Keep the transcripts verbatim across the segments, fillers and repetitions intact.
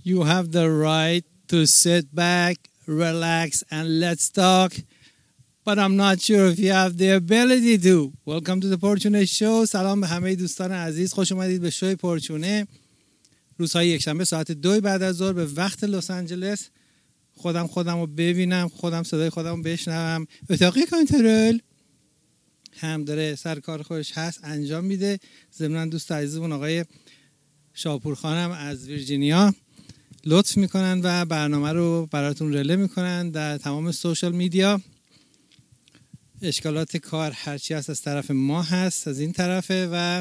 You have the right to sit back, relax, and let's talk. But I'm not sure if you have the ability to. Welcome to the پرچونه شو. سلام به همه دوستان عزیز. خوش اومدید به شوی پرچونه. روزهای یکشنبه ساعت دو بعد از ظهر به وقت لس آنجلس. خودم خودم رو ببینم، خودم صدای خودم رو بشنوم. اتاقی کنترل هم داره سر کار خودش هست انجام میده. ضمناً دوست عزیزمون آقای شاپور خانم از ویرجینیا لطف میکنن و برنامه رو براتون رله میکنن در تمام سوشال میدیا. اشکالات کار هرچی هست از طرف ما هست، از این طرفه و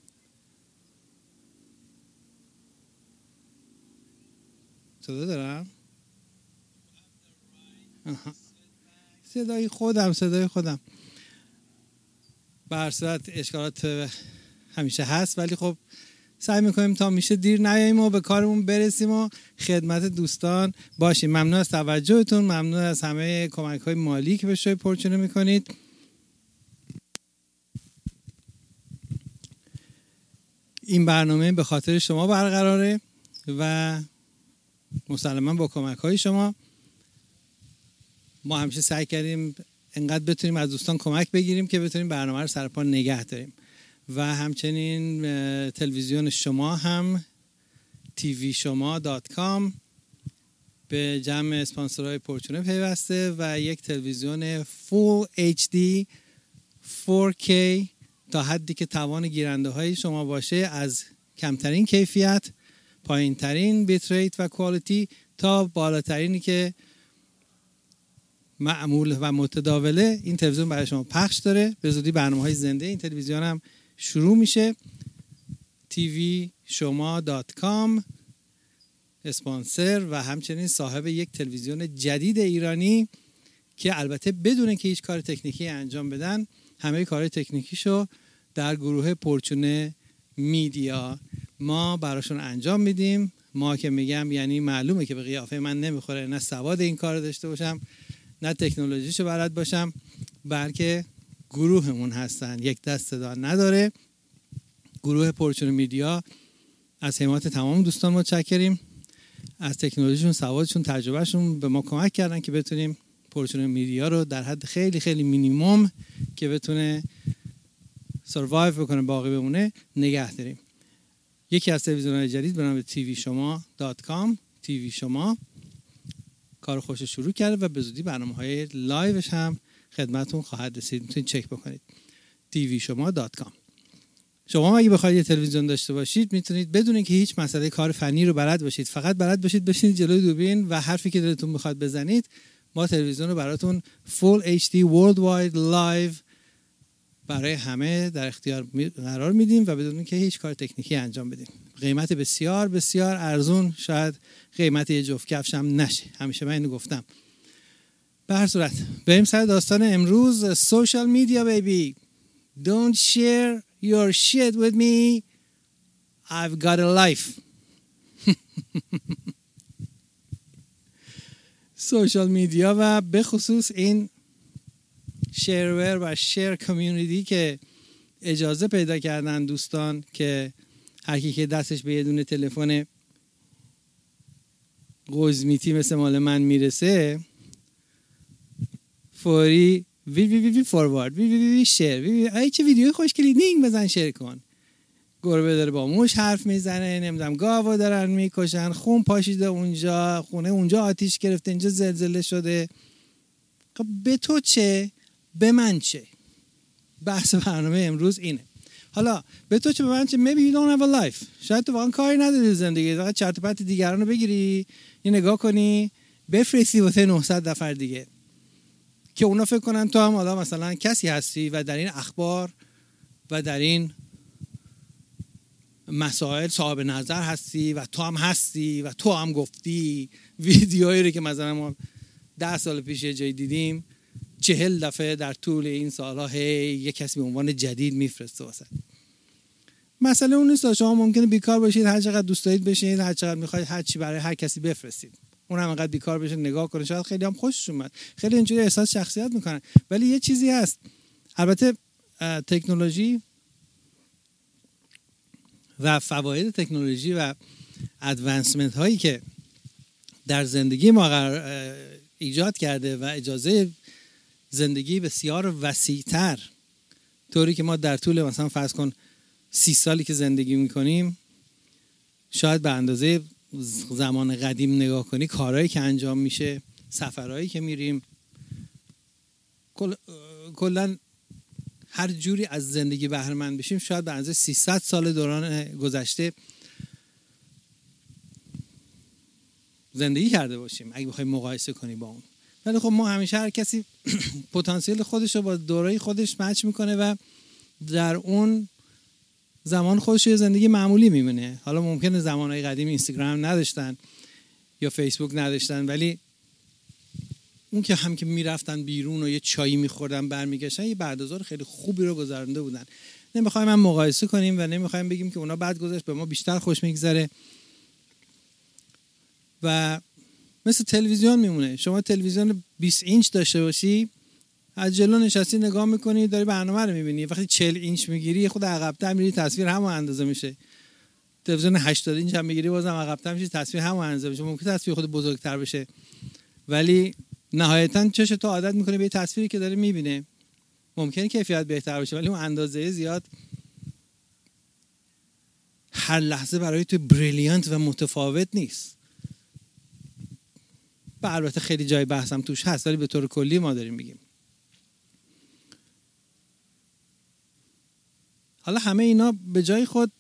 صدا دارم؟ آها. صدای خودم صدای خودم به هر صورت اشکالات همیشه هست، ولی خب سعی میکنیم تا میشه دیر نیاییم و به کارمون برسیم و خدمت دوستان باشیم. ممنون از توجهتون، ممنون از همه کمک های مالی که به شوی پرچونه میکنید. این برنامه به خاطر شما برقراره و مسلما با کمک های شما. ما همیشه سعی کردیم انقدر بتونیم از دوستان کمک بگیریم که بتونیم برنامه رو سرپا نگه داریم و همچنین تلویزیون شما هم تی وی شما دات کام به جمع اسپانسرهای پرچونه پیوسته و یک تلویزیون فول اچ دی فور کی تا حدی که توان گیرنده های شما باشه، از کمترین کیفیت، پایین ترین بیت ریت و کوالیتی تا بالاترینی که معمول و متداوله. این تلویزیون برای شما پخش داره. به زودی برنامه‌های زنده این تلویزیون هم شروع میشه. تی وی شما دات کام اسپانسر و همچنین صاحب یک تلویزیون جدید ایرانی که البته بدون که هیچ کار تکنیکی انجام بدن، همه کارهای تکنیکیشو در گروه پرچونه میدیا ما براشون انجام میدیم. ما که میگم یعنی معلومه که به قیافه من نمیخوره، نه سواد این کار داشته باشم نه تکنولوژیشو بلد باشم، بلکه گروهمون هستن. یک دست صدا نداره. گروه پرچونه میدیا از حمایت تمام دوستان متشکریم. از تکنولوژیشون، سوادشون، تجربهشون به ما کمک کردن که بتونیم پرچونه میدیا رو در حد خیلی خیلی مینیمم که بتونه سروایو بکنه، باقی بمونه، نگه داریم. یکی از تلویزیون‌های جدید به نام تی وی شما دات کام تی وی شما کار خوش شروع کرده و به زودی برنامه‌های لایوش هم خدمتتون خواهد رسید. میتونید چک بکنید تی وی شما دات کام. شما اگه بخواید یه تلویزیون داشته باشید میتونید بدون اینکه هیچ مسئله کار فنی رو بلد باشید، فقط بلد باشید بشینید جلوی دوربین و حرفی که دلتون میخواد بزنید، ما تلویزیون رو براتون فول اچ دی Worldwide Live برای همه در اختیار قرار میدیم و بدون اینکه هیچ کار تکنیکی انجام بدیم. قیمت بسیار بسیار ارزون، شاید قیمت یه جفت کفش هم نشه. همیشه من اینو گفتم. به هر صورت بریم سر داستان امروز. سوشال میدیا بیبی. Don't share your shit with me. I've got a life. سوشال میدیا و به خصوص این شیرور و شیر کامیونیتی که اجازه پیدا کردن دوستان که هر کی که دستش به یه دونه تلفن قزمیتی مثل مال من میرسه، فوری وی وی وی وی فوروارد وی وی وی وی شیر وی وی ای چه ویدیوی خوشگلی نینگ بزن شیر کن. گربه داره با موش حرف میزنه، نمیدونم گاوا دارن میکشن، خون پاشیده اونجا، خونه اونجا آتیش گرفته، اینجا زلزله شده. خب به تو چه؟ به من چه؟ بحث برنامه امروز اینه. حالا به تو چه به من چه؟ maybe you don't have a life. شاید تو واقعا کاری نداری زندگی، فقط چرت و پرت دیگران رو بگیری، یه نگاه کنی، بفرستی واسه نهصد نفر دیگه که اونا فکر کنن تو هم حالا مثلا کسی هستی و در این اخبار و در این مسائل صاحب نظر هستی و تو هم هستی و تو هم گفتی. ویدیوهایی رو که مثلا ما ده سال پیش یه جای دیدیم، چهل دفعه در طول این سالها هی یک کسی به عنوان جدید میفرسته واسه. مسئله اون نیست. شما ممکنه بیکار باشید، هر چقدر دوست دارید بشینید، هر چقدر میخواید هر چی برای هر کسی بفرستید، اون هم انقدر بیکار بشه نگاه کنه، شاید خیلی هم خوششون اومد، خیلی اینجوری احساس شخصیت میکنن. ولی یه چیزی هست، البته تکنولوژی و فواید تکنولوژی و ادوانسمنت هایی که در زندگی ما قرار ایجاد کرده و اجازه زندگی بسیار وسیع‌تر، طوری که ما در طول مثلا فرض کن سی سالی که زندگی میکنیم شاید به اندازه زمان قدیم نگاه کنی، کارهایی که انجام میشه، سفرهایی که میریم، کل... کلن هر جوری از زندگی بهره مند بشیم شاید به اندازه سیصد سال دوران گذشته زندگی کرده باشیم اگه بخوایم مقایسه کنی با اون. ولی خب ما همیشه هر کسی پتانسیل خودش رو با دوره‌ی خودش مچ میکنه و در اون زمان خودش یه زندگی معمولی میمونه. حالا ممکنه زمانهای قدیم اینستاگرام نداشتن یا فیسبوک نداشتن، ولی اون که هم که میرفتن بیرون و یه چایی میخوردن برمیگشتن یه بعدازار خیلی خوبی رو گذرونده بودن. نمیخوایم هم مقایسه کنیم و نمیخوایم بگیم که اونا بعد گذشت به ما بیشتر خوش میگذره و مثل تلویزیون میمونه. شما تلویزیون بیست اینچ داشته باشی، از جلو نشستی نگاه میکنی داری برنامه رو میبینی، وقتی چهل اینچ میگیری خود عقب‌تر میری تصویر همون اندازه میشه. تلویزیون هشتاد اینچ هم میگیری بازم عقب‌تر میشه تصویر همون اندازه میشه. ممکن تصویر خود بزرگتر بشه ولی نهایتاً چش تو عادت میکنه به تصویری که داره میبینه. ممکنه کیفیت بهتر باشه ولی اون اندازه زیاد هر لحظه برای تو بریلیانت و متفاوت نیست. و البته خیلی جای بحثم توش هست ولی به طور کلی ما داریم میگیم. حالا همه اینا به جای خود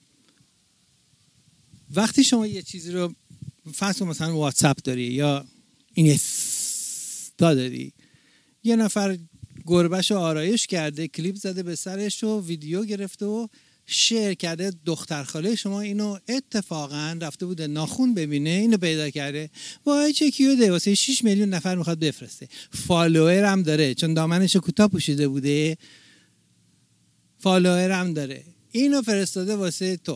وقتی شما یه چیزی رو فرض کن مثلا واتساپ داری یا اینستا داری، یه نفر گربهش رو آرایش کرده، کلیپ زده به سرش و ویدیو گرفته و شیر کرده، دختر خاله شما اینو اتفاقا رفته بوده ناخون ببینه، اینو پیدا کرده، وای چه کیوته، واسه شش میلیون نفر میخواد بفرسته، فالوور هم داره چون دامنش کوتاه پوشیده بوده، فالوور هم داره، اینو فرستاده واسه تو.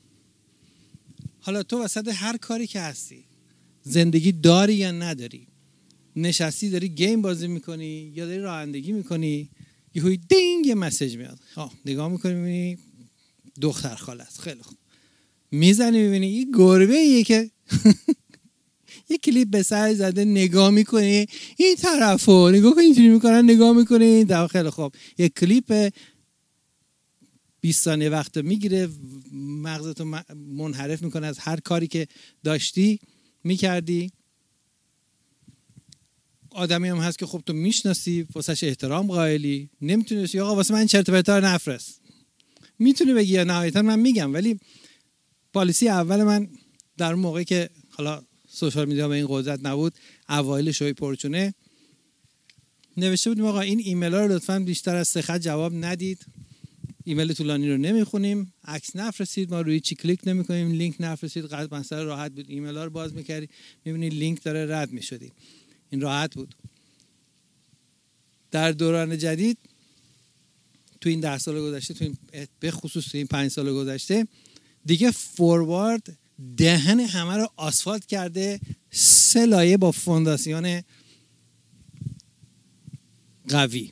حالا تو وسط هر کاری که هستی زندگی داری یا نداری، نشستی داری گیم بازی میکنی یا داری رانندگی میکنی، یهویی دینگ یه مسیج میاد، ها نگاه میکنی میبینی دختر خاله است، خیلی خوب میزنی میبینی این گربه ایه که یه کلیپ به سر زده، نگاه میکنی این طرفو نگاه کن اینجوری میکنن، نگاه میکنی در خیلی خوب یه کلیپ بیست ثانیه وقت میگیره، مغزتو منحرف میکنه از هر کاری که داشتی میکردی. آدمی هم هست که خب تو میشناسی، واسش احترام قائلی، نمیتونی بگی آقا واسه من چرت و پرتا نفرست. میتونی بگی یا نهایتا من میگم، ولی پالیسی اول من در اون موقعی که حالا سوشال میدیا به این قدرت نبود، اوایل شوی پرچونه، نوشته بودیم آقا این ایمیل ها رو لطفاً بیشتر از سه خط جواب ندید، ایمیل طولانی رو نمیخونیم، عکس نفرستید، ما روی چی کلیک نمیکنیم، لینک نفرستید. قد مثلا راحت بود، ایمیل ها رو باز میکردی میبینی لینک داره رد میشدی، این راحت بود. در دوران جدید تو این ده سال گذشته، تو این به خصوص تو این پنج سال گذشته دیگه فوروارد دهن همه رو آسفالت کرده، سه لایه با فونداسیون قوی.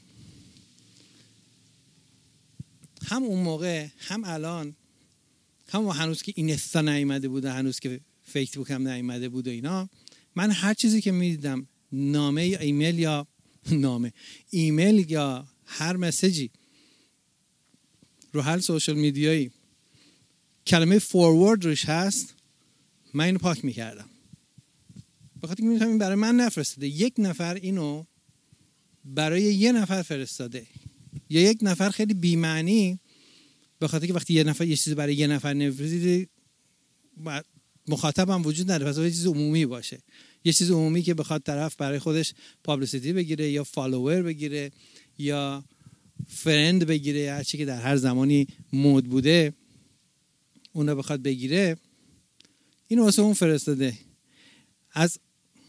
هم اون موقع هم الان، هم هنوز که اینستا نیامده بود، هنوز که فیسبوک هم نیامده بود و اینا، من هر چیزی که میدیدم نامه یا ایمیل یا نامه ایمیل یا هر مسیجی رو هر سوشال میدیایی کلمه فوروارد روش هست، من اینو پاک میکردم، بخاطر که میگم این برای من نفرستاده، یک نفر اینو برای یه نفر فرستاده، یا یک نفر خیلی بی‌معنی، بخاطر که وقتی یه نفر یه چیزی برای یه نفر نفرستید مخاطب هم وجود نداره، پس یه چیز عمومی باشه، یه چیز عمومی که بخواد طرف برای خودش پابلیسیتی بگیره یا فالوور بگیره یا فرند بگیره، هر چی که در هر زمانی مود بوده اون رو بخواد بگیره، اینو واسه اون فرستاده. از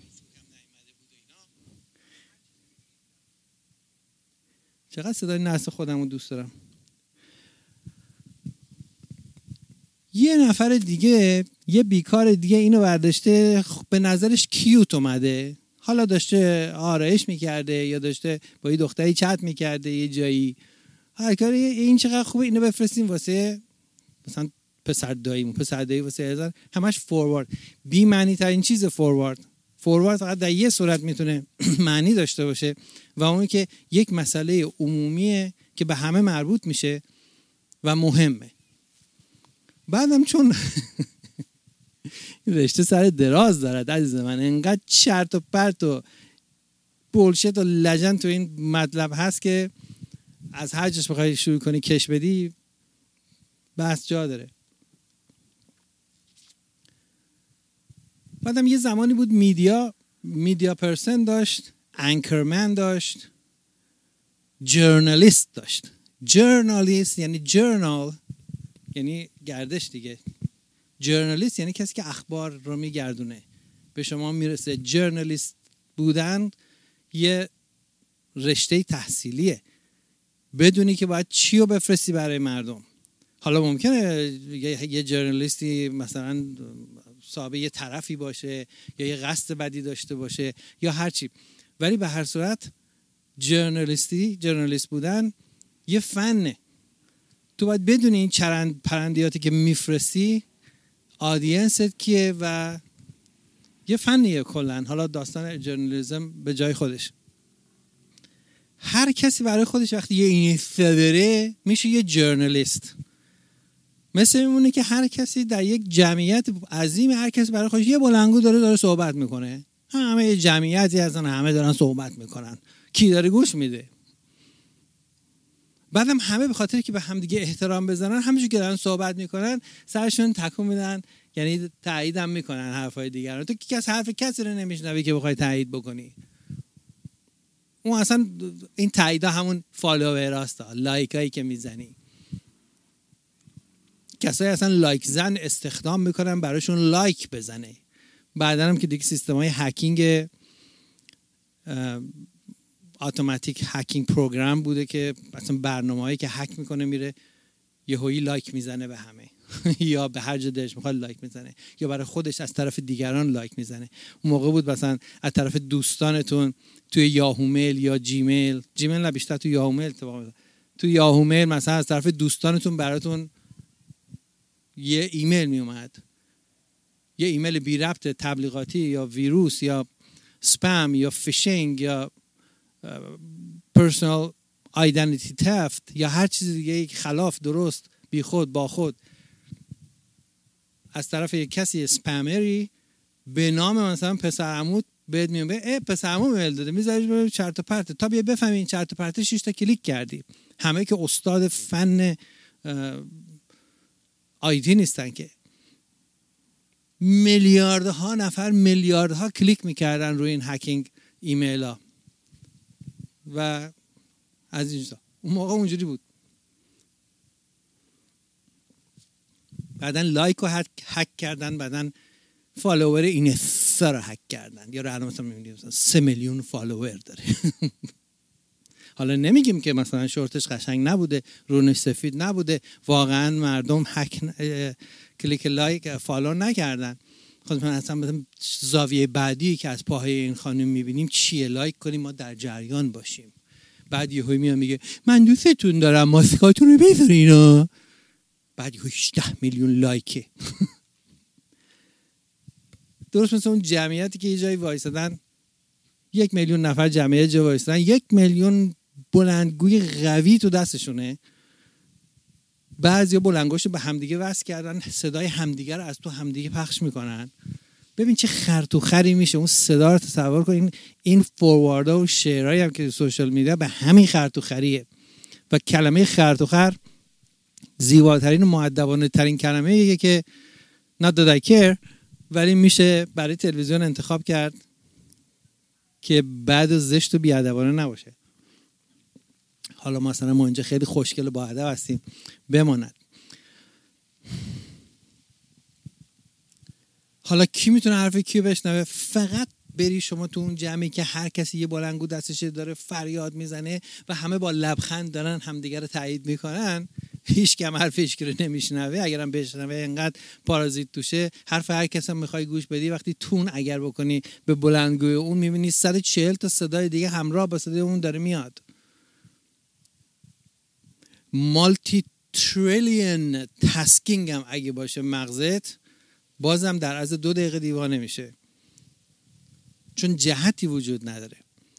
چقدر صدای نفس خودم رو دوست دارم. یه نفر دیگه، یه بیکار دیگه اینو برداشته، به نظرش کیوت اومده، حالا داشته آرایش میکرده یا داشته با یه دختری چت میکرده یه جایی، هر کاری، این چقدر خوبه اینو بفرستیم واسه مثلا پسر داییمون، پسر دایی واسه هزار، همش فوروارد. بی معنی ترین چیز فوروارد. فوروارد فقط در یه صورت میتونه معنی داشته باشه و اون که یک مسئله عمومیه که به همه مربوط میشه و مهمه. بعدم چون رشته سر دراز دارد عزیز من، انقدر چرت و پرت و بولشت و لجن تو این مطلب هست که از هر جاش بخوای شروع کنی کش بدی بس جا داره. بعدم یه زمانی بود میدیا میدیا پرسن داشت، انکرمن داشت، جورنالیست داشت. جورنالیست یعنی جورنال یعنی گردش دیگه. جورنالیست یعنی کسی که اخبار رو میگردونه، به شما میرسه. جورنالیست بودن یه رشته تحصیلیه، بدونی که باید چی رو بفرستی برای مردم. حالا ممکنه یه جورنالیستی مثلا صاحب یه طرفی باشه یا یه قصد بدی داشته باشه یا هر چی، ولی به هر صورت جورنالیستی جورنالیست بودن یه فنه. تو باید بدونی این چرند پرندیاتی که میفرستی آدینست کیه و یه فنیه کلن. حالا داستان جورنالیسم به جای خودش. هر کسی برای خودش وقتی یه اینستا داره میشه یه جورنالیست. مثل میمونه که هر کسی در یک جمعیت عظیم، هر کسی برای خودش یه بلنگو داره داره صحبت میکنه. همه یه جمعیتی هستن، همه دارن صحبت میکنن، کی داره گوش میده؟ بعدم همه به خاطر که به همدیگه احترام بزنن، همینجوری که دارن صحبت میکنن سرشون تکون میدن، یعنی تایید هم میکنن حرفای دیگران. تو که کس حرف کسی رو نمیشنوی که بخوای تایید بکنی. اون اصلا این تاییدا همون فالووراست، لایکایی که میزنی. کسایی اصلا لایک زن استخدام میکنن براشون لایک بزنه. بعدن هم که دیگه سیستم‌های هکینگ اتوماتیک هکینگ پروگرام بوده که مثلا برنامه‌هایی که هک میکنه میره یهویی لایک میزنه به همه یا به هر جا دلش میخواد لایک میزنه یا برای خودش از طرف دیگران لایک میزنه. اون موقع بود مثلا از طرف دوستانتون توی یاهو میل یا جیمیل، جیمیل نه بیشتر تو یاهو میل اتفاق میفته، تو یاهو میل مثلا از طرف دوستانتون براتون یه ایمیل میومد، یه ایمیل بی ربط تبلیغاتی یا ویروس یا سپم یا فیشینگ یا پرسونال آیدنتیتی تفت یا هر چیز دیگه که خلاف درست بی خود با خود از طرف یک کسی اسپمری به نام مثلا پسر عمود بهت میگه ای پسر عمو میل داده، میذاریش به چرت و پرت تا بیا بفهمی این چرت و پرت شش تا کلیک کردی. همه که استاد فن آیتی نیستن که. میلیاردها نفر میلیاردها کلیک میکردن روی این هکینگ ایمیل ها و از این چیزا. اون موقع اونجوری بود. بعدن لایک رو هک کردن، بعدن فالوور اینستا رو هک کردن. یا الان مثلا میبینیم مثلا سه میلیون فالوور داره. حالا نمیگیم که مثلا شورتش قشنگ نبوده، رونش سفید نبوده، واقعا مردم هک ن... کلیک لایک فالو نکردن. خود من اصلا مثلا زاویه بعدی که از پاهای این خانم میبینیم چیه، لایک کنیم ما در جریان باشیم. بعد یهو میاد میگه من دوستتون دارم ماسکاتون رو بذارین ها. بعد یهو هجده میلیون لایکه. درست مثل اون جمعیتی که یه جایی وایسادن، یک میلیون نفر جمعیت جا وایسادن، یک میلیون بلندگوی قوی تو دستشونه. بعضیا بلندگوشو به همدیگه وصل کردن، صدای همدیگه رو از تو همدیگه پخش میکنن. ببین چه خرط و خری میشه. اون صدا رو تصور کن. این این فورواردا و شیرایی هم که سوشال میدیا به همین خرط و خریه. و کلمه خرط و خر زیباترین و مؤدبانه ترین کلمه ایه که not that I care، ولی میشه برای تلویزیون انتخاب کرد که بعد و زشت و بیادبانه نباشه. حالا مثلا ما اینجا خیلی خوشگل و با ادب هستیم، بماند. حالا کی میتونه حرف کیو بشنوه؟ فقط بری شما تو اون جمعی که هر کسی یه بلنگو دستش داره فریاد میزنه و همه با لبخند دارن همدیگه رو تایید میکنن، هیچ کم حرف هیچ کی رو نمیشنوه. اگرم بشنوه اینقدر پارازیت توشه، حرف هر کسی هم میخوای گوش بدی، وقتی تون اگر بکنی به بلندگوی اون میبینی صد و چهل تا صدای دیگه همراه با صدای اون داره میاد. مالتی تریلیون تاسکینگ هم اگه باشه مغزت، بازم در از دو دقیقه دیوانه میشه، چون جهتی وجود نداره.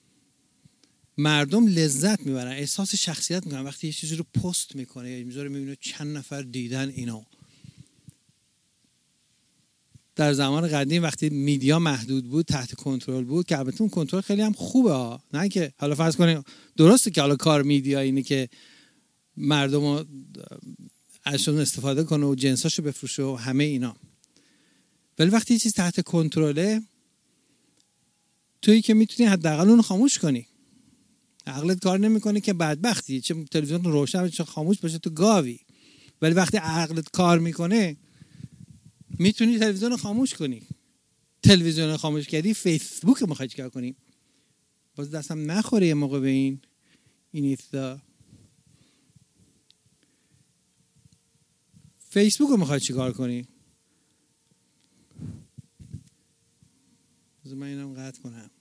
مردم لذت میبرن، احساس شخصیت میکنن وقتی یه چیزی رو پست میکنه یا میذاره، میبینه چند نفر دیدن اینو. در زمان قدیم وقتی میدیا محدود بود، تحت کنترل بود، که البته اون کنترل خیلی هم خوبه ها، نه که حالا فرض کنیم درسته که حالا کار میدیا اینه که مردم رو ازشون استفاده کنه و جنساشو بفروشه و همه اینا، ولی وقتی یه چیز تحت کنترله، تویی که میتونی حداقل اون خاموش کنی. عقلت کار نمیکنه که بدبختی، چه تلویزیون روشن چه خاموش باشه تو گاوی. ولی وقتی عقلت کار میکنه میتونی تلویزیون رو خاموش کنی. تلویزیون رو خاموش کردی، فیسبوک میخوای چیکار کنی؟ باز دستم نخوره یه موقع به این این ایستا. فیسبوک رو میخوای چیکار کنی؟ بذار من اینم قطع کنم.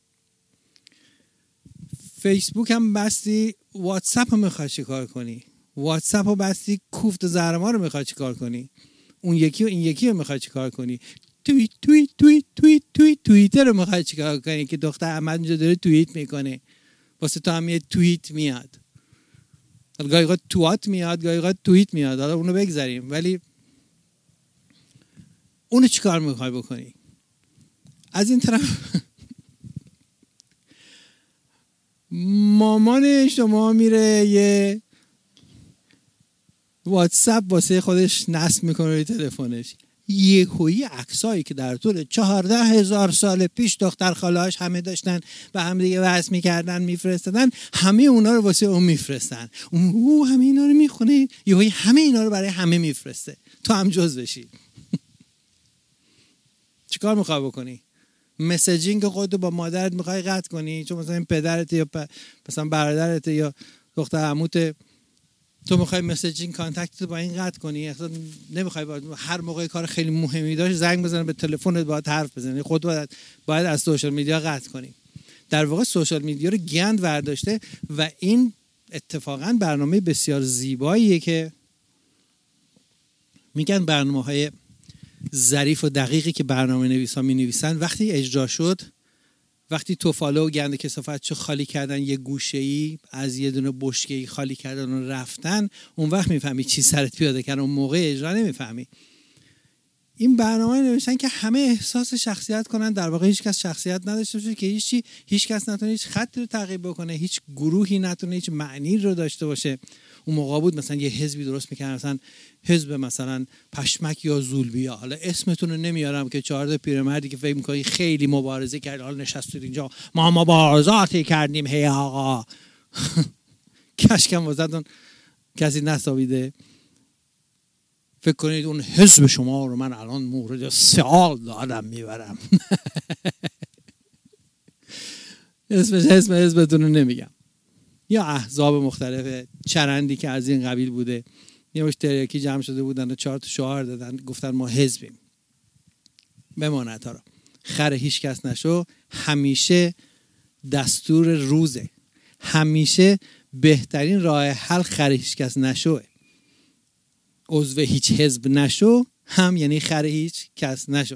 فیسبوک هم بستی، واتساپ رو میخوای چیکار کنی؟ واتساپ رو بستی، کوفت و زهرمار رو میخوای چیکار کنی؟ اون یکی و این یکی رو میخوای چیکار کنی؟ توییت توییت توییت توییت توییت توییتر رو میخوای چیکار کنی که دختر احمد اینجا داره توییت میکنه، واسه تو هم یه توییت میاد. حالا گاهی اوقات توات میاد، گاهی اوقات توییت میاد، حالا اونو بگذاریم، ولی اونو چیکار میخوای بکنی؟ از این طرف مامان شما میره یه واتساپ واسه خودش نصب میکنه روی تلفنش، یهویی عکسایی که در طول چهارده هزار سال پیش دختر خاله‌اش همه داشتن و هم دیگه وصل میکردن میفرستادن، همه اونا رو واسه اون میفرستن. اون او همه اینا رو میخونه، یهویی همه اینا رو برای همه میفرسته، تو هم جز بشی. چیکار میخوای بکنی؟ مسیجینگ خودتو با مادرت میخوای قطع کنی چون مثلا پدرت یا پ... مثلا برادرت یا دختر عموت، تو میخوای مسیجینگ کانتکت با این قطع کنی؟ اصلا نمیخوای با... هر موقع کار خیلی مهمی داشت زنگ بزنه به تلفنت باهات حرف بزنی، خودت باید باید از سوشال میدیا قطع کنی. در واقع سوشال میدیا رو گند برداشته و این اتفاقا برنامه بسیار زیباییه که میگن برنامه‌های ظریف و دقیقی که برنامه نویسا می نویسن وقتی اجرا شد، وقتی توفاله و گند کثافت چه خالی کردن یه گوشه‌ای از یه دونه بشکه‌ای خالی کردن و رفتن، اون وقت میفهمی چی سرت پیاده کردن، اون موقع اجرا نمیفهمی. این برنامه نوشتن که همه احساس شخصیت کنن، در واقع هیچ کس شخصیت نداشته باشه، که هیچ هیچ کس نتونه هیچ خطی رو تعقیب بکنه، هیچ گروهی نتونه هیچ معنی رو داشته باشه. اون موقع بود مثلا یه حزبی درست می‌کردن، مثلا حزب مثلا پشمک یا زولبیا، حالا اسمتون رو نمیارم که چهار تا پیرمردی که فکر می‌کنی خیلی مبارزه کرد حالا نشستید اینجا ما مبارزاتی کردیم هی آقا کشکم واسهتون کسی نسابیده. فکر کنید اون حزب شما رو من الان مورد سوال دادم میبرم. اسمش اسم حزبتون رو نمیگم. یا احزاب مختلف چرندی که از این قبیل بوده، یه مش تریاکی جمع شده بودن و چهار تا شعار دادن، گفتن ما حزبیم. بماند ها رو خر هیچ کس نشو همیشه دستور روزه، همیشه بهترین راه حل خر هیچ کس نشوه. عضو هیچ حزب نشو هم یعنی خر هیچ کس نشو.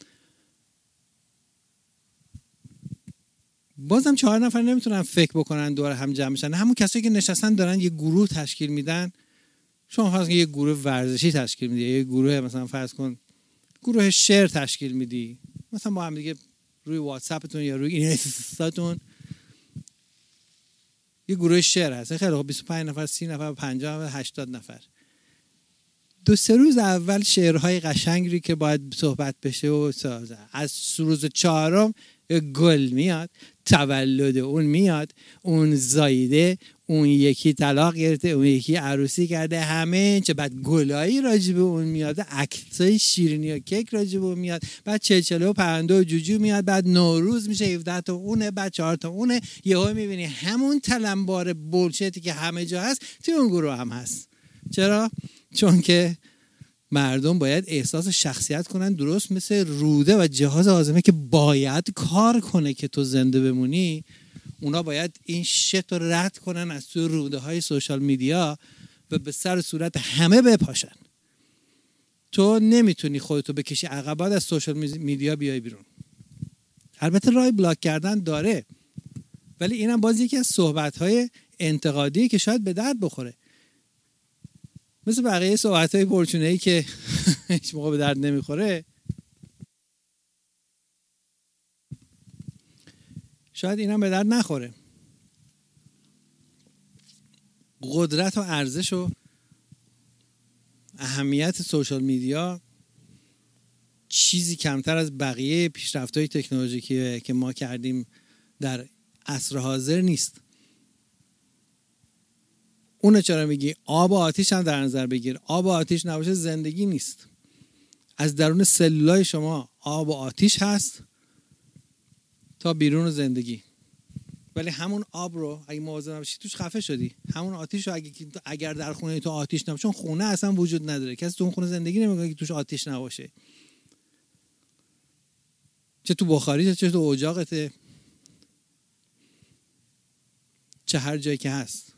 بازم چهار نفر نمیتونن فکر بکنن دور هم جمع بشن، همون کسایی که نشستن دارن یه گروه تشکیل میدن. شما فرض کن یه گروه ورزشی تشکیل میدی، یه گروه مثلا فرض کن گروه شعر تشکیل میدی، مثلا با هم دیگه روی واتساپتون یا روی اینستاتون یه گروه شعر هست، خیلی خوب، بیست و پنج نفر، سی نفر، پنجاه نفر، هشتاد نفر. دو سه روز اول شعرهای قشنگی که باید صحبت بشه و سازه، از روز چهارم گل میاد، تولد اون میاد، اون زایده، اون یکی طلاق گرفته، اون یکی عروسی کرده، همه چه، بعد گلایی راجب اون میاد، عکسای شیرینی و کیک راجب اون میاد، بعد چلچله و پرنده و جوجو میاد، بعد نوروز میشه هفده تا اونه، بعد چهار تا اونه، یهو میبینی همون تلمبار بولشتی که همه جا هست توی اون گروه هم هست. چرا؟ چون که مردم باید احساس شخصیت کنن، درست مثل روده و جهاز هاضمه که باید کار کنه که تو زنده بمونی. اونا باید این شت رو رد کنن از توی روده های سوشال میدیا و به سر صورت همه بپاشن. تو نمیتونی خودتو بکشی عقب، بعد از سوشال میدیا بیای بیرون. البته راه بلاک کردن داره، ولی اینم باز یکی از صحبت‌های انتقادیه که شاید به درد بخوره. مثل بقیه صحبت‌های پرچونه‌ای که هیچ موقع به درد نمیخوره، شاید اینم به درد نخوره. قدرت و ارزش و اهمیت سوشال میدیا چیزی کمتر از بقیه پیشرفت‌های تکنولوژیکی که ما کردیم در عصر حاضر نیست. اونو چرا میگی؟ آب و آتیش هم در نظر بگیر. آب و آتیش نباشه زندگی نیست. از درون سلولای شما آب و آتیش هست تا بیرون زندگی. ولی همون آب رو اگه مواظب نباشی توش خفه شدی. همون آتیش رو اگه اگر در خونه تو آتیش نباشه، چون خونه اصلا وجود نداره، کسی تو اون خونه زندگی نمیکنه که توش آتیش نباشه. چه تو بخاری چه تو اجاقته، چه هر جایی که هست.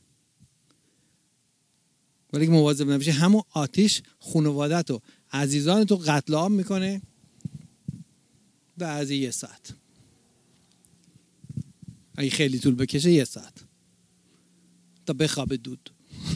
ولی اگه مواظب نباشی همون آتیش خانوادت و عزیزان تو قتل عام میکنه بعد یه ساعت. اگه خیلی طول بکشه یه ساعت تا بخوابه دود.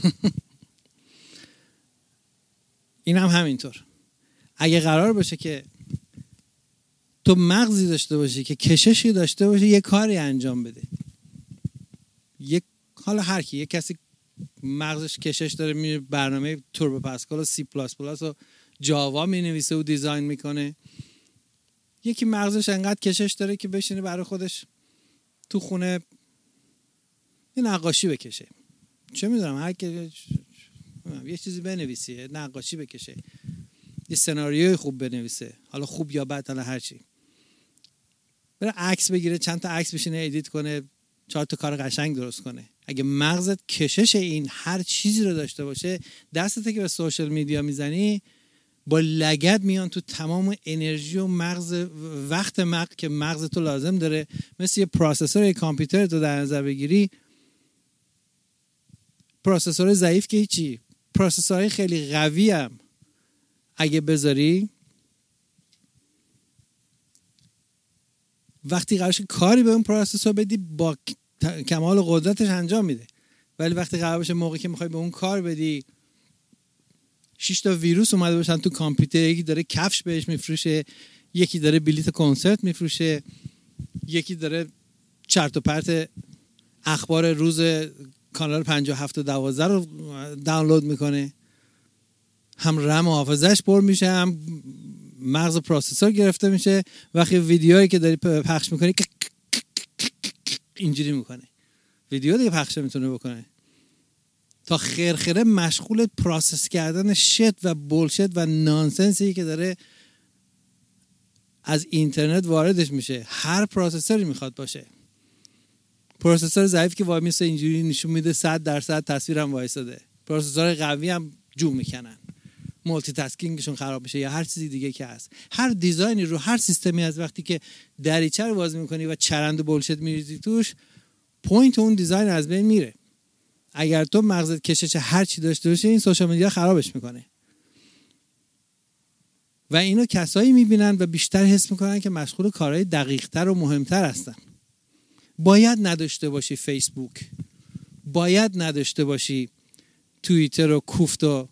این هم همینطور. اگه قرار باشه که تو مغزی داشته باشی که کششی داشته باشه، یه کاری انجام بده. یک حالا هر کی، یک کسی مغزش کشش داره، میره برنامه توربو پاسکال و سی پلاس پلاس و جاوا مینویسه و دیزاین میکنه. یکی مغزش انقدر کشش داره که بشینه برای خودش تو خونه یه نقاشی بکشه. چه میدونم، هر کی یه چیزی بنویسه، نقاشی بکشه، یه سناریوی خوب بنویسه، حالا خوب یا بد، حالا هر چی. بره عکس بگیره، چند تا عکس بشینه ادیت کنه، چهار تا کار قشنگ درست کنه. اگه مغزت کشش این هر چیزی رو داشته باشه، دستت که به سوشال میدیا میزنی با لگد میان تو تمام انرژی و مغز وقت مغز که مغز تو لازم داره. مثل یه پروسسور یه کامپیوتر تو در نظر بگیری، پروسسور ضعیف که هیچی، پروسسورهای خیلی قوی هم اگه بذاری، وقتی قرارش کاری به اون پروسسور بدی با کمال قدرتش انجام میده. ولی وقتی قرار باشه موقعی که میخوای به اون کار بدی شش تا ویروس اومده باشن تو کامپیوتر، یکی داره کفش بهش میفروشه، یکی داره بلیت کنسرت میفروشه، یکی داره چرت و پرت اخبار روز کانال پنجاه و هفت و دوازده رو دانلود میکنه، هم رم و حافظه‌اش پر میشه، هم مغز پروسسور گرفته میشه. وقتی ویدیویی که داری پخش میکنی اینجوری میکنه، ویدیو دیگه پخش میتونه بکنه. تا خرخره مشغول پروسس کردن شت و بولشت و نانسنسی که داره از اینترنت واردش میشه. هر پروسسوری میخواد باشه. پروسسور ضعیف که وای میسه اینجوری نشون میده صد درصد تصویرم وایساده. پروسسور قوی هم جو میکنن، مولتی تاسکینگشون خراب میشه یا هر چیزی دیگه که هست. هر دیزاینی رو هر سیستمی از وقتی که دریچه رو باز میکنی و چرند و بولشت میریزی توش، پوینت اون دیزاین از بین میره. اگر تو مغزت کشش هر چی داشته باشه، این سوشال میدیا خرابش میکنه. و اینو کسایی میبینن و بیشتر حس میکنن که مشغول کارهای دقیق‌تر و مهمتر هستن. باید نداشته باشی فیسبوک، باید نداشته باشی توییتر و کوفت و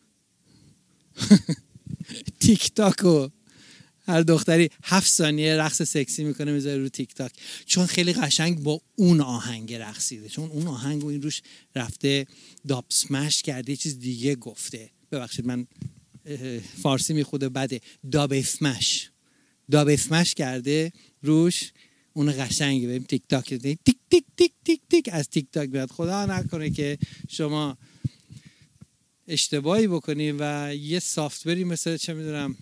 تیک تاک و هر دختری هفت ثانیه رقص سکسی میکنه میذاره رو تیک تاک، چون خیلی قشنگ با اون آهنگ رقصیده، چون اون آهنگ و این روش رفته داب سمش کرده، یه چیز دیگه گفته. ببخشید من فارسی میخوده بده، داب اسمش داب اسمش کرده روش، اون قشنگه. بریم تیک تاک تیک تیک تیک تیک تیک تیک از تیک تاک بیاد. خدا نکنه که شما اشتباهی بکنی و یه سافتوری مثل چه میدونم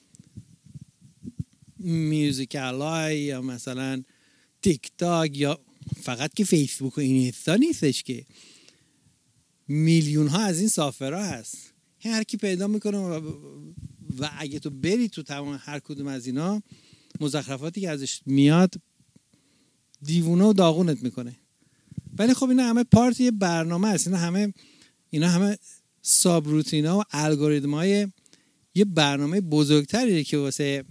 میوزیک الای یا مثلا تیک تاک یا فقط که فیسبوک و اینستا نیستش که میلیون ها از این سافتورها هست، هر کی پیدا میکنه و, و اگه تو بری تو تمام هر کدوم از اینا، مزخرفاتی که ازش میاد دیوونه و داغونت میکنه. ولی خب اینا همه پارت یه برنامه است، اینا همه اینا همه ساب روتینا و الگوریتم‌های یه برنامه بزرگتری که واسه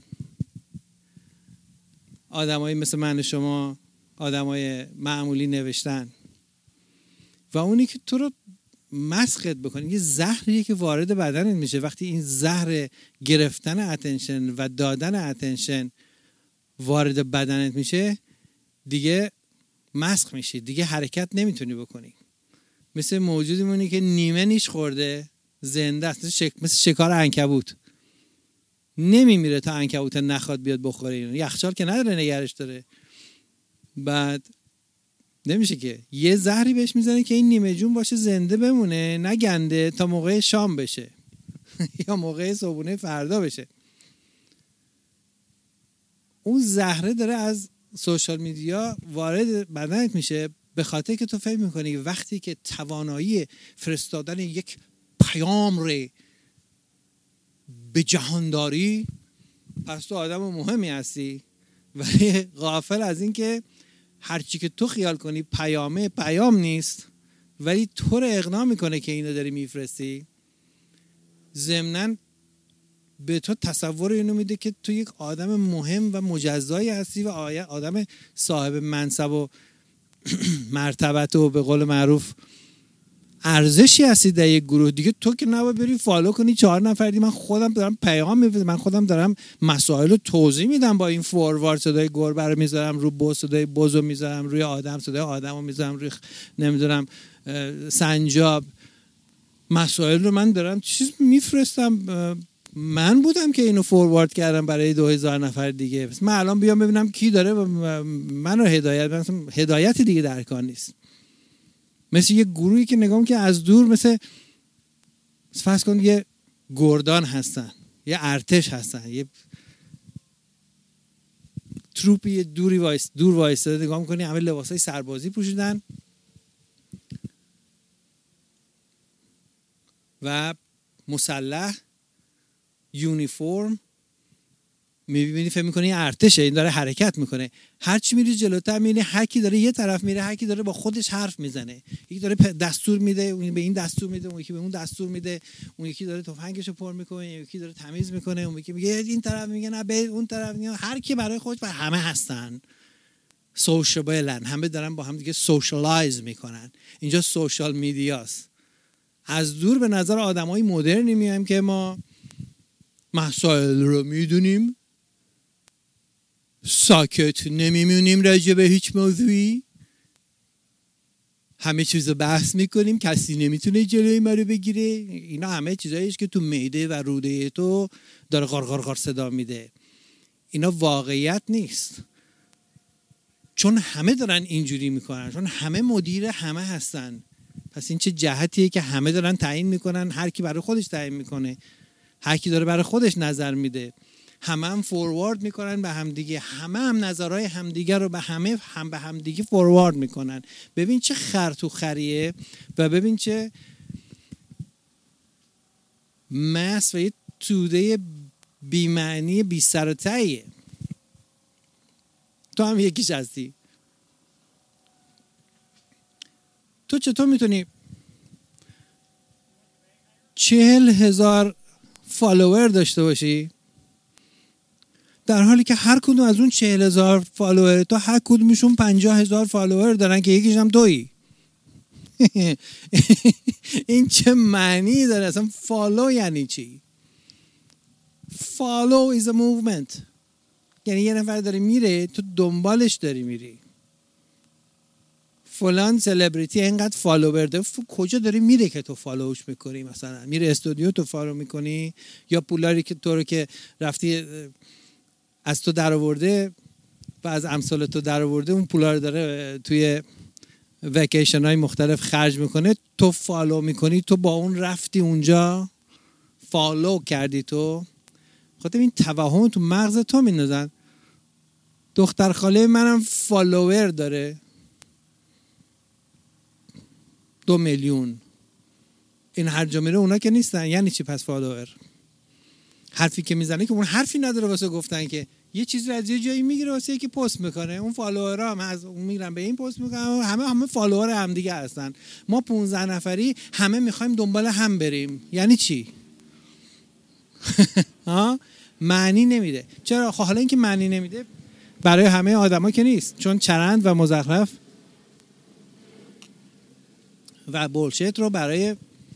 آدمایی مثل من و شما، آدمای معمولی نوشتن و اونی که تو رو مسخت بکنه. یه زهریه که وارد بدنت میشه. وقتی این زهر گرفتن اتنشن و دادن اتنشن وارد بدنت میشه دیگه مسخ میشی، دیگه حرکت نمیتونی بکنی. مثل موجودی مونی که نیمه نیش خورده زنده است، مثل, شک... مثل شکار عنکبوت نمیمیره تا عنکبوت نخواد بیاد بخوره. اینو یخچال که نداره نگرش داره، بعد نمیشه که یه زهری بهش میزنه که این نیمه جون باشه زنده بمونه، نگنده تا موقع شام بشه یا موقع صبحونه فردا بشه. اون زهره داره از سوشال میدیا وارد بدنت میشه به خاطر که تو فکر میکنی وقتی که توانایی فرستادن یک پیام رو به جهان داری پس تو آدم مهمی هستی، ولی غافل از این که هرچی که تو خیال کنی پیامه پیام نیست، ولی تو رو اقناع میکنه که اینو داری میفرستی. ضمناً به تو تصور اینو میده که تو یک آدم مهم و مجزایی هستی و آدم صاحب منصب و مرتبت و به قول معروف ارزشی هستی در یک گروه دیگه. تو که نباید بری فالو کنی چهار نفری. من خودم دارم پیغام میفرستم، من خودم دارم مسائل رو توضیح میدم با این فوروارد، صدای گربه رو میذارم رو بز، صدای بز رو میذارم روی آدم، صدای آدم رو میذارم روی نمیدونم سنجاب. مسائل رو من دارم چیز میفرستم. من بودم که اینو فوروارد کردم برای دو هزار نفر دیگه. پس من الان بیام ببینم کی داره منو هدایت، مثلا هدایت دیگه در کار نیست. مثل یه گروهی که نگام که از دور مثل فرض کن یه گردان هستن، یه ارتش هستن، یه تروپی دوری وایس دور وایساده، نگاه می‌کنی همه لباسای سربازی پوشیدن و مسلح، یونیفرم، میبینی فکر میکنی ارتشه، این داره حرکت میکنه. هرچی میری جلوتر میبینی هر کی داره یه طرف میره، هر کی داره با خودش حرف میزنه. یکی داره دستور میده، اون به این دستور میده، اون یکی به اون دستور میده، اون یکی داره تفنگشو پر میکنه، یکی داره تمیز میکنه، اون یکی میگه این طرف میگه نه به اون طرف میگه. هر کی برای خودش و همه هستن سوشابلن، همه دارن با هم دیگه سوشالایز میکنن. اینجا سوشال میدیاست. از دور به نظر آدمای مدرنی میایم که ما مسائل رو میدونیم، ساکت نمیمونیم راجع به هیچ موضوعی، همه چیز رو بحث میکنیم، کسی نمیتونه جلوی ما رو بگیره. اینا همه چیزاییه که تو معده و روده تو داره غار غار غار صدا میده. اینا واقعیت نیست، چون همه دارن اینجوری میکنن، چون همه مدیر همه هستن. پس این چه جهتیه که همه دارن تعیین میکنن، هر کی برای خودش تعیین میکنه، هر کی داره برای خودش نظر میده، همه هم فوروارد میکنن به همدیگه، همه هم نظرهای همدیگه رو به همه هم به همدیگه فوروارد میکنن. ببین چه خر تو خریه و ببین چه مس و یه توده بی‌معنی بی سر و تهیه. تو هم یکیش هستی. تو چطور میتونی چهل هزار فالوور داشته باشی در حالی که هر کدوم از اون چهل هزار فالوور تو هر کدومشون پنجاه هزار فالوور دارن که یکیش هم تویی؟ این چه معنی داره اصلا؟ فالو یعنی چی؟ فالو is a movement، یعنی یه نفر داره میره تو دنبالش داری میری. فلان سلبریتی اینقدر فالوور داره، کجا داره میره که تو فالوش میکنی؟ مثلا میره استودیو تو فالو میکنی، یا پولاری که تو رو که رفتی از تو در آورده و از امثال تو در آورده اون پولا رو داره توی وکیشن های مختلف خرج میکنه، تو فالو میکنی، تو با اون رفتی اونجا فالو کردی. تو خاطر این توهم تو مغز تو میندازن. دختر خاله منم فالوور داره دو میلیون. این هر جا میره اونا که نیستن. یعنی چی پس فالوور؟ حرفی که میزنه که اون حرفی نداره واسه گفتن که یه چیزی از یه جایی میگیره واسه یکی پست میکنه، اون فالوورها هم از اون میرن به این پست میکنن، همه همه فالوور هم دیگه هستن. ما پانزده نفری همه میخوایم دنبال هم بریم. یعنی چی؟ ها معنی نمیده. چرا؟ خب حالا اینکه معنی نمیده برای همه آدما که نیست، چون چرند و مزخرف و بولشیت رو برای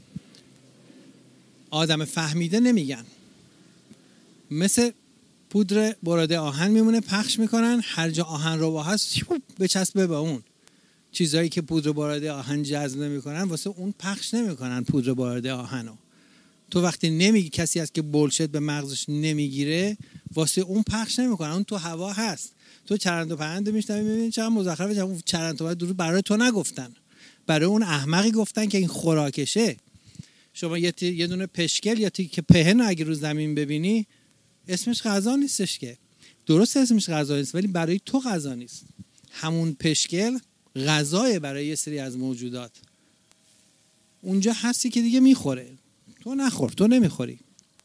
آدم فهمیده نمیگن. مثل پودر براده آهن میمونه، پخش میکنن، هر جا آهن رو با هست بچسبه به اون. چیزایی که پودر براده آهن جذب نمیکنن واسه اون پخش نمیکنن پودر براده آهنو. تو وقتی نمیگی، کسی هست که بولشیت به مغزش نمیگیره واسه اون پخش نمیکنن، اون تو هوا هست. تو چرند و پرند میشنوی میبینی چقدر مزخرفه، چقدر چرند و پرند درو برای تو نگفتن، برای اون احمقی گفتن که این خوراکشه. شما یه یه دونه پشکل یا تیکه پهن اگه رو زمین ببینی اسمش غذا نیستش که. درست اسمش غذا نیست ولی برای تو غذا نیست. همون پشکل غذای برای یه سری از موجودات. اونجا هستی که دیگه میخوره، تو نخور، تو نمیخوری.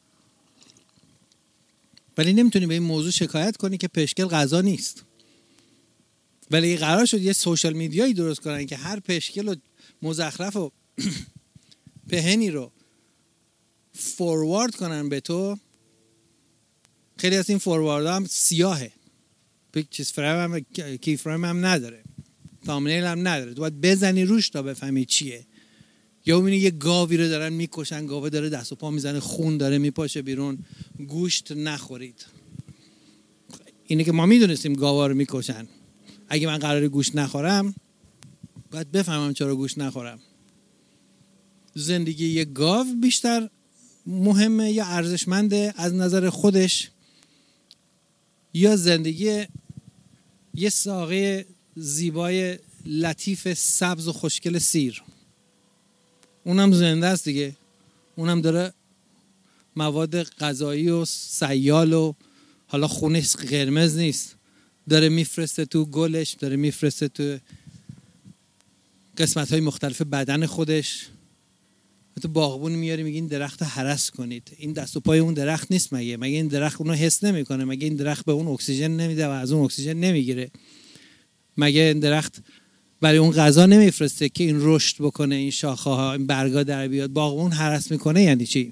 ولی نمیتونی به این موضوع شکایت کنی که پشکل غذا نیست. ولی قرار شد یه سوشال میدیایی درست کنن که هر پشکل و مزخرف و پهنی رو فوروارد کنن به تو. خیلی از این فوروارد هم سیاهه، چیز فریم هم کی فریم هم نداره، تامنیل هم نداره، تو باید بزنی روش تا بفهمی چیه. یا ببینی یه گاوی رو دارن میکشن، گاوه داره دست و پا میزنه، خون داره میپاشه بیرون، گوشت نخورید. اینه که ما میدونستیم گاوا رو میکشن. اگه من قراره گوشت نخورم باید بفهمم چرا گوشت نخورم. زندگی یه گاو بیشتر مهمه یا ارزشمنده از نظر خودش، یا زندگی یه ساقه زیبای لطیف سبز و خوشگل سیر؟ اونم زنده است دیگه، اونم داره مواد غذایی و سیال و حالا خونش قرمز نیست، داره میفرسته تو گلش، داره میفرسته تو قسمت‌های مختلف بدن خودش. تو باغبون میاری میگی این درخت هرس کنید، این دست و پای اون درخت نیست مگه؟ مگه این درخت اونو حس نمیکنه؟ مگه این درخت به اون اکسیژن نمیده و از اون اکسیژن نمیگیره؟ مگه این درخت برای اون غذا نمیفرسته که این رشد بکنه، این شاخه ها، این برگا در بیاد؟ باغبون هرس میکنه یعنی چی؟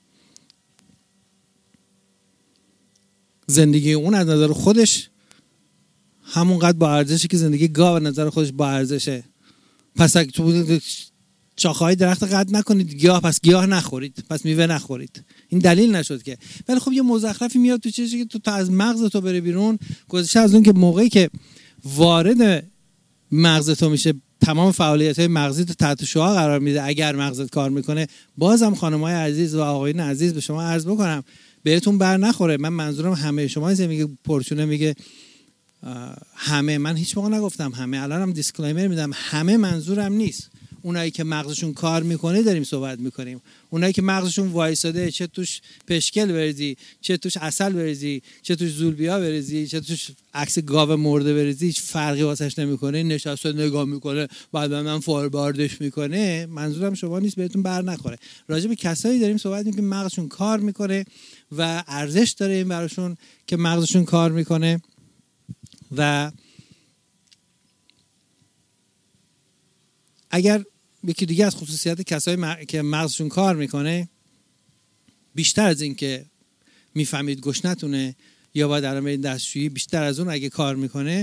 زندگی اون از نظر خودش همونقدر با ارزشه که زندگی گاو از نظر خودش با ارزشه. پس اگه تو شاخه‌های درخت قطع نکنید گیاه، پس گیاه نخورید، پس میوه نخورید. این دلیل نشد که. ولی خب یه مزخرفی میاد تو چیزی که تو تا از مغز تو بره بیرون، گذشته از اون که موقعی که وارد مغز تو میشه تمام فعالیت‌های مغزی تو تحت شعاع قرار میده. اگر مغزت کار میکنه، بازم خانم‌های عزیز و آقایون عزیز به شما عرض بکنم بهتون بر نخوره. من منظورم همه شما نیست. میگه پرچونه میگه همه، من هیچ موقع نگفتم همه، الانم دیسکلایمر میدم، همه منظورم نیست. اونایی که مغزشون کار میکنه داریم صحبت میکنیم. اونایی که مغزشون وایساده، چه توش پشکل بریزی، چه توش عسل بریزی، چه توش زولبیا بریزی، چه توش عکس گاو مرده بریزی، هیچ فرقی واسش نمیکنه، نشسته نگاه میکنه، بعد من فورواردش میکنه. منظورم شما نیست، بهتون بر نخوره. راجع به کسایی داریم صحبت میکنیم که مغزشون کار میکنه و ارزش داره این براشون که مغزشون کار میکنه. و اگر یکی دیگه از خصوصیات کسایی م... که مغزشون کار میکنه بیشتر از این که میفهمید گشنتونه یا باید الان برید دستشویی، بیشتر از اون اگه کار میکنه،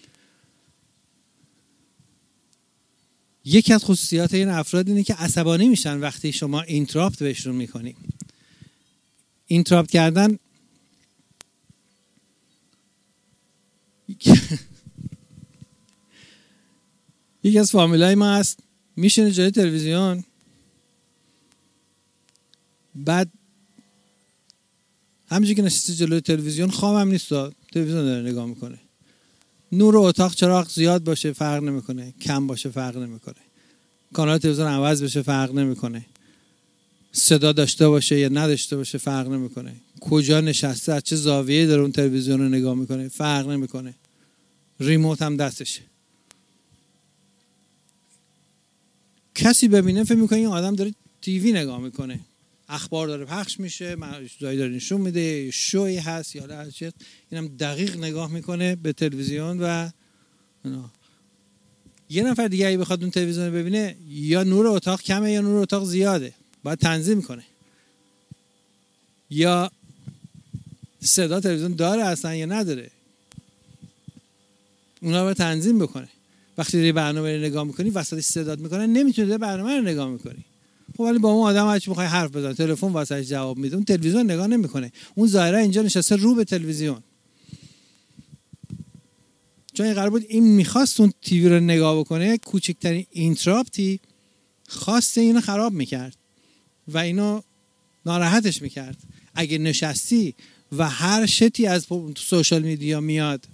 یکی از خصوصیات این افراد اینه که عصبانی میشن وقتی شما اینتراپت بهشون میکنی. اینتراپت کردن یکی از فامیلای ما هست، میشینه جلوی تلویزیون، بعد همینجوری که نشسته جلوی تلویزیون خوابم نیست، تلویزیون داره نگاه میکنه. نور اتاق چراغ زیاد باشه فرق نمیکنه، کم باشه فرق نمیکنه، کانال تلویزیون عوض بشه فرق نمیکنه، صدا داشته باشه یا نداشته باشه فرق نمیکنه، کجا نشسته، از چه زاویه‌ای داره اون تلویزیون رو نگاه میکنه فرق نمیکنه، ریموت هم دستشه. کسی ببینه فکر میکنه این آدم داره تیوی نگاه میکنه، اخبار داره پخش میشه، چیزایی داره نشون میده، شوی هست یا هر چیز، اینم دقیق نگاه میکنه به تلویزیون و اینا. یه نفر دیگه اگه بخواد اون تلویزیون رو ببینه، یا نور اتاق کمه یا نور اتاق زیاده، باید تنظیم کنه، یا صدا تلویزیون داره اصلا یا نداره، اونا رو تنظیم بکنه. وقتی داری برنامه رو نگاه میکنی وسطش صدات میکنن، نمیتونی برنامه رو نگاه میکنی. خب ولی با اون آدم هرچی میخوای حرف بزن، تلفن واسش جواب میده، اون تلویزیون نگاه نمیکنه، اون ظاهرا اینجا نشسته رو به تلویزیون، چون این قرار بود این میخواست اون تیوی رو نگاه بکنه، کوچکترین اینتراپتی خواست اینو خراب میکرد و اینو ناراحتش میکرد. اگه نشستی و هر شتی از سوشال میدیا میاد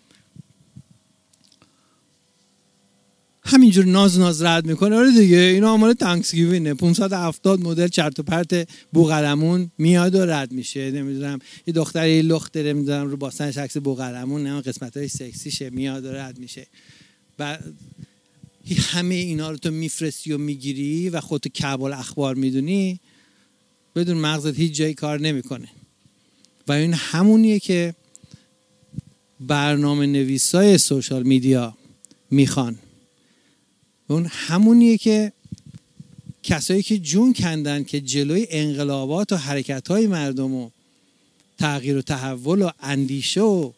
همینجور ناز ناز رد میکنه، آره دیگه اینا آمال تانکسگیوینه، پانصد و هفتاد مدل چرت و پرت بوقلمون میاد و رد میشه، نمیدونم یه دختری یه لخت داره نمیدونم رو باستنش عکس بوقلمون، نه قسمتای سکسیشه میاد و رد میشه. و همه اینا رو تو میفرستی و میگیری و خودتو کعبال اخبار میدونی، بدون مغزت هیچ جایی کار نمیکنه. و این همونیه که برنامه نویسای سوشال میدیا میخوان، اون همونیه که کسایی که جون کندن که جلوی انقلابات و حرکت‌های مردم و تغییر و تحول و اندیشه و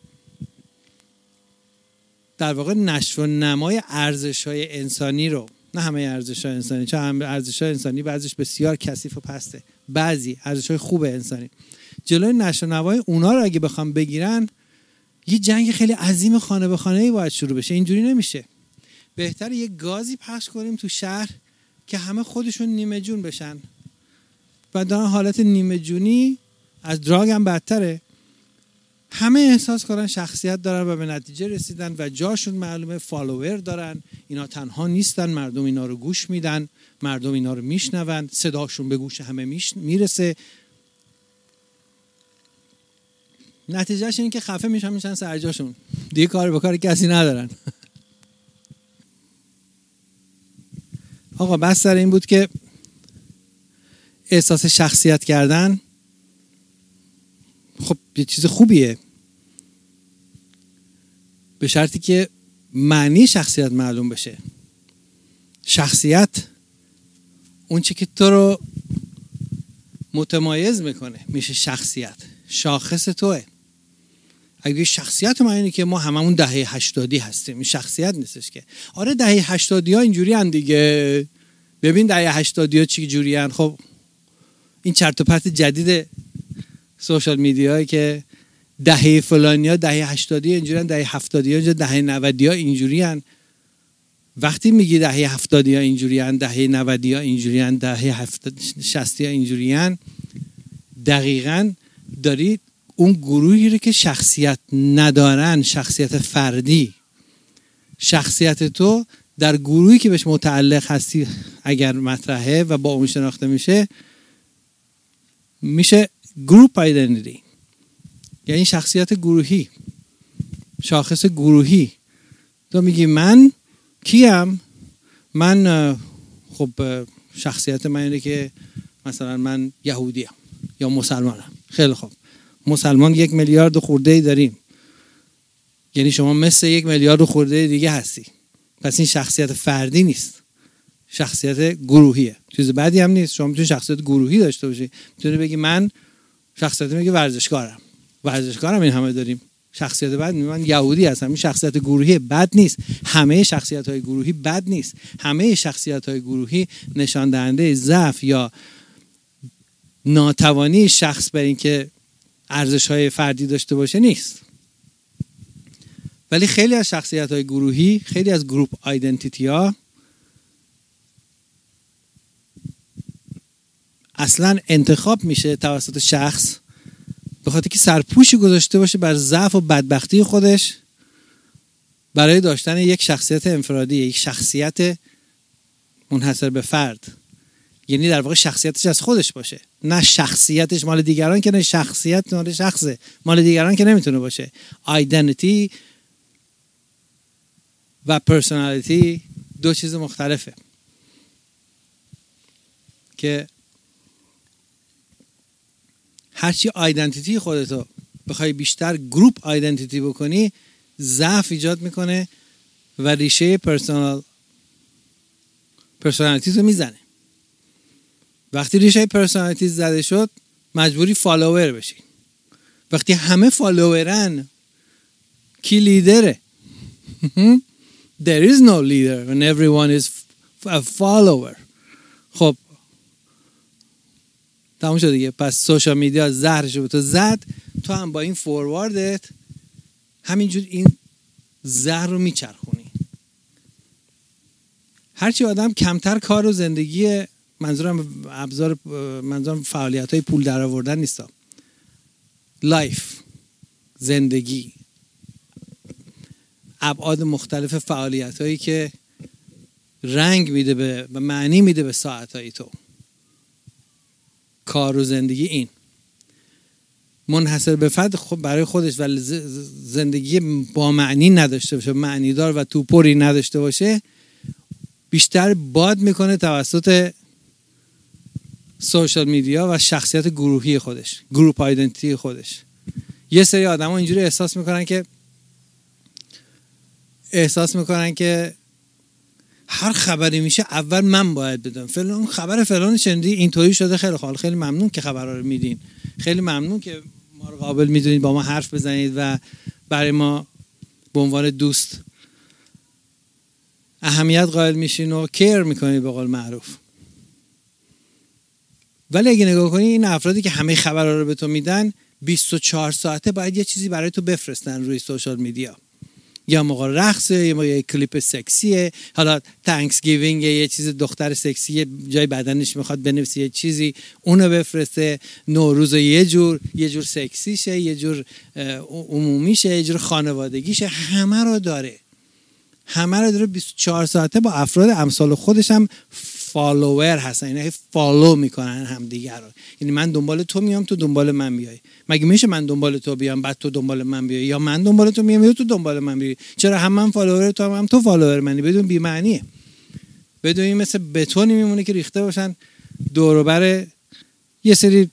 در واقع نشو و نمای ارزش‌های انسانی رو، نه همه ارزش‌های انسانی، چون هم ارزش‌های انسانی بعضیش بسیار کثیف و پسته، بعضی ارزش‌های خوب انسانی، جلوی نشو و نمای اونا رو اگه بخوام بگیرن، یه جنگ خیلی عظیم خانه به خانه‌ای باید شروع بشه. اینجوری نمیشه. بهتره یه گازی پخش کنیم تو شهر که همه خودشون نیمه جون بشن و در حالت نیمه جونی، از دراگ هم بدتره، همه احساس کنن شخصیت دارن و به نتیجه رسیدن و جاشون معلومه، فالوور دارن، اینا تنها نیستن، مردم اینا رو گوش میدن، مردم اینا رو میشنون، صداشون به گوش همه میش... میرسه. نتیجهش این که خفه میشن میشن سر جاشون، دیگه کار به کار کسی ندارن. آقا بس سر این بود که احساس شخصیت کردن خب یه چیز خوبیه، به شرطی که معنی شخصیت معلوم بشه. شخصیت اون چی که تو رو متمایز میکنه میشه شخصیت، شاخص توه. اگه شخصیت ما اینه که ما هممون دهه هشتادی هستیم، این شخصیت نیستش که. آره دهه هشتادی ها اینجوری هن دیگه، ببین دهه هشتادی ها چی جوری هن. خب این چرت و پرت جدید سوشال میدیایی که دهه فلانی ها دهه هشتادی اینجوری هن، دهه هفتادی ها دهه نودی ها اینجوری هن. وقتی میگی دهه هفتادی ها اینجوری هن، دهه نودی ها اینجوری هن، دهه شصتی ها اینجوری هن، دقیقاً داری اون گروهی رو که شخصیت ندارن، شخصیت فردی، شخصیت تو در گروهی که بهش متعلق هستی اگر مطرحه و با اون شناخته میشه، میشه گروپ آیدنتیتی، یعنی شخصیت گروهی، شاخص گروهی. تو میگی من کیم؟ من خب شخصیت من اینه که مثلا من یهودیم یا مسلمانم. خیلی خوب، مسلمان یک میلیارد خورده داریم، یعنی شما مثل یک میلیارد خورده دیگه هستی. پس این شخصیت فردی نیست، شخصیت گروهیه. چیز بعدی هم نیست. شما میتونی شخصیت گروهی داشته باشی، میتونی بگی من شخصیت میگه ورزشکارم، ورزشکارم این همه داریم. شخصیت بعد من یهودی هستم، این شخصیت گروهی بد نیست. همه شخصیت‌های گروهی بد نیست. همه شخصیت‌های گروهی نشان دهنده ضعف یا ناتوانی شخص بر این که ارزش‌های فردی داشته باشه نیست. ولی خیلی از شخصیت‌های گروهی، خیلی از گروپ آیدنتیتی‌ها اصلاً انتخاب میشه توسط شخص به خاطر که سرپوشی گذاشته باشه بر ضعف و بدبختی خودش برای داشتن یک شخصیت انفرادی، یک شخصیت منحصر به فرد. یعنی در واقع شخصیتش از خودش باشه، نه شخصیتش مال دیگران، که نه شخصیت مال شخصه، مال دیگران که نمیتونه باشه. آیدنتیتی و پرسونالیتی دو چیز مختلفه که هرچی آیدنتیتی خودتو بخوای بیشتر گروپ آیدنتیتی بکنی، ضعف ایجاد میکنه و ریشه پرسونال پرسونالیتی تو میزنه. وقتی ریشه پرسونالیتی زده شد مجبوری فالوور بشی. وقتی همه فالوورن کی لیدره؟ There is no leader when everyone is a follower. خب تموم شد دیگه. پس سوشال میدیا زهرش رو به تو زد، تو هم با این فورواردت همینجور این زهر رو میچرخونی. هرچی آدم کمتر کار و زندگی، منظورم ابزار، منظورم فعالیت های پول در آوردن نیستا، لایف، زندگی، ابعاد مختلف فعالیت هایی که رنگ میده به و معنی میده به ساعت های تو، کار و زندگی، این منحصر به فرد خب برای خودش و زندگی با معنی نداشته باشه، معنی دار و توپری نداشته باشه، بیشتر باد میکنه توسط سوشال میدیا و شخصیت گروهی خودش، گروپ آیدنتیتی خودش. یه سری آدم ها اینجوری احساس میکنن که احساس میکنن که هر خبری میشه اول من باید بدم. فلان خبر فلان شنیدی اینطوری شده، خیلی خوب، خیلی ممنون که خبرها رو میدین، خیلی ممنون که ما رو قابل میدونید با ما حرف بزنید و برای ما به عنوان دوست اهمیت قائل میشین و کیر میکنید به قول معروف. ولی اگه نگاه کنی این افرادی که همه خبرها رو به تو میدن بیست و چهار ساعته باید یه چیزی برای تو بفرستن روی سوشال میدیا. یا موقع رقصه، یا موقع یه کلیپ سکسیه، حالا تانکس گیوینگ یه چیز دختر سکسیه جای بدنش میخواد بنویسه یه چیزی اونو بفرسته، نوروز یه جور یه جور سکسیشه، یه جور عمومیشه، یه جور خانوادگیشه، همه رو داره همه رو داره بیست و چهار ساعته با افراد امثال خودش هم فالوور هستن، اینا فالو میکنن هم دیگر رو. یعنی من دنبال تو میام تو دنبال من بیای. مگه میشه من دنبال تو بیام بعد تو دنبال من بیای، یا من دنبال تو میام یا تو دنبال من بیای؟ چرا هم من فالوور تو هم, هم تو فالوور منی؟ بدون بی معنیه. بدون این مثل بتونی میمونه که ریخته باشن دور و بر یه سری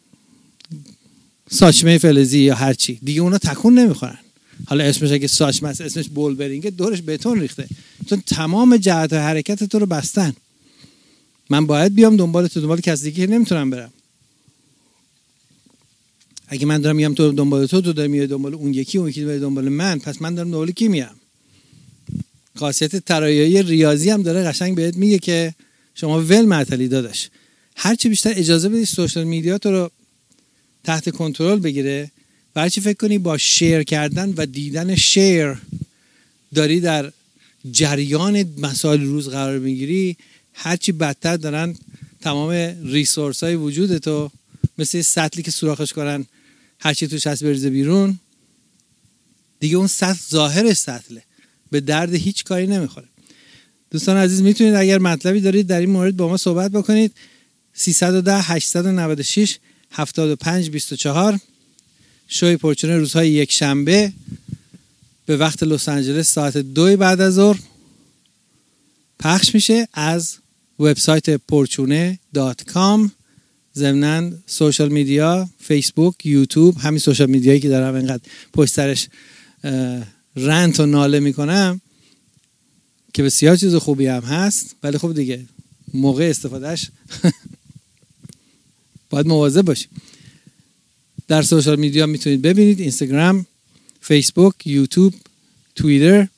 ساچمه فلزی یا هر چی دیگه، اونا تکون نمیخورن. حالا اسمش اگه ساچمه است، اسمش بول برینگه، دورش بتون ریخته، چون تمام جهت حرکت تو رو بستن. من باید بیام دنبال تو، دنبال کسی دیگه نمیتونم برم. اگه من دارم میام تو دنبال تو، تو داری میای دنبال اون یکی، اون یکی داره دنبال من، پس من دارم دنبال کی میام؟ خاصیت طرایایی ریاضی هم داره قشنگ بهت میگه که شما ول معطلی داداش. هر چی بیشتر اجازه بدی سوشال میدیا تو رو تحت کنترل بگیره و هر چی فکر کنی با شیر کردن و دیدن شیر داری در جریان مسائل روز قرار میگیری، هرچی بدتر دارن تمام ریسورس های وجود تو مثل سطلی که سوراخش کنن هرچی توش هست بریزه بیرون، دیگه اون سطل ظاهرش سطله، به درد هیچ کاری نمیخوره. دوستان عزیز، میتونید اگر مطلبی دارید در این مورد با ما صحبت بکنید. سیصد و ده هشتصد و نود و شش هفتاد و پنج بیست و چهار شوی پرچونه روزهای یک شنبه به وقت لس آنجلس ساعت دو بعد از ظهر پخش میشه از وبسایت پرچونه دات کام. ضمناً سوشال میدیا، فیسبوک، یوتیوب، همین سوشال میدیایی که دارم اینقدر پشت سرش رنت و ناله میکنم که بسیار چیز خوبی هم هست، ولی خب دیگه موقع استفادهش باید مواظب باشیم. در سوشال میدیا میتونید ببینید: اینستاگرام، فیسبوک، یوتیوب، توییتر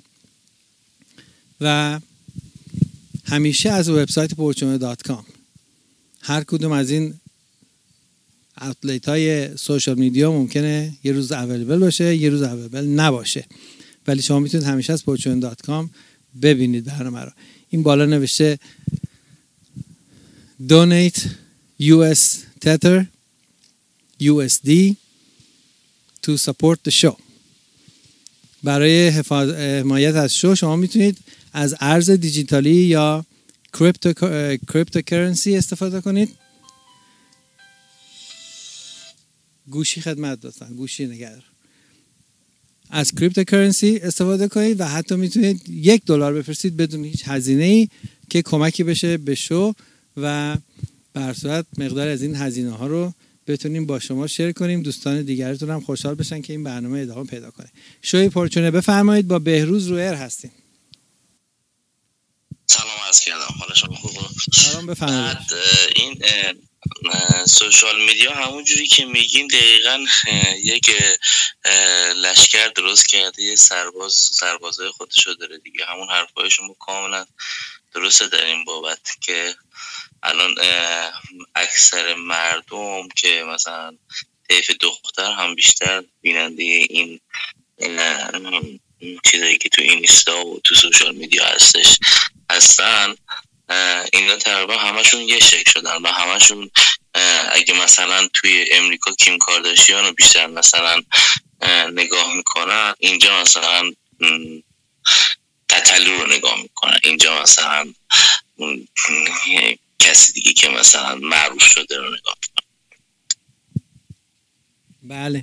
و همیشه از وبسایت پرچونه دات کام. هر کدوم از این اوتلیت های سوشال میدیا ممکنه یه روز اویلیبل باشه، یه روز اویلیبل نباشه، ولی شما میتونید همیشه از پرچونه دات کام ببینید برنامه رو. این بالا نوشته donate یو اس Tether یو اس دی to support the show. برای حمایت از شو شما میتونید از ارز دیجیتالی یا کریپتو کریپتوکرنسی استفاده کنید. گوشی خدمت دادن، گوشی نگهدار. از کریپتوکرنسی استفاده کنید و حتی میتونید یک دلار بفرستید بدون هیچ هزینه‌ای که کمکی بشه به شو و به هر صورت مقدار از این هزینه ها رو بتونیم با شما شیر کنیم، دوستان دیگرتون هم خوشحال بشن که این برنامه ادامه پیدا کنه. شوی پرچونه بفرمایید، با بهروز رو ایر هستیم. سلام عرض کردم، حالا شما خوبه؟ سلام بفرمایید. بعد این سوشال میدیا همون جوری که میگین دقیقاً یک لشکر درست کرده، یه سرباز سربازای خودشو داره دیگه. همون حرفای شما کاملا درسته در این بابت که الان اکثر مردم که مثلا طیف دختر هم بیشتر بیننده این چیزایی که تو اینستا و تو سوشال میدیا هستش هستن، اینا تقریبا همشون یه شکل شدن و همشون اگه مثلا توی امریکا کیم کارداشیان رو بیشتر مثلا نگاه میکنن، اینجا مثلا تتلو رو نگاه میکنن، اینجا مثلا کسی دیگه که مثلا معروف شده رو نگاه میکنن. بله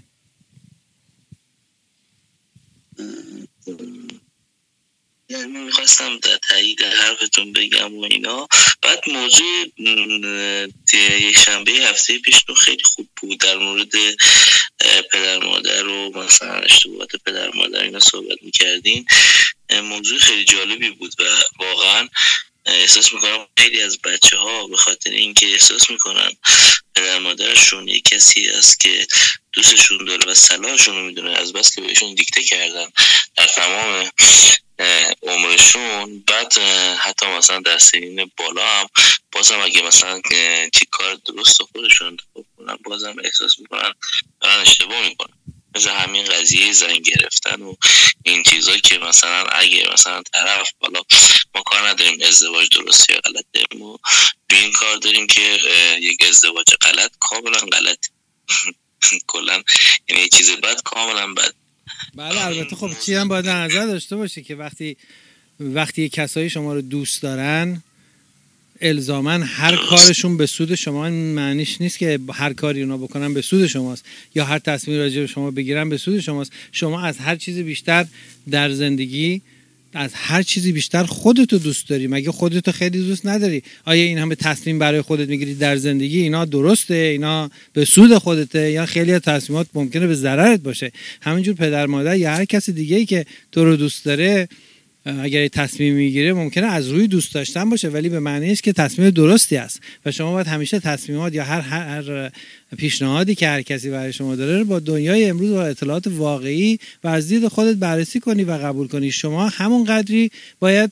یعنی میخواستم در تایید حرفتون بگم و اینا. بعد موضوع یک شنبه هفته پیش تو خیلی خوب بود، در مورد پدر مادر و مثلا اشتباهات پدر مادر اینا صحبت میکردین. موضوع خیلی جالبی بود و واقعا احساس میکنم خیلی از بچه ها به خاطر اینکه احساس میکنن پدر مادرشون یک کسی است که دوستشون داره و صلاحشون رو میدونه، از بس که بهشون دیکته کردن در تمام عمرشون، بعد حتی مثلا در سنین بالا هم بازم اگه مثلا چی کار درست خودشون انتخاب کنن بازم احساس میکنن دارن اشتباه میکنن. مثل همین قضیه زن گرفتن و این چیزا که مثلا اگه مثلا طرف، حالا ما کار نداریم ازدواج درستی یا غلطه، ما به این کار داریم که یک ازدواج غلط کاملا غلط کلا، یعنی چیز بد کاملا بد. بله البته خب چی هم باید در نظر داشته باشه که وقتی وقتی کسایی شما رو دوست دارن الزاماً هر کارشون به سود شما معنیش نیست که هر کاری اونا بکنن به سود شماست یا هر تصمیمی راجع به شما بگیرن به سود شماست. شما از هر چیزی بیشتر در زندگی از هر چیزی بیشتر خودتو دوست داری. مگه خودتو خیلی دوست نداری؟ آیا این همه تصمیم برای خودت میگیری در زندگی اینا درسته؟ اینا به سود خودته یا خیلی از تصمیمات ممکنه به ضررت باشه؟ همینجور پدر مادر یا هر کسی دیگه‌ای که تو رو دوست داره اگر یه تصمیم میگیره ممکنه از روی دوست داشتن باشه ولی به معنی است که تصمیم درستی است و شما باید همیشه تصمیمات یا هر هر پیشنهادی که هر کسی برای شما داره با دنیای امروز و اطلاعات واقعی و از دید خودت بررسی کنی و قبول کنی. شما همون قدری باید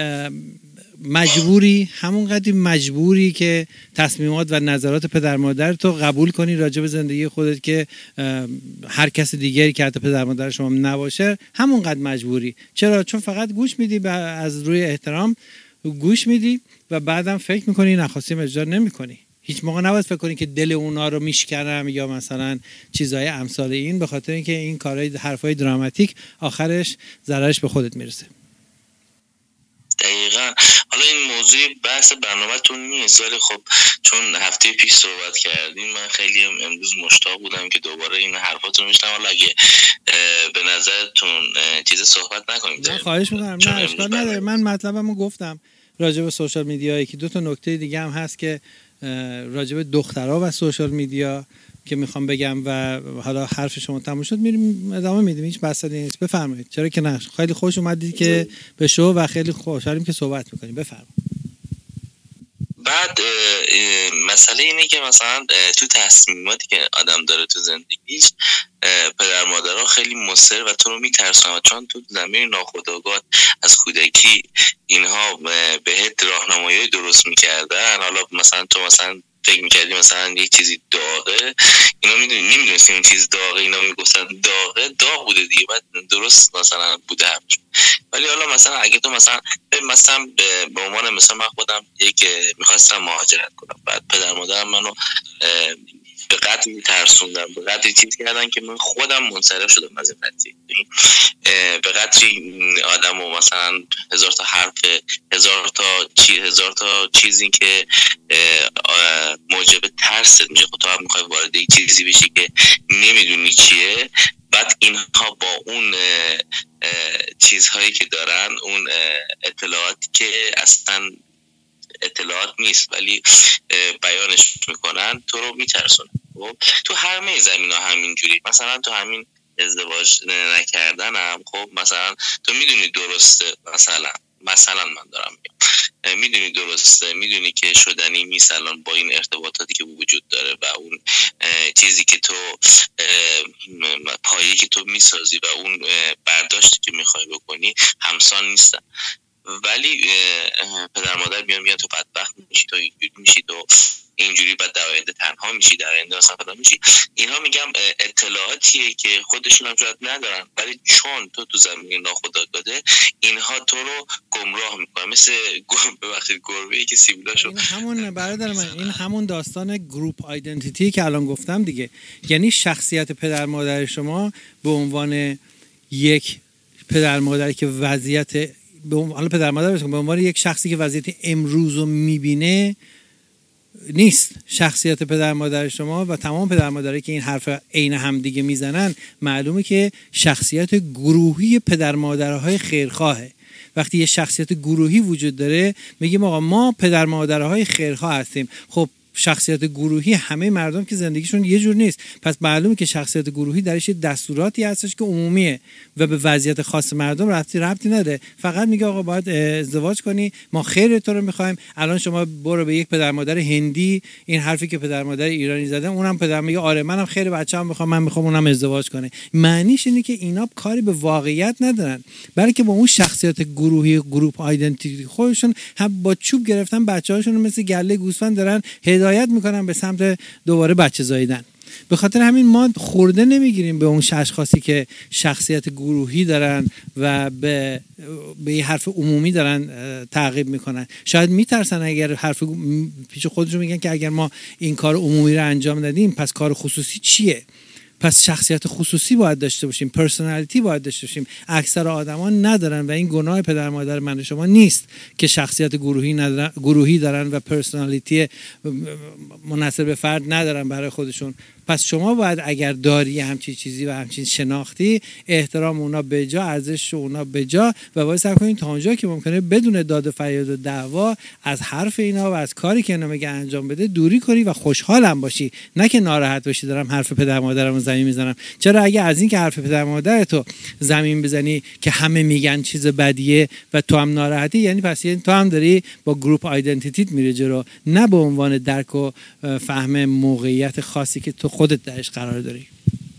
مجبوری همون قدری مجبوری که تصمیمات و نظرات پدر مادر تو قبول کنی راجع به زندگی خودت که هر کس دیگری که حتی پدر مادر شما نباشه همون قدر مجبوری. چرا؟ چون فقط گوش میدی از روی احترام گوش میدی و بعدم فکر میکنی نخواستیم اجرا نمیکنی. هیچ موقع نباید فکر کنی که دل اونا رو میشکنم یا مثلا چیزای امثال این، به خاطر اینکه این کارهای حرفای دراماتیک آخرش ضررش به خودت میرسه. دقیقا. حالا این موضوع بحث برنامه‌تون نیست ولی خب چون هفته پیش صحبت کردیم من خیلی امروز مشتاق بودم که دوباره این حرفاتون رو بشنوم. حالا اگه به نظرتون چیز صحبت نکنیم نه خواهش می‌کنم. نه اشکال نداره. من مطلبمو گفتم راجع به سوشال میدیا. یکی دو تا نکته دیگه هم هست که راجع به دخترها و سوشال میدیا که میخوام بگم و حالا حرف شما تموم شد میریم ادامه میدیم. هیچ بحثی نیست. بفرمایید. چرا که نه. خیلی خوش اومدید که به شو و خیلی خوشحالیم که صحبت میکنیم. بفرمایید. بعد مسئله اینه که مثلا تو تصمیماتی که آدم داره تو زندگیش پدر مادرها خیلی مصر و تو رو میترسن چون تو زمین ناخودآگاه از کودکی اینها بهت راهنمایی درست میکردن. حالا مثلا تو مثلا فکر میکردی مثلا یه چیزی داغه، اینا میدونی نمیدونستی این چیز داغه، اینا میگفتن داغه داغ بوده دیگه بعد درست مثلا بوده همش. ولی حالا مثلا اگه تو مثلا مثلا به عنوان مثلا من خودم یک میخواستم مهاجرت کنم، بعد پدر مادرم منو به قدری ترسوندن، به قدری چیز کردن که من خودم منصرف شدم از این قضیه. به قدری آدم و مثلا هزار تا حرف هزار تا چیز هزار تا چیزی که موجب ترس میشه. خب تو هم میخوای وارد یک چیزی بشی که نمیدونی چیه، بعد اینها با اون چیزهایی که دارن، اون اطلاعاتی که اصلا اطلاعات نیست ولی بیانش میکنن، تو رو میترسونن. خب تو همه زمینا همینجوری، مثلا تو همین ازدواج نکردنم، خب مثلا تو میدونی درسته، مثلا مثلا من دارم میگم میدونی درسته، میدونی که شدنی نیست الان با این ارتباطاتی که وجود داره و اون چیزی که تو پایه‌ای که تو میسازی و اون برداشتی که میخوای بکنی همسان نیستن. ولی پدر مادر میان میان تو بدبخت میشی، تو اینجوری میشی، تو اینجوری بعد در آینده تنها میشی، در آینده اصلا پیدا میشی. اینها میگم اطلاعاتیه که خودشون هم شاید ندارن، ولی چون تو تو زمین ناخودآگاهه اینها تو رو گمراه میکنه، مثل ببخشید گربه‌ای که سیبیلاشو. این همون برادر من، این همون داستان گروپ آیدنتیتی که الان گفتم دیگه. یعنی شخصیت پدر مادر شما به عنوان یک پدر مادری که وضعیت به عنوان پدر مادر به عنوان یک شخصی که وضعیت امروز رو میبینه نیست. شخصیت پدر مادر شما و تمام پدر مادرایی که این حرف عین هم دیگه میزنن، معلومه که شخصیت گروهی پدر مادرهای خیرخواهه. وقتی یه شخصیت گروهی وجود داره میگیم آقا ما پدر مادرهای خیرخواه هستیم. خب شخصیت گروهی همه مردم که زندگیشون یه جور نیست، پس معلومه که شخصیت گروهی درش دستوراتی هستش که عمومیه و به وضعیت خاص مردم ربطی ربطی نداره. فقط میگه آقا باید ازدواج کنی، ما خیر تو رو میخوایم. الان شما برو به یک پدر مادر هندی این حرفی که پدر مادر ایرانی زدن، اونم پدر میگه آره منم خیر بچه‌ام میخوام، من میخوام اونم ازدواج کنه. معنیش اینه که اینا کاری به واقعیت ندارن، بلکه با اون شخصیت گروهی گروپ آیدنتیتی خودشون هم با چوب گرفتن بچه‌هاشون رو مثل گله گوسفند دارن هدایت میکنن به سمت دوباره بچه زاییدن. به خاطر همین ما خورده نمیگیریم به اون اشخاصی که شخصیت گروهی دارن و به به این حرف عمومی دارن تعقیب میکنن. شاید میترسن اگر حرف پیش خودشون میگن که اگر ما این کار عمومی رو انجام ندیم پس کار خصوصی چیه؟ پس شخصیت خصوصی باید داشته باشیم، پرسونالیتی باید داشته باشیم. اکثر آدما ندارن و این گناه پدر مادر من شما نیست که شخصیت گروهی ندارن، گروهی دارن و پرسونالیتی منحصر به فرد ندارن برای خودشون. پس شما باید اگر داری همچین چیزی و همچین شناختی، احترام اونا به جا، ارزش اونا به جا و باید سعی کنین تا اونجا که ممکنه بدون داد و فریاد و دعوا از حرف اینا و از کاری که اینا میگه انجام بده دوری کنی و خوشحالم باشی، نه که ناراحت باشی دارم حرف پدر مادرمو زمین میزنم. چرا اگه از این که حرف پدر مادر تو زمین بزنی که همه میگن چیز بدیه و تو هم ناراحتی، یعنی پس یعنی تو هم داری با گروپ آیدنتیتیت میره جلو، نه به عنوان درک و فهم موقعیت خاصی که تو خودت درش قرار داری.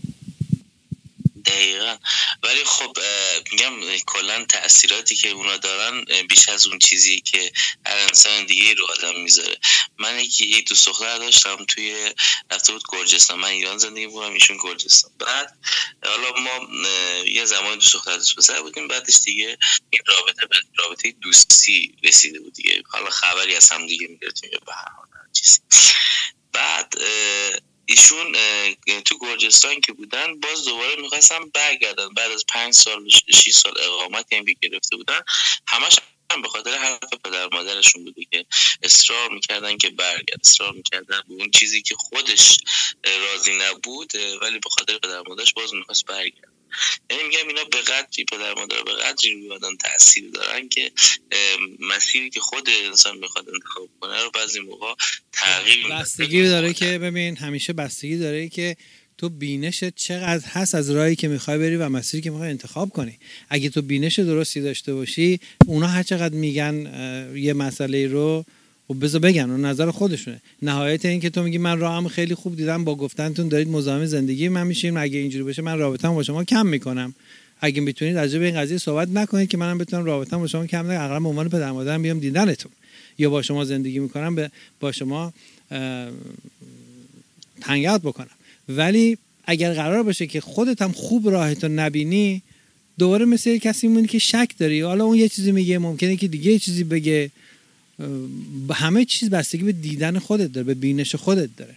دقیقا. ولی خب میگم کلا تأثیراتی که اونا دارن بیش از اون چیزی که هر انسان دیگه رو آدم میذاره. من یکی یک دو دختر داشتم توی رفته بود گرجستان، من ایران زندگی می‌کردم ایشون گرجستان. بعد حالا ما یه زمان دو دختر دوست پسر بودیم، بعدش دیگه این رابطه به رابطه دوستی رسیده بود دیگه، حالا خبری از هم دیگه میگرفتیم به هر حال چیزی. بعد ایشون تو گرجستان که بودن باز دوباره میخواستم برگردن بعد از پنج سال شش سال اقامتی هم که گرفته بودن، همش هم به خاطر حرف پدر مادرشون بوده که اصرار میکردن که برگرد، اصرار میکردن به اون چیزی که خودش راضی نبود ولی به خاطر پدر مادرش باز میخواست برگرد. یعنی میگم اینا به قدری پدر مادر به قدری روی آدم تأثیر دارن که مسیری که خود انسان میخواد انتخاب کنه رو بعضی موقع تغییر میده. بستگی داره که ببین، همیشه بستگی داره که تو بینشت چقدر هست از راهی که میخوای بری و مسیری که میخوای انتخاب کنی. اگه تو بینش درستی داشته باشی، اونا هر چقدر میگن یه مسئله رو و بذار بگن اون نظر خودشونه. نهایت این که تو میگی من راهم خیلی خوب دیدم، با گفتنتون دارید مزاحم زندگی من میشین، اگه اینجوری بشه من رابطه‌ام با شما کم میکنم. اگه میتونید راجع به این قضیه صحبت نکنید که منم بتونم رابطه‌ام با شما کم نکنم، اقلا به عنوان پدر مادرم بیام دیدنتون یا با شما زندگی میکنم، به با شما تنگات بکنم. ولی اگر قرار باشه که خودت هم خوب راهتو نبینی، دوباره مثل کسی میمونی که شک داری، حالا اون یه چیزی میگه، ممکنه که دیگه یه چیزی بگه. همه چیز بستگی به دیدن خودت داره، به بینش خودت داره.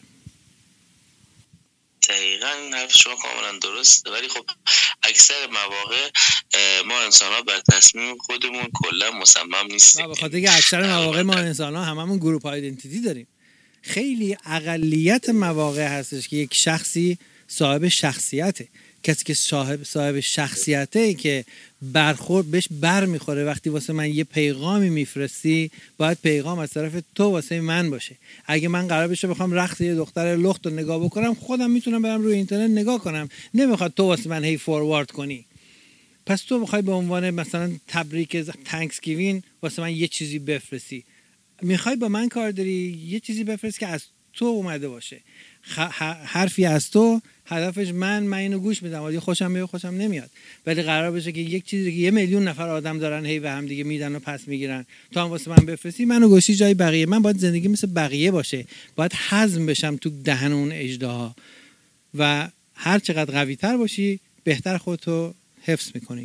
دقیقاً این حرف شما کاملا درسته. ولی خب اکثر مواقع ما انسان‌ها بر تصمیم خودمون کلا مصمم نیستیم. به خاطر اینکه اکثر مواقع ما انسان‌ها هممون گروپ آیدنتیتی داریم. خیلی اقلیت مواقع هستش که یک شخصی صاحب شخصیته. کسی که صاحب صاحب شخصیته که برخورد بهش بر میخوره وقتی واسه من یه پیغامی میفرستی، باید پیغام از طرف تو واسه من باشه. اگه من قرار بشه بخوام رقص یه دختر لخت رو نگاه بکنم، خودم میتونم برم روی اینترنت نگاه کنم، نمیخواد تو واسه من هی فوروارد کنی. پس تو میخوای به عنوان مثلا تبریک تانکسگیوین واسه من یه چیزی بفرستی، میخوای با من کار داری، یه چیزی بفرست که از تو اومده باشه، حرفی از تو، هدفش من من اینو گوش میدم، ولی خوشم میاد خوشم نمیاد. ولی قرار بشه که یک چیزی که یه میلیون نفر آدم دارن هی به هم دیگه میدن و پس میگیرن، تو هم واسه من بفرستی، منو گوشی جای بقیه. من باید زندگی مثل بقیه باشه، باید هضم بشم تو دهن اون اژدها، و هر چقدر قوی تر باشی بهتر خودتو حفظ میکنی.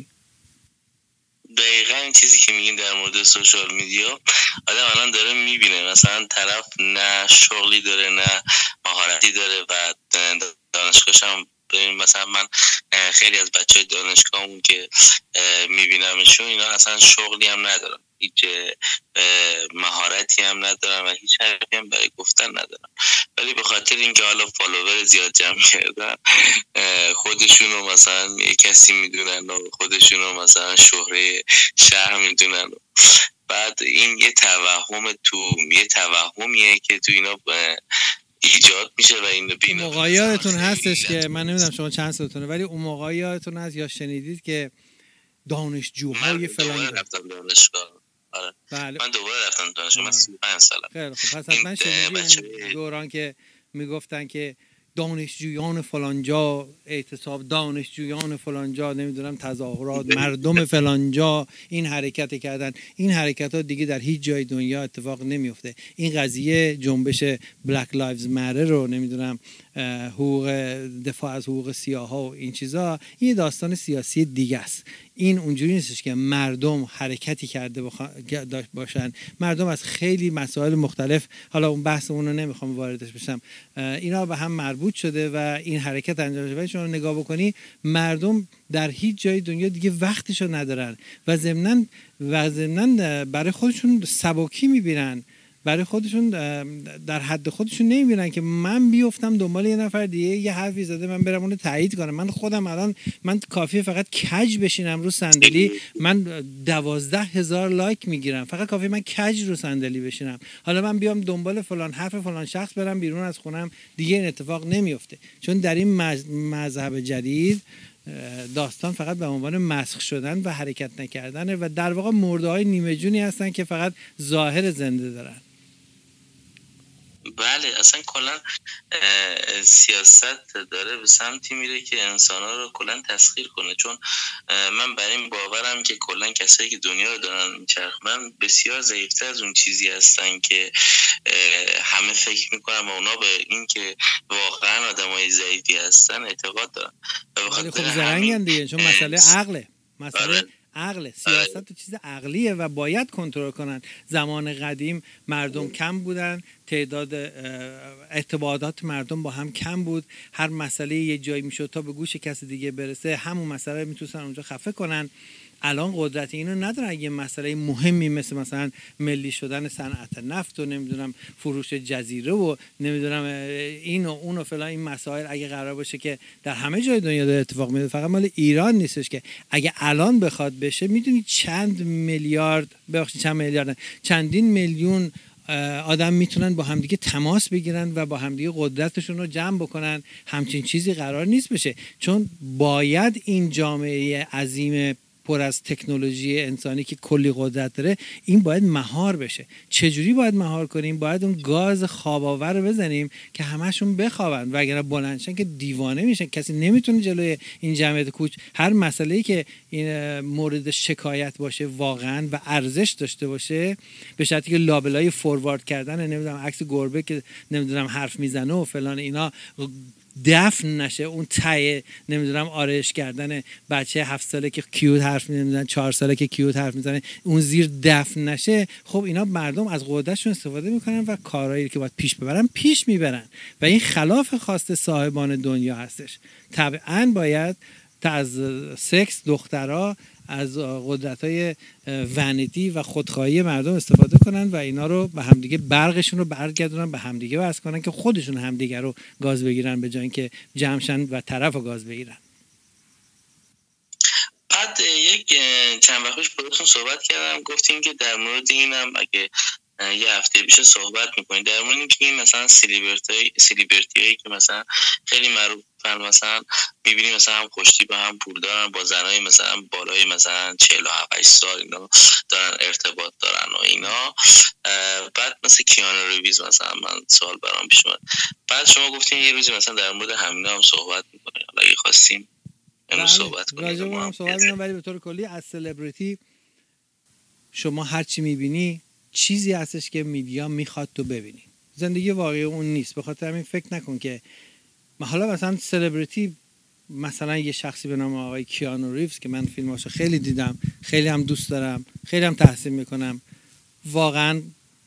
دقیقا این چیزی که میگین در مورد سوشال میدیا، آدم الان داره میبینه مثلا طرف نه شغلی داره نه مهارتی داره و دانشگاهش هم ببین، مثلا من خیلی از بچه دانشگاهمون که میبینمشون اینا اصلا شغلی هم ندارن، هیچ مهارتی هم ندارن و هیچ حرفی هم برای گفتن ندارن، ولی به خاطر اینکه حالا فالوور زیاد جمع کردن خودشون رو مثلا کسی میدونن و خودشون رو مثلا شهره شهر میدونن. بعد این یه توهم تو یه توهمیه که تو اینا ایجاد میشه و این اون موقع یادتون هستش که من نمیدونم شما چند سالتونه، ولی اون موقع یادتون هست یا شنیدید که دانشجوهای فلان من رفتم دانشگاه. آره. بله. من دوباره رفتم دانشگاه، من سی و پنج سالم. خیلی خب، پس حتما شنیدید دوران که میگفتن که دانشجویان فلانجا اعتصاب، دانشجویان فلانجا نمیدونم تظاهرات، مردم فلانجا این حرکت کردن. این حرکت ها دیگه در هیچ جای دنیا اتفاق نمیفته. این قضیه جنبش بلک لایوز ماتر رو نمیدونم حقوق دفاع از حقوق سیاها و این چیزا، این داستان سیاسی دیگه است. این اونجوری نیستش که مردم حرکتی کرده باشن. مردم از خیلی مسائل مختلف، حالا اون بحث اون رو نمیخوام واردش بشم، اینا به هم مربوط شده و این حرکت انجام شده. شما نگاه بکنی مردم در هیچ جای دنیا دیگه وقتشو ندارن و ضمناً و ضمناً برای خودشون سبکی میبینن، برای خودشون در حد خودشون نمیبینن که من بیفتم دنبال یه نفر دیگه یه حرفی زده من برم اونو تایید کنم. من خودم الان من کافیه فقط کج بشینم رو صندلی، من دوازده هزار لایک میگیرم، فقط کافیه من کج رو صندلی بشینم. حالا من بیام دنبال فلان حرف فلان شخص برم بیرون از خونم، دیگه این اتفاق نمیفته. چون در این مذهب جدید داستان فقط به عنوان مسخ شدن و حرکت نکردنه و در واقع مرده های نیمه جونی هستن که فقط ظاهر زنده دارن. بله، اصلا کلا سیاست داره به سمتی میره که انسان‌ها رو کلا تسخیر کنه. چون من بر این باورم که کلا کسایی که دنیا رو دارن میچرخونن بسیار ضعیف‌تر از اون چیزی هستن که همه فکر میکنن و اونا به این که واقعا آدمای ضعیفی هستن اعتقاد دارن. ولی خب زرنگن دیگه، چون مسئله عقله، مسئله عقل. سیاست تو چیز عقلیه و باید کنترل کنن. زمان قدیم مردم کم بودن، تعداد ارتباطات مردم با هم کم بود، هر مسئله یه جایی میشد تا به گوش کسی دیگه برسه همون مسئله میتونن اونجا خفه کنن. الان قدرت اینو ندارن. اگه مسئله مهمی مثل مثلا ملی شدن صنعت نفت و نمیدونم فروش جزیره و نمیدونم این و اون و فلان، این مسائل اگه قرار باشه که در همه جای دنیا داره اتفاق میفته، فقط مال ایران نیستش که اگه الان بخواد بشه، میدونید چند میلیارد ببخشید چند میلیارد نه، چندین میلیون آدم میتونن با همدیگه تماس بگیرن و با همدیگه قدرتشون رو جمع بکنن. همچین چیزی قرار نیست بشه، چون باید این جامعه عظیم پر از تکنولوژی انسانی که کلی قدرت داره، این باید مهار بشه. چجوری باید مهار کنیم؟ باید اون گاز خواب‌آور رو بزنیم که همشون بخوابن، وگرنه بلندشن که دیوانه میشن. کسی نمیتونه جلوی این جمعیت کوچ هر مسئله‌ای که این مورد شکایت باشه واقعا و ارزش داشته باشه، به شرطی که لابلای فوروارد کردن نمیدونم عکس گربه که نمیدونم حرف میزنه و فلان اینا دفن نشه، اون ته نمیدونم آرایش کردن بچه هفت ساله که کیوت حرف نمیزنه، چهار ساله که کیوت حرف میزنه، اون زیر دفن نشه، خب اینا مردم از قدرتشون استفاده میکنن و کارهایی که باید پیش ببرن پیش میبرن و این خلاف خواست صاحبان دنیا هستش. طبعا باید تا از سکس دخترها از قدرت‌های ونیتی و خودخواهی مردم استفاده کنن و اینا رو به همدیگه برقشون رو برگردونن به همدیگه واسه کنن که خودشون همدیگه رو گاز بگیرن به جای اینکه جمعشن و طرف رو گاز بگیرن. فقط یک چند وقت پیش باهاتون صحبت کردم، گفتین که در مورد اینم اگه یه هفته پیش صحبت میکنین در مورد اینکه مثلا سلیبریتی سلیبریتی که مثلا خیلی معروفن، مثلا میبینیم مثلا هم خوشتیپ هم پول دارن، با زنای مثلا بالای مثلا چهل و هفت سال اینا دارن ارتباط دارن و اینا. بعد مثلا کیانو ریویز مثلا من سوال برام پیش اومد، بعد شما گفتین یه روزی مثلا در مورد همینا هم صحبت میکنین. حالا اگه خواستیم امروز صحبت کنیم راجع به هم صحبت کنیم، ولی به طور کلی از سلبریتی شما هر چی میبینی چیزی هستش که میدیا میخواد تو ببینی. زندگی واقعی اون نیست. به خاطر همین فکر نکن که حالا مثلا سلبریتی، مثلا یه شخصی به نام آقای کیانو ریوز که من فیلماشو خیلی دیدم، خیلی هم دوست دارم، خیلی هم تحسین میکنم، واقعا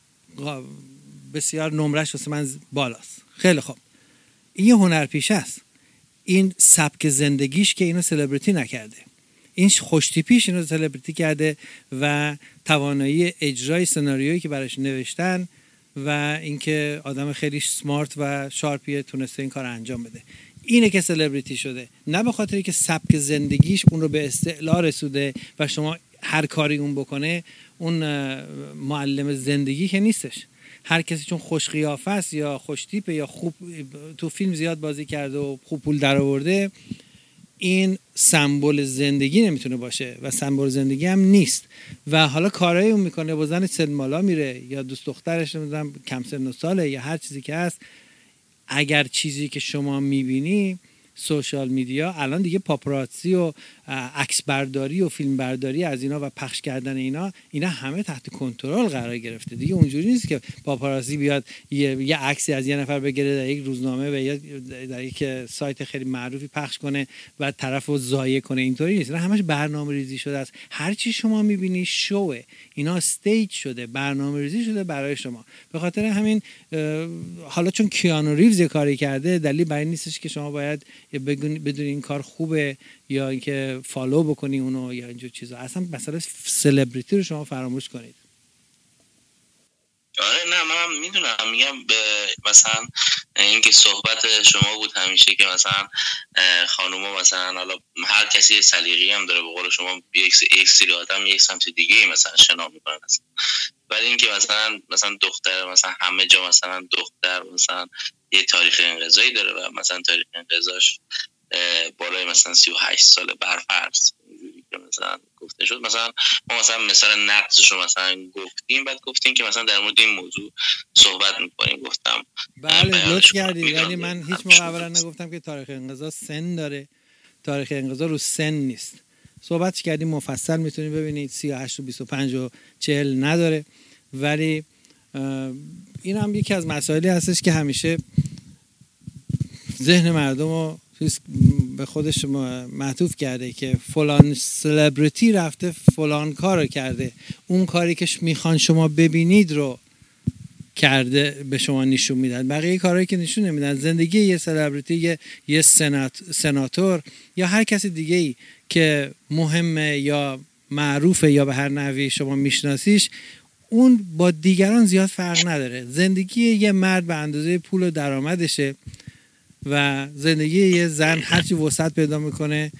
بسیار نمرش واسه من بالاست. خیلی خوب، این یه هنرپیشه است. این سبک زندگیش که اینو سلبریتی نکرده، این خوشتیپیش اینو سلبریتی کرده و توانایی اجرای سناریویی که براش نوشتن و اینکه آدم خیلی سمارت و شارپیه تونسته این کار انجام بده، اینه که سلبریتی شده. نه به خاطری که سبک زندگیش اون رو به استعلا رسوده و شما هر کاری اون بکنه اون معلم زندگی که نیستش. هر کسی چون خوش قیافه است یا خوش تیپه یا خوب تو فیلم زیاد بازی کرده و خوب پول درآورده، این سمبل زندگی نمیتونه باشه و سمبل زندگی هم نیست. و حالا کارایی اون میکنه، با زن سنمالا میره یا دوست دخترش نمیدونم کم سن و ساله یا هر چیزی که هست، اگر چیزی که شما میبینی سوشال میدیا الان دیگه پاپاراتزی و عکس برداری و فیلم برداری از اینا و پخش کردن اینا اینا همه تحت کنترل قرار گرفته. دیگه اونجوری نیست که پاپاراتزی بیاد یه یه عکسی از یه نفر بگیره در یک روزنامه و یا در یک سایت خیلی معروفی پخش کنه و طرفو ضایع کنه. اینطوری نیست. اینا همش برنامه‌ریزی شده است. هر چی شما میبینی شوه، اینا استیج شده، برنامه‌ریزی شده برای شما. به خاطر همین حالا چون کیانو ریوز یه کاری کرده دلیل بر این نیستش که شما باید بدون این کار خوبه یا اینکه فالو بکنی اونو یا اینجور چیزا. اصلا مثلا سلبریتی رو شما فراموش کنید. آره نه منم میدونم، میگم مثلا اینکه صحبت شما بود همیشه که مثلا خانوما مثلا حالا هر کسی سلیقه‌ای هم داره، به قول شما یک سری آدم یک سمت دیگه مثلا شنا میکنن مثلا. ولی اینکه مثلا مثلا دختر مثلا همه جا مثلا دختر مثلا یه تاریخ انقضایی داره و مثلا تاریخ انقضاش بالای مثلا سی و هشت ساله برفرض که مثلا گفته شد، مثلا ما مثلا مثلا نقصش رو مثلا گفتیم، بعد گفتیم که مثلا در مورد این موضوع صحبت می‌کنیم. گفتم بله لطف کردید، ولی من هیچ موقع اولا نگفتم که تاریخ انقضا سن داره. تاریخ انقضا رو سن نیست. صحبت کردیم مفصل، میتونید ببینید سی و هشت و بیست و پنج و چهل نداره. ولی این هم یکی از مسائلی هستش که همیشه ذهن مردم رو به خودش معطوف کرده که فلان سلبریتی رفته فلان کار رو کرده، اون کاری که میخوان شما ببینید رو کرده به شما نشون میدن. بقیه کارهایی که نشون نمیدن. زندگی یه سلبریتی، یه, یه سنات، سناتور یا هر کسی دیگه ای که مهمه یا معروفه یا به هر نحوی شما میشناسیش، اون با دیگران زیاد فرق نداره. زندگی یه مرد به اندازه پول و درآمدشه و زندگی یه زن هرچی وسعت پیدا میکنه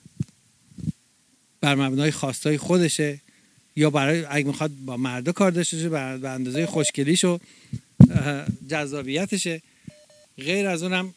بر مبنای خواستای خودشه، یا برای اگه میخواد با مردا کار داشته باشه به اندازه خوشگلیش و جذابیتشه. غیر از اونم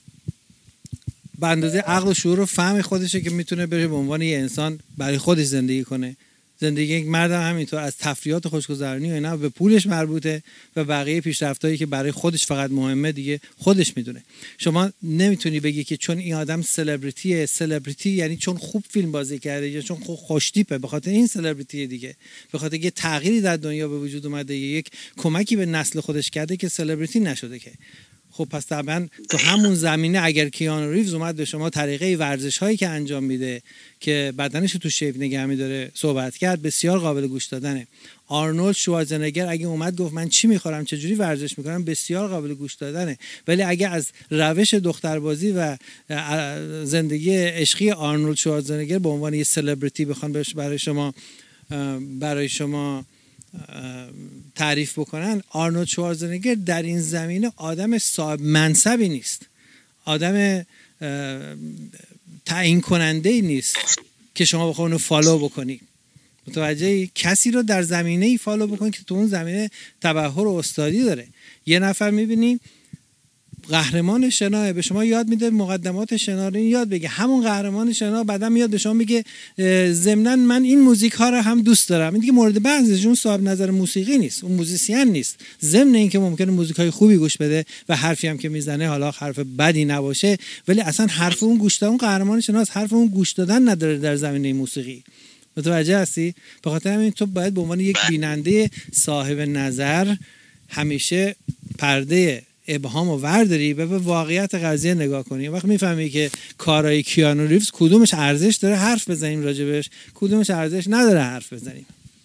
به اندازه عقل و شعور و فهم خودشه که میتونه بره به عنوان یه انسان برای خودش زندگی کنه. زندگی یک مرد هم همینطور، از تفریحات خوشگذرانی و اینا به پولش مربوطه و بقیه پیشرفتایی که برای خودش فقط مهمه دیگه خودش میدونه. شما نمیتونی بگی که چون این آدم سلبریتیه، سلبریتی یعنی چون خوب فیلم بازی کرده یا چون خوش تیپه به خاطر این سلبریتی دیگه، به خاطر یه تغییری در دنیا به وجود اومده، یک کمکی به نسل خودش کرده که سلبریتی نشده که. خب پس طبعا تو همون زمینه اگر کیانو ریوز اومد به شما طریقه ورزش هایی که انجام میده که بدنش رو تو شیپ نگه می‌داره صحبت کرد، بسیار قابل گوش دادنه. آرنولد شوارزنگر اگه اومد گفت من چی میخورم چجوری ورزش میکنم، بسیار قابل گوش دادنه. ولی اگه از روش دختربازی و زندگی عشقی آرنولد شوارزنگر به عنوان یه سلبریتی بخوان برای شما برای شما تعریف بکنن، آرنولد شوارزنگر در این زمینه آدم صاحب منصبی نیست، آدم تعیین کننده نیست که شما بخوای اونو فالو بکنی. متوجهی؟ کسی رو در زمینه‌ای فالو بکن که تو اون زمینه تبحر و استادی داره. یه نفر می‌بینی قهرمان شنا به شما یاد میده مقدمات شنا رو یاد بگه، همون قهرمان شنا بعدا میاد به شما میگه ضمناً من این موزیک ها رو هم دوست دارم. این دیگه مورد بحث، اون صاحب نظر موسیقی نیست، اون موزیسین نیست. ضمن اینکه ممکنه موزیک های خوبی گوش بده و حرفی هم که میزنه حالا حرف بدی نباشه، ولی اصلا حرف اون گوش دادن، اون قهرمان شناست، حرف اون گوش دادن نداره در زمینه موسیقی. متوجه هستی؟ به خاطر همین تو باید به عنوان یک بیننده صاحب نظر همیشه پرده ابهام و ورداری و به واقعیت قضیه نگاه کنی. وقتی میفهمی که کارهای کیانو ریوز کدومش ارزش داره حرف بزنیم راجبش، کدومش ارزش نداره حرف بزنیم.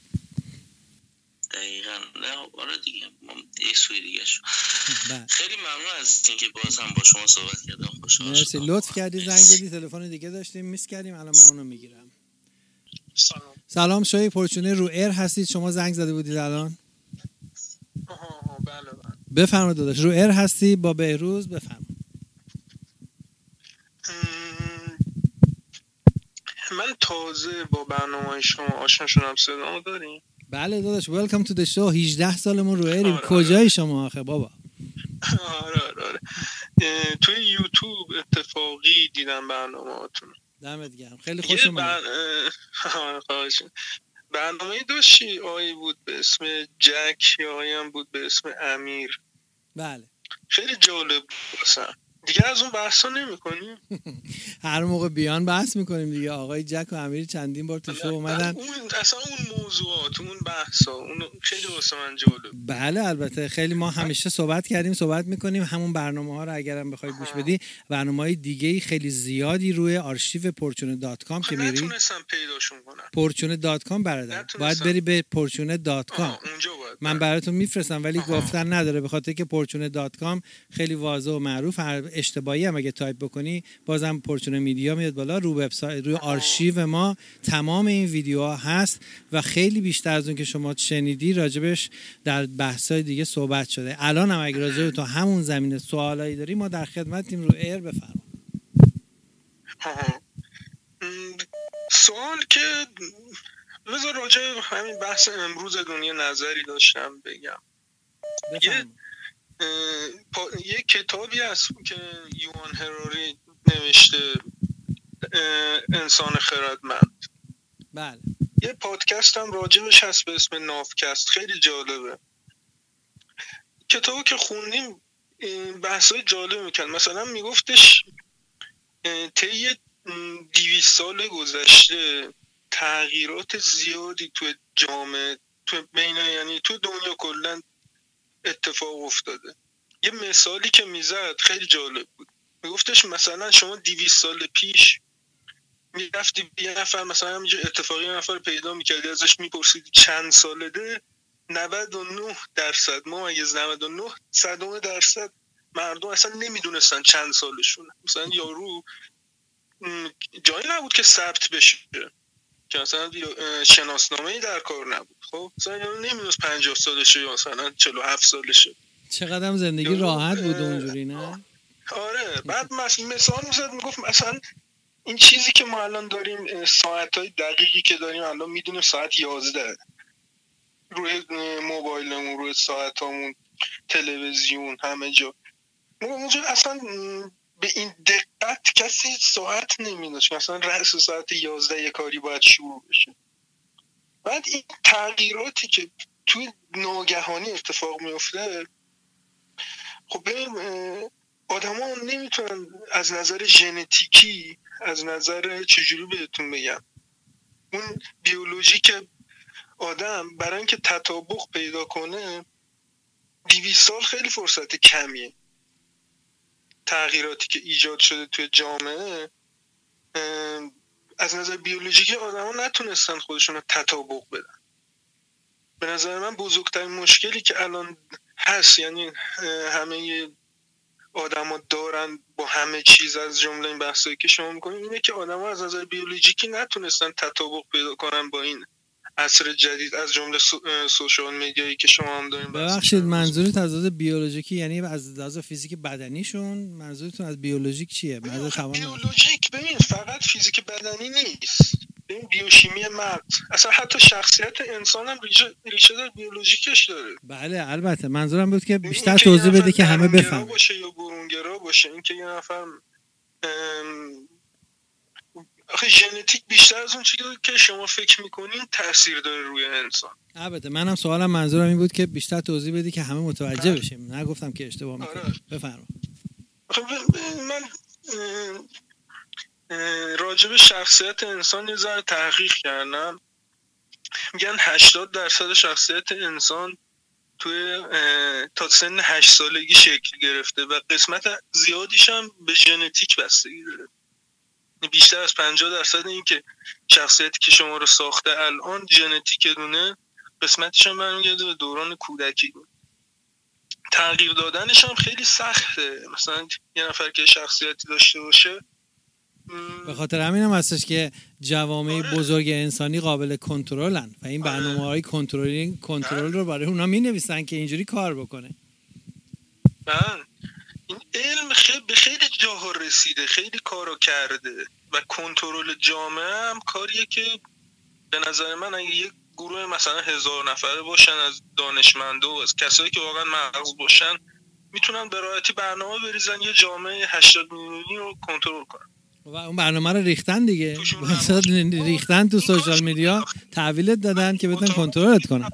دقیقاً. نه آره دیگه یک سوی دیگه شو. خیلی ممنون از اینکه باز هم با شما صحبت کردم. خوشحال مرسی، شدم. لطف کردی زنگ زدی. تلفن دیگه داشتیم میس کردیم، الان من اونو میگیرم. سلام. سلام، شوی پرچونه رو ایر هستید، شما زنگ زده بودید الان. آها بله بله. بفرمایید داداش، رو ایر هستی با بهروز، بفرمایید. من تازه با برنامه شما آشنا شدم، صدامو دارین؟ بله داداش، ویلکام تو د شو. هجده سالمون رو ایریم. آره کجای آره. شما آخه بابا؟ آره آره آره. توی یوتیوب اتفاقی دیدم برنامه‌هاتون. دمت گرم، خیلی خوش اومد. بر... برنامه داشتی آیه بود به اسم جک یا آیم بود به اسم امیر. بله خیلی جالب بود اصلا. دیگه از اون بحثا نمی‌کنیم؟ هر موقع بیان بحث میکنیم دیگه. آقای جک و امیر چندین بار تو شو اومدن. اون اصلا اون موضوعات، اون بحثا، اون خیلی واسه من جالب. بله البته خیلی ما همیشه صحبت کردیم، صحبت میکنیم. همون برنامه ها رو اگرم بخوای گوش بدی، برنامه‌های دیگه خیلی زیادی روی آرشیو پورچونه دات کام که میری. نتونستم پیداشون کنم. پورچونه دات کام برادر، باید بری به پورچونه دات کام. اونجا باید من براتون میفرستم ولی آها. گفتن نداره، به خاطر که پورچونه دات کام خیلی واضح و معروف. هر اشتباهی هم اگه تایپ بکنی بازم پورچونه میدیا میاد بالا. رو وبسایت، روی آرشیو ما تمام این ویدیوها هست و خیلی بیشتر از اون که شما شنیدی راجبش در بحث‌های دیگه صحبت شده. الان هم اگه راجب تو همون زمینه سوالایی داری ما در خدمتیم. رو ایر بفرما. سوال که بذار راجع همین بحث امروز دنیا نظری داشتم بگم. یه یه کتابی هست که یوان هراری نوشته، انسان خردمند. بله. یه پادکست هم راجبش هست به اسم نافکست، خیلی جالبه. کتابو که خوندیم بحثای جالب میکرد. مثلا میگفتش طی دویست سال گذشته تغییرات زیادی تو جامعه، تو بین یعنی تو دنیا کلا اتفاق افتاده. یه مثالی که میزد خیلی جالب بود. میگفتش مثلا شما دویست سال پیش میرفتی یه نفر مثلا همینجا اتفاقی یه نفر پیدا میکردی، ازش میپرسیدی چند سالته، نود و نه درصد ما اگه نود و نه صدم درصد مردم اصلا نمیدونستن چند سالشونه. مثلا یارو جایی نبود که ثبت بشه که مثلا شناسنامه‌ای در کار نبود. خب مثلا یارو نمیدونست پنجاه سالشه یا مثلا چهل و هفت سالشه. چقدر زندگی راحت بود اونجوری نه؟ آره. بعد مثلا میزد میگفت مثلا این چیزی که ما الان داریم، ساعتهای دقیقی که داریم الان میدونیم ساعت یازده روی موبایلمون، روی ساعتامون، تلویزیون، همه جا. اونجا اصلا به این دقت کسی ساعت نمیدونست مثلا رأس ساعت یازده یه کاری باید شروع بشه. بعد این تغییراتی که توی ناگهانی اتفاق میفته، خب ببین آدم ها نمیتونن از نظر ژنتیکی، از نظر چجوری بهتون بگم، اون بیولوژیک آدم برای اینکه تطابق پیدا کنه دویست سال خیلی فرصت کمیه. تغییراتی که ایجاد شده توی جامعه از نظر بیولوژیکی آدم ها نتونستن خودشون رو تطابق بدن. به نظر من بزرگترین مشکلی که الان هست، یعنی همه آدم ها دارن با همه چیز از جمله این بحثایی که شما میکنید، اینه که آدم ها از نظر بیولوژیکی نتونستن تطابق پیدا کنن با این عصر جدید، از جمله سوشال میدیایی که شما هم دارین. ببخشید منظورت از لحاظ بیولوژیکی یعنی از لحاظ فیزیک بدنیشون؟ منظورتون از بیولوژیک چیه؟ منظور بیولوژیک ببین فقط فیزیک بدنی نیست. این بیوشیمی مغز، اصلا حتی شخصیت انسان هم ریشه, ریشه در بیولوژیکش داره. بله البته منظورم بود که بیشتر توضیح بده که همه بفهمن. باشه یا برونگرا باشه، اینکه یه نفر آخه ژنتیک بیشتر از اون چیزی که شما فکر میکنین تاثیر داره روی انسان. البته منم سوالم منظورم این بود که بیشتر توضیح بدی که همه متوجه بشیم، نگفتم که اشتباه میکنم. آره. بفرما. من راجب شخصیت انسان یه ذره تحقیق کردم. میگن هشتاد درصد شخصیت انسان توی تا سن هشت سالگی شکل گرفته و قسمت زیادیش هم به ژنتیک بستگی داره. بیشتر از پنجاه درصد این که شخصیتی که شما رو ساخته الان ژنتیک دونه، قسمتش هم برمیگرده به دوران کودکی. تغییر دادنش هم خیلی سخته. مثلا یه نفر که شخصیتی داشته باشه، به خاطر همین هم هستش که جوامع آره. بزرگ انسانی قابل کنترلن و این برنامه‌های کنترلینگ کنترل رو برای اونا می‌نویسن که اینجوری کار بکنه. من این علم خیلی به خیلی جاها رسیده، خیلی کارو کرده و کنترل جامعه هم کاریه که به نظر من اگه یک گروه مثلا هزار نفره باشن از دانشمندا و از کسایی که واقعا مغز باشن، میتونن به راحتی برنامه بریزن یه جامعه هشتاد میلیونی رو کنترل کنن. و اون برنامه رو ریختن دیگه، مثلا ریختن تو سوشال میدیا، تحویلت دادن که بتونن کنترلت کنن.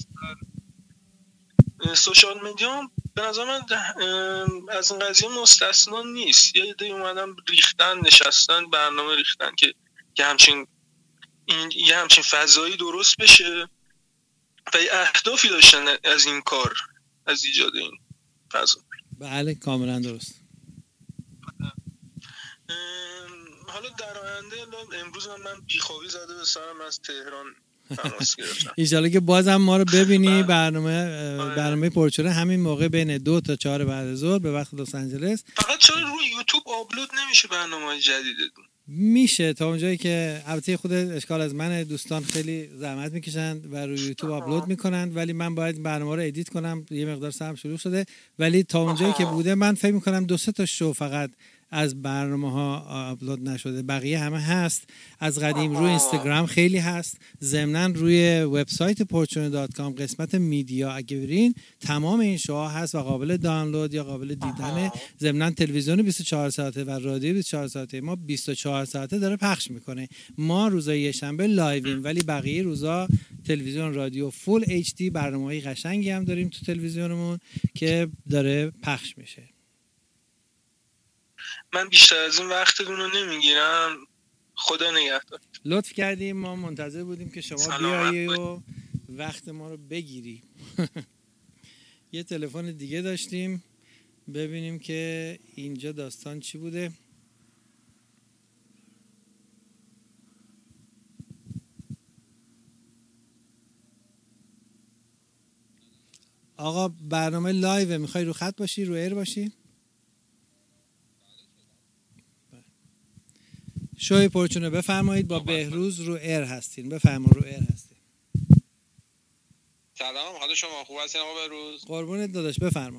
سوشال میدیا به نظر من از این قضیه مستثنا نیست. یه عده اومدن ریختن، نشستن برنامه ریختن که که همچین این یه همچین فضایی درست بشه و یه اهدافی داشتن از این کار، از ایجاد این فضا. بله کاملا درست. حالا در آینده امروز هم من بیخوابی زده به سرم از تهران تماس گرفتم. ان شاءالله که بازم ما رو ببینی. برنامه برنامه پرچوره همین موقع بین دو تا چهار بعد از ظهر به وقت لس آنجلس. فقط چرا روی یوتیوب آپلود نمیشه برنامه‌های جدیدتون؟ میشه تا اونجایی که البته خود اشکال از من، دوستان خیلی زحمت میکشند و روی یوتیوب آپلود میکنند، ولی من باید برنامه رو ادیت کنم، یه مقدار سرم شلوغ شده، ولی تا اونجایی که بوده من فکر میکنم دو سه تا شو فقط از برنامه ها آپلود نشده، بقیه همه هست. از قدیم روی اینستاگرام خیلی هست، ضمناً روی وبسایت پورچونه دات کام قسمت میدیا اگه برین تمام این شوها هست و قابل دانلود یا قابل دیدنه. ضمناً تلویزیون بیست و چهار ساعته و رادیو بیست و چهار ساعته ما بیست و چهار ساعته داره پخش میکنه. ما روزای یه شنبه لایویم، ولی بقیه روزا تلویزیون رادیو فول اچ دی برنامه‌های قشنگی هم داریم تو تلویزیونمون که داره پخش میشه. من بیشتر از این وقتتون رو نمیگیرم. خدا نگهدار. لطف کردیم، ما منتظر بودیم که شما بیایی و وقت ما رو بگیری. یه تلفن دیگه داشتیم، ببینیم که اینجا داستان چی بوده. آقا برنامه لایو، میخوای رو خط باشی، رو ایر باشی؟ شوی پرچونه بفرمایید. با بهروز رو ایر هستین، بفرما رو ایر هستین. سلام، حال شما خوب هستین آقا بهروز؟ قربونت داداش، بفرما.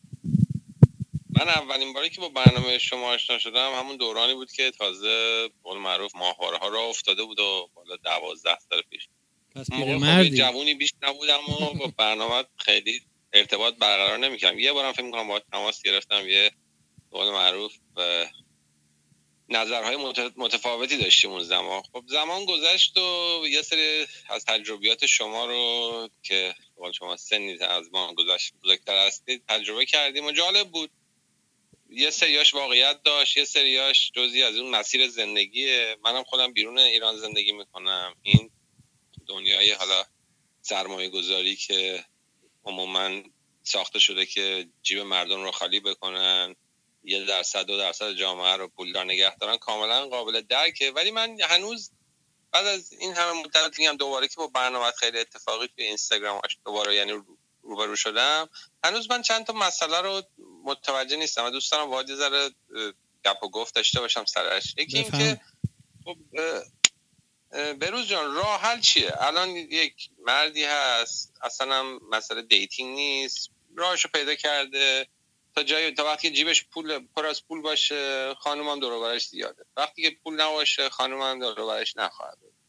من اولین باری که با برنامه شما آشنا شدم همون دورانی بود که تازه قول معروف ماهواره ها راه افتاده بود و بالا دوازده سال پیش. پس پیرمردی. جوونی بیش نبودم و با برنامه خیلی ارتباط برقرار نمی‌کردم. یه بارم فکر می‌کنم با تماس گرفتم، یه قول معروف نظرهای متفاوتی داشتیم اون زمان. خب زمان گذشت و یه سری از تجربیات شما رو که قول شما سنی از ما گذشت بزرگتر هستید تجربه کردیم و جالب بود. یه سریاش واقعیت داشت، یه سریاش جزئی از اون مسیر زندگیه. منم خودم بیرون ایران زندگی میکنم. این دنیای حالا سرمایه گذاری که عموما ساخته شده که جیب مردم رو خالی بکنن، یه درصد دو درصد جامعه رو پولدار نگه دارن، کاملا قابل درکه. ولی من هنوز بعد از این همه مدت میگم دوباره که با برنامه خیلی اتفاقی توی اینستاگرام دوباره یعنی روبرو شدم، هنوز من چند تا مسئله رو متوجه نیستم و دوست دارم واجد ذره گپ و گفت داشته باشم سرش. یکی این که خب بهروز جان راه حل چیه؟ الان یک مردی هست اصلا مسئله دیتینگ نیست، راهشو پیدا کرده تا جایی تا وقتی که جیبش پول پر از پول باشه خانومم دور و برش زیاده، وقتی که پول نباشه خانومم دور و برش نخواهد.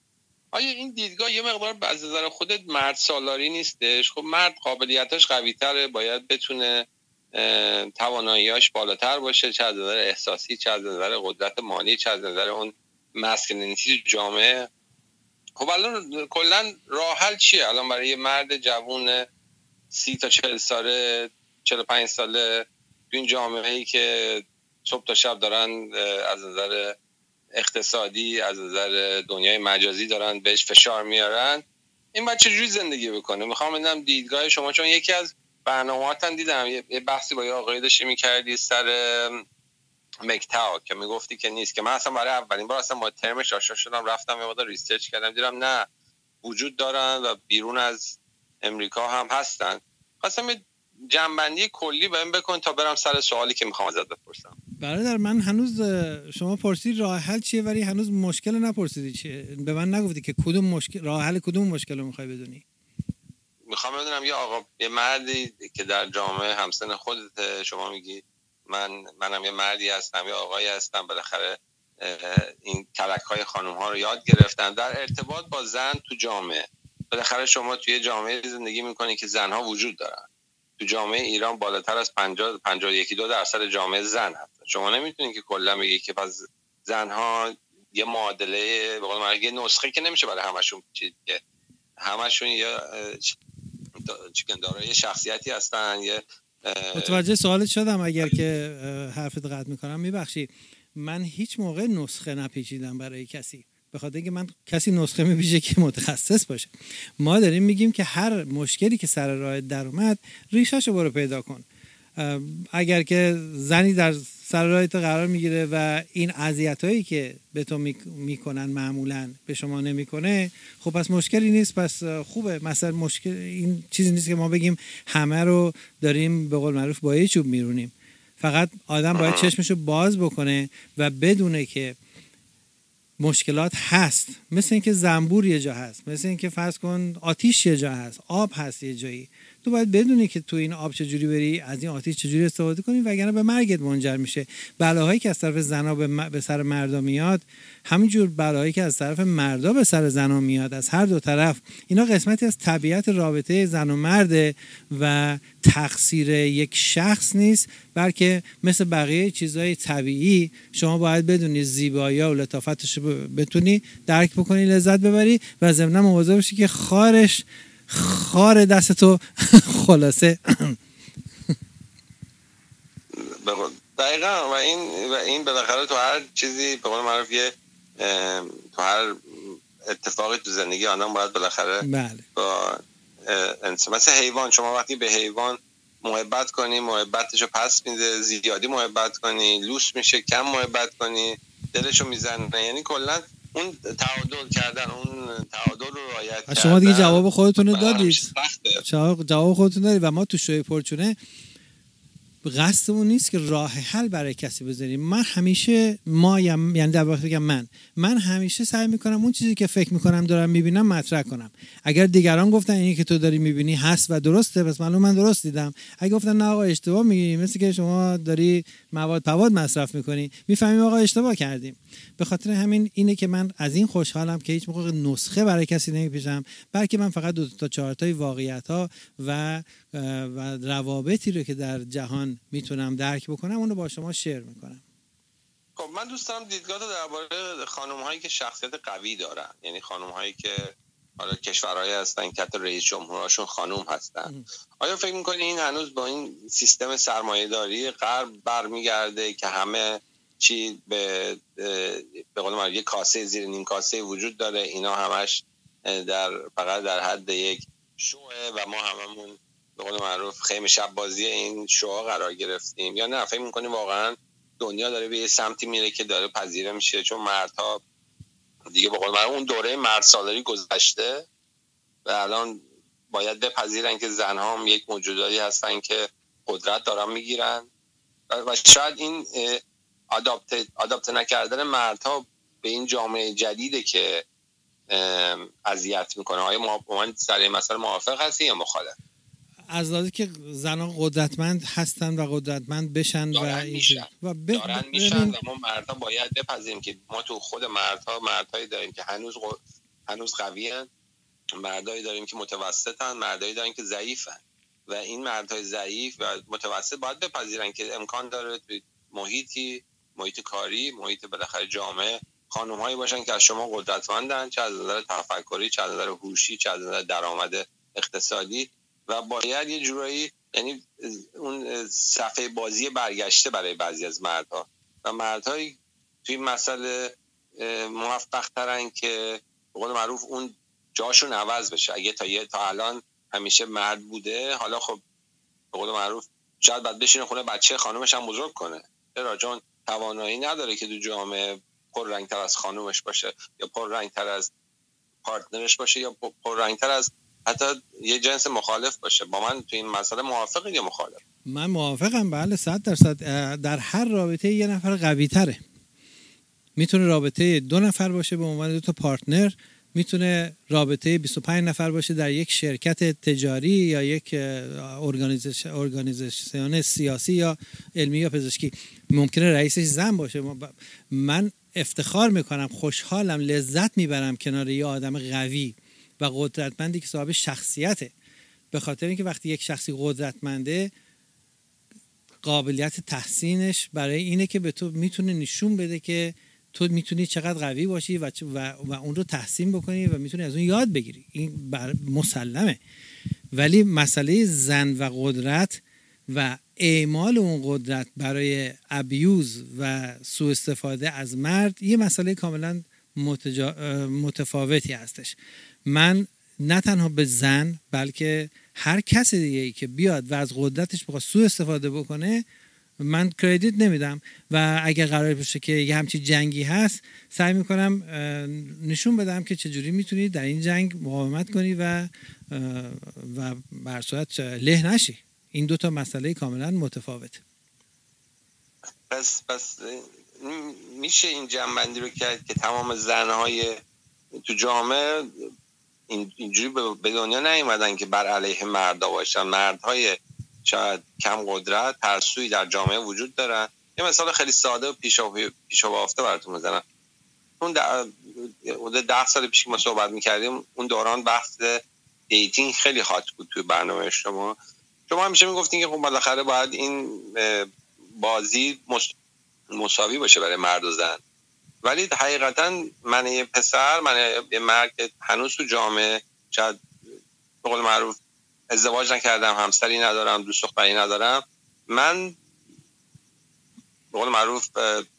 آیا این دیدگاه یه مقدار از نظر خودت مرد سالاری نیستش؟ خب مرد قابلیتاش قوی تره، باید بتونه تواناییاش بالاتر باشه، چه از نظر احساسی، چه از نظر قدرت مالی، چه از نظر اون مسکلینیتی جامعه. خب الان کلا راه حل چیه الان برای یه مرد جوون سی تا چهل ساله، چهل و پنج ساله تو این جامعه‌ای که صبح تا شب دارن از نظر اقتصادی، از نظر دنیای مجازی دارن بهش فشار میارن، این باید چجوری زندگی بکنه؟ میخوام بدونم دیدگاه شما، چون یکی از برنامه‌هاتون دیدم یه بحثی با یه آقای داشتی می‌کردی سر مکتاو که میگفتی که نیست، که من اصلا برای اولین بار اصلا با ترمش آشنا شدم، رفتم یه مقدار ریسرچ کردم، دیدم نه وجود دارن و بیرون از امریکا هم هستن. خواستم یه جنبندی کلی بهم بکن تا برم سر سوالی که میخوام ازت بپرسم. برادر من هنوز شما پرسید راه حل چیه ولی هنوز مشکل نپرسیدی چیه، به من نگفتی که کدوم مشکل راه حل کدوم مشکل رو میخوای بدونی. میخوام بدونم یه آقا یه مردی که در جامعه همسن خودت، شما میگی من منم یه مردی هستم یه آقایی هستم، بالاخره این ترک‌های خانم‌ها رو یاد گرفتن در ارتباط با زن تو جامعه. بالاخره شما توی جامعه زندگی میکنی که زنها وجود دارن. تو جامعه ایران بالاتر از پنجاه پنجاه و یک دو درصد جامعه زن هست. شما نمیتونید که کلا بگی که پس زنها یه معادله به قول معروف یه نسخه که نمیشه برای همشون چیز که همشون یه چیکن دارای شخصیتی هستن. یه متوجه سوالت شدم، اگر که حرفت قطع میکنم میبخشی. من هیچ موقع نسخه نپیچیدم برای کسی، به خاطر اینکه من کسی نسخه میپیچه که متخصص باشه. ما داریم میگیم که هر مشکلی که سر راه در اومد ریشه‌شو برو پیدا کن. اگر که زنی در سر راهت قرار میگیره و این اذیتایی که به تو میکنن معمولا به شما نمیکنه، خب پس مشکلی نیست، پس خوبه. مثلا مشکل این چیزی نیست که ما بگیم همه رو داریم به قول معروف با یه چوب میرونیم. فقط آدم باید چشمشو باز بکنه و بدونه که مشکلات هست، مثل اینکه زنبور یه جا هست، مثل اینکه فرض کن آتیش یه جا هست، آب هست یه جایی. تو باید بدونی که تو این آب چجوری بری، از این آتیش چجوری استفاده کنی، وگرنه به مرگت منجر میشه. بلاهایی که از طرف زنا به, م... به سر مردا میاد، همینجور بلاهایی که از طرف مردا به سر زنا میاد، از هر دو طرف، اینا قسمتی از طبیعت رابطه زن و مرده و تقصیر یک شخص نیست، بلکه مثل بقیه چیزهای طبیعی شما باید بدونی زیبایی‌ها و لطافتش رو بتونی درک بکنی، لذت ببری و ضمن مواظب باشی که خارش خار دستتو خلاصه. دقیقا. و این و این بالاخره تو هر چیزی به قول معروف یه تو هر اتفاقی تو زندگی آدم باید بالاخره بله. با انسان مثل حیوان، شما وقتی به حیوان محبت کنی محبتشو پس میده، زیادی محبت کنی لوس میشه، کم محبت کنی دلشو میزنه. یعنی کلا اون تعادل کردن، اون تعادل رو رعایت کردن. شما دیگه جواب خودتون رو دادید. جواب خودتون دادید و ما تو شوی پرچونه قصدمون نیست که راه حل برای کسی بذاریم. من همیشه ما یعنی در واقع بگم من من همیشه سعی میکنم اون چیزی که فکر میکنم دارم میبینم مطرح کنم. اگر دیگران گفتن اینی که تو داری میبینی هست و درسته، پس معلوم من درست دیدم. اگه گفتن نه آقا اشتباه میگی، مثل که شما داری مواد پواد مصرف میکنی، میفهمیم آقا اشتباه کردیم. به خاطر همین اینه که من از این خوشحالم که هیچ موقع نسخه برای کسی نمیپیچم، بلکه من فقط دو تا چهار تای واقعیت‌ها و و روابطی رو که در جهان میتونم درک بکنم اون رو با شما شیر میکنم. خب من دوست دارم دیدگاه درباره خانم‌هایی که شخصیت قوی دارن، یعنی خانم‌هایی که حالا کشورهای هستن که حتی رئیس جمهورشون خانم هستن. آیا فکر می‌کنی این هنوز با این سیستم سرمایه‌داری غرب برمیگرده که همه چی به به قول معروف یک کاسه زیر نیم کاسه وجود داره، اینا همش در فقط در حد یک شوه و ما هممون به قول معروف خیمه شب بازی این شوها قرار گرفتیم؟ یا نه فکر می‌کنی واقعا دنیا داره به یه سمتی میره که داره پذیره میشه، چون مردها دیگه به قول معروف اون دوره مرد سالاری گذشته و الان باید بپذیرن که زنها هم یک موجوداتی هستن که قدرت دارن میگیرن و شاید این آداپت آداپت نکردن مردها به این جامعه جدیده که اذیت میکنه. آیا ما من سر این مسئله موافق هستی یا مخالف؟ از لحاظی که زنان قدرتمند هستن و قدرتمند بشن دارن و میشن و ب... دارن میشن و ما مردها باید بپذیریم که ما تو خود مردها مردهایی داریم که هنوز هنوز قوی‌اند، مردایی داریم که متوسطن، مردایی داریم که ضعیفن و این مردهای ضعیف و متوسط باید بپذیرن که امکان داره توی محیطی، محیط کاری، محیط بالاخره جامعه، خانم‌هایی باشن که از شما قدرتمندن، چه از نظر تفکری، چه از نظر هوشی، چه از نظر درآمد اقتصادی و باید یه جورایی، یعنی اون صفحه بازی برگشته برای بعضی از مردها و مردهایی توی مسئله موفق ترن که به قول معروف اون جاشون عوض بشه. اگه تا یه تا الان همیشه مرد بوده، حالا خب به قول معروف شاید بعد بشینه خونه بچه خانومش هم بزرگ کنه، چرا؟ چون توانایی نداره که تو جامعه پر رنگتر از خانومش باشه یا پر رنگتر از پارتنرش باشه یا پر رنگتر از حتی یه جنس مخالف باشه. با من تو این مسئله موافقی یا مخالف؟ من موافقم، بله صد درصد. در هر رابطه یه نفر قوی تره. میتونه رابطه دو نفر باشه به عنوان دو تا پارتنر، میتونه رابطه بیست و پنج نفر باشه در یک شرکت تجاری یا یک ارگانیزیشن سیاسی یا علمی یا پزشکی. ممکنه رئیسش زن باشه. من افتخار میکنم، خوشحالم، لذت میبرم کنار یه آدم قوی و قدرتمندی که صاحب شخصیته، به خاطر اینکه وقتی یک شخصی قدرتمنده قابلیت تحسینش برای اینه که به تو میتونه نشون بده که تو میتونی چقدر قوی باشی و, و, و اون رو تحسین بکنی و میتونی از اون یاد بگیری. این مسلمه. ولی مسئله زن و قدرت و اعمال اون قدرت برای ابیوز و سوء استفاده از مرد یه مسئله کاملا متجا... متفاوتی هستش. من نه تنها به زن بلکه هر کس دیگه ای که بیاد و از قدرتش بخواد سوء استفاده بکنه من کردیت نمیدم و اگر قرار باشه که یه همچین جنگی هست سعی میکنم نشون بدم که چجوری میتونی در این جنگ مقاومت کنی و و بر صورت له نشی. این دو تا مسئله کاملا متفاوته. پس پس میشه این جمع‌بندی رو کرد که تمام زنهای تو جامعه اینجوری به دنیا نیومدن که بر علیه مردا باشن. مردهای شاید کم قدرت ترسویی در جامعه وجود دارن. یه مثال خیلی ساده و پیشا پیشا بافته براتون میزنم. اون حدود ده سال پیش که ما صحبت میکردیم، اون دوران بحث دیتینگ خیلی هات بود توی برنامه شما. شما همیشه میگفتین که خب بالاخره باید این بازی مساوی باشه برای مرد و زن، ولی حقیقتا من یه پسر، من یه مرد که هنوز تو جامعه شاید به قول معروف ازدواج نکردم، همسری ندارم، دوست دختری ندارم، من به قول معروف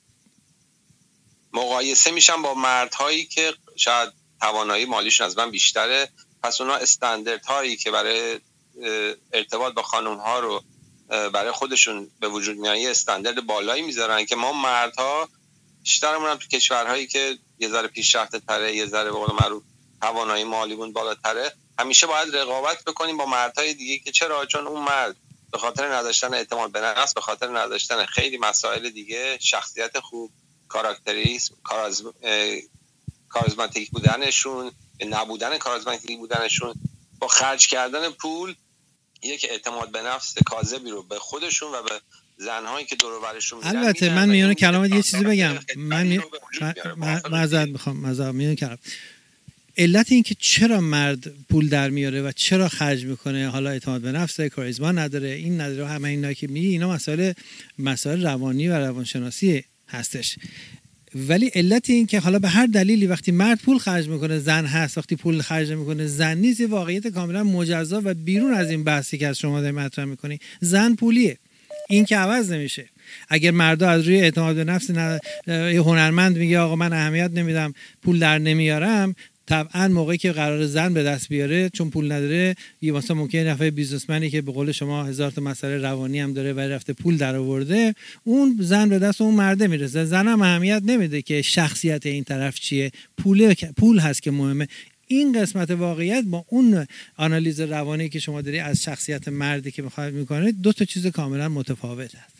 مقایسه میشم با مردهایی که شاید توانایی مالیشون از من بیشتره. پس اونا استانداردهایی که برای ارتباط با خانم ها رو برای خودشون به وجود میاره استاندارد بالایی میذارن که ما مردها بیشترمون هم تو کشورهایی که یه ذره پیشرفته تره، یه ذره به قول معروف توانایی مالیمون بالاتره، همیشه باید رقابت بکنیم با مردهای دیگه. که چرا؟ چون اون مرد به خاطر نداشتن اعتماد به نفس، به خاطر نداشتن خیلی مسائل دیگه، شخصیت خوب، کاراکتریسم، کارازم... کاریزماتیک بودنشون، نبودن کاریزماتیک بودنشون، با خرج کردن پول یک اعتماد به نفس کاذبی رو به خودشون و به زنهایی که دور و برشون میدن. البته من میونه کلامت یه چیزی بگم، من معذرت میخوام، معذرت میونه کلام. علت این که چرا مرد پول در میاره و چرا خرج میکنه، حالا اعتماد به نفس، کاریزما نداره، این نداره، همه اینا که میگی، اینا مسائل مسائل روانی و روانشناسی هستش. ولی علت این که حالا به هر دلیلی وقتی مرد پول خرج میکنه زن هست، وقتی پول خرج میکنه زن نیست، واقعیت کاملا مجزا و بیرون از این بحثی که از شما دارید مطرح میکنی. زن پولیه، این که عوض نمیشه. اگر مردا از روی اعتماد به نفس ن... یه هنرمند میگه آقا من اهمیت نمیدم، پول در نمیارم، طبعا موقعی که قرار زن به دست بیاره چون پول نداره، یه مثلا ممکنه نفر بیزنسمنی که به قول شما هزار تا مسئله روانی هم داره و رفته پول در آورده، اون زن به دست اون مرده میرسه. زن هم اهمیت نمیده که شخصیت این طرف چیه، پول پول هست که مهمه. این قسمت واقعیت با اون آنالیز روانی که شما داری از شخصیت مردی که میخواد میکنه دو تا چیز کاملا متفاوت هست.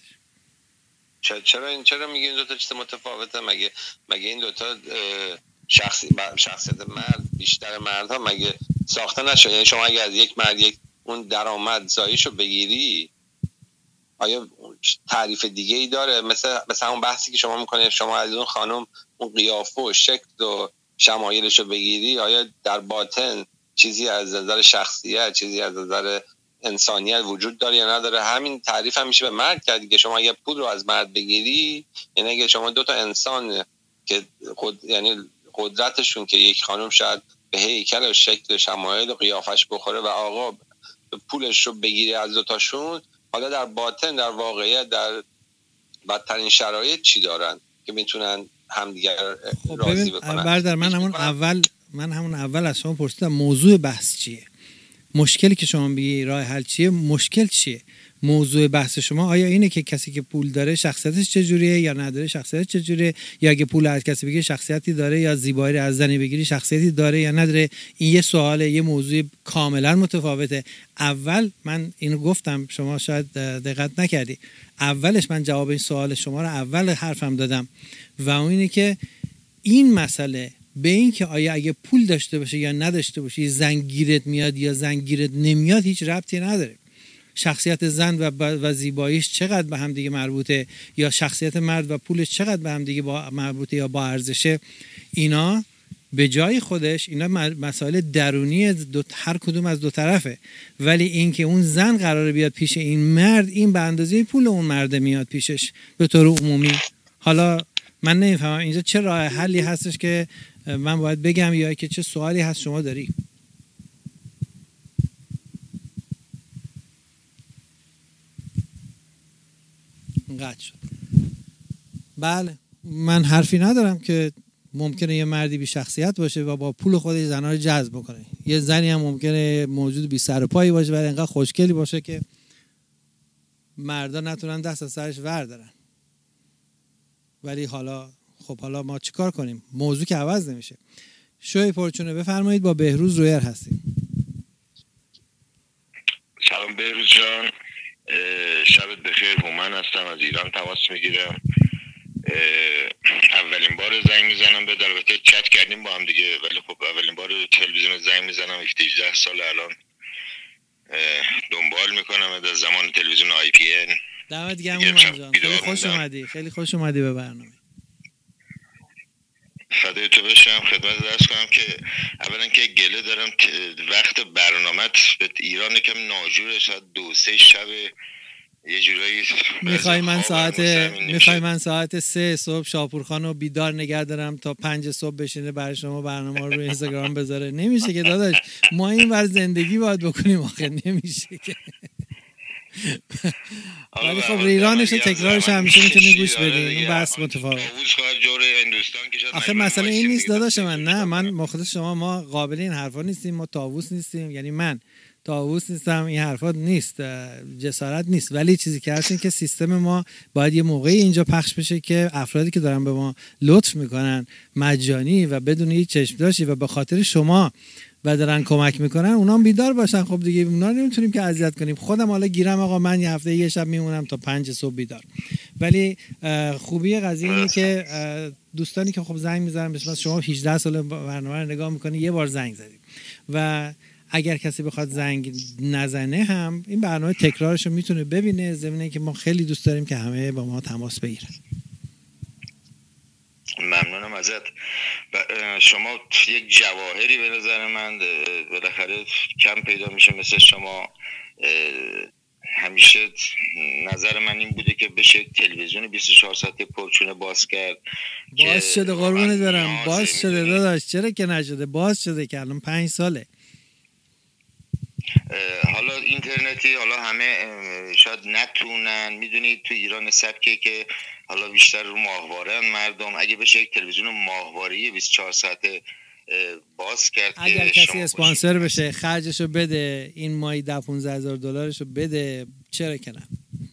چرا این چرا میگین دو تا چیز متفاوته؟ مگه مگه این دو تا شخصی شخصیت مرد بیشتر مردها مگه ساخته نشد؟ یعنی شما اگه از یک مرد یک اون درآمد زاییشو بگیری، آیا تعریف دیگه ای داره؟ مثل مثلا اون بحثی که شما میکنید، شما از اون خانم اون قیافه و شکل و شمایلش رو بگیری، آیا در باطن چیزی از نظر شخصیت، چیزی از نظر انسانیت وجود داره یا نداره؟ همین تعریف هم میشه به مرد کرد که شما اگه پول رو از مرد بگیری، یعنی اگه شما دو تا انسان که خود یعنی قدرتشون که یک خانم شاید به هیکل و شکل شمایل و قیافش بخوره و آقا پولش رو بگیری از دو تاشون، حالا در باطن در واقعیت در بدترین شرایط چی دارن که میتونن همدیگر خب راضی بکنن؟ بردر من همون اول من همون اول از شما پرسیدم موضوع بحث چیه، مشکلی که شما میگی راه حل چیه، مشکل چیه، موضوع بحث شما آیا اینه که کسی که پول داره شخصیتش چجوریه یا نداره شخصیتش چجوریه، یا اگه پول از کسی بگیری شخصیتی داره، یا زیبایی از زنی بگیری شخصیتی داره یا نداره؟ این یه سواله، یه موضوع کاملا متفاوته. اول من اینو گفتم، شما شاید دقت نکردی، اولش من جواب این سوال شما رو اول حرفم دادم و اون اینه که این مسئله به این که آیا اگه پول داشته باشه یا نداشته باشه زن گیرت میاد یا زن گیرت نمیاد هیچ ربطی نداره. شخصیت زن و, و زیباییش چقدر به هم دیگه مربوطه، یا شخصیت مرد و پولش چقدر به هم دیگه با مربوطه یا با ارزشه، اینا به جای خودش اینا مسائل درونی دو هر کدوم از دو طرفه. ولی این که اون زن قراره بیاد پیش این مرد، این به اندازه پول اون مرد میاد پیشش به طور عمومی. حالا من نمیفهمم اینجا چه راه حلی هستش که من باید بگم، یا که چه سوالی هست شما داری؟ قطع شد. بله من حرفی ندارم که ممکنه یه مردی بی شخصیت باشه و با پول خودش زنها رو جذب بکنه، یه زنی هم ممکنه موجود بی سر و پایی باشه ولی انقدر خوشگلی باشه که مردا نتونن دست از سرش وردارن. ولی حالا خب حالا ما چیکار کنیم؟ موضوع که عوض نمیشه. شوی پرچونه بفرمایید، با بهروز رویر هستیم. سلام بهروز جان، شبت بخیر. هومن هستم، از ایران تماس میگیرم. اولین بار زنگ میزنم، به البته چت کردیم با هم دیگه، ولی خب اولین بار تلویزیون زنگ میزنم. هجده سال الان دنبال میکنم از زمان تلویزیون آی پی ان. دمت گرم هومن جان، خیلی خوش اومدی، خیلی خوش اومدی به برنامه. فدای تو بشم. خدمت درس کنم که اولا که گله دارم وقت برنامه‌ت به ایران یکم ناجوره، شاید دو سه شب یه جورایی میخوای من ساعت میخوای من ساعت سه صبح شاپورخان رو بیدار نگه دارم تا پنج صبح بشینه برای شما برنامه رو اینستاگرام بذاره؟ نمیشه که داداش، ما این ور زندگی باید بکنیم آخه، نمیشه که. ولی خب ریرانش و تکرارش همیشه میتونی گوش بدین، اون بحث متفاوت. آخه مسئله این نیست داداش من، نه من مخالف شما، ما قابل این حرفا نیستیم، ما طاووس نیستیم، یعنی من طاووس نیستم، این حرفا نیست، جسارت نیست. ولی چیزی که هست این که سیستم ما باید یه موقعی اینجا پخش بشه که افرادی که دارن به ما لطف میکنن مجانی و بدون هیچ چشم‌داشتی و به خاطر شما و دارن کمک میکنن اونا هم بیدار باشن. خب دیگه اونا نمیتونیم که اذیت کنیم. خودم حالا گیرم آقا من یه هفته یه شب میمونم تا پنج صبح بیدار. ولی خوبی قضیه اینه که دوستانی که خب زنگ میزنن، مثلا شما هجده سال برنامه رو نگاه میکنی، یه بار زنگ زدید و اگر کسی بخواد زنگ نزنه هم این برنامه تکرارش رو میتونه ببینه، ضمن که ما خیلی دوست داریم که همه با ما تماس بگیرن. ممنونم ازت. شما یک جواهری به نظر من بالاخره کم پیدا میشه مثل شما. همیشه نظر من این بوده که بشه تلویزیون بیست و چهار ساعته پرچونه باز کرد. باز شده قربونت برم، باز شده داداش، چرا که نشده؟ باز شده که الان پنج ساله. حالا اینترنتی، حالا همه شاید نتونن، میدونید تو ایران سبکه که حالا بیشتر رو ماهواره مردم، اگه بشه یک تلویزیون ماهواره‌ای بیست و چهار ساعته باز کرد، اگر کسی اسپانسر بشه خرجشو بده، این ماهی ده پونزده هزار دلارشو بده، چرا که نه؟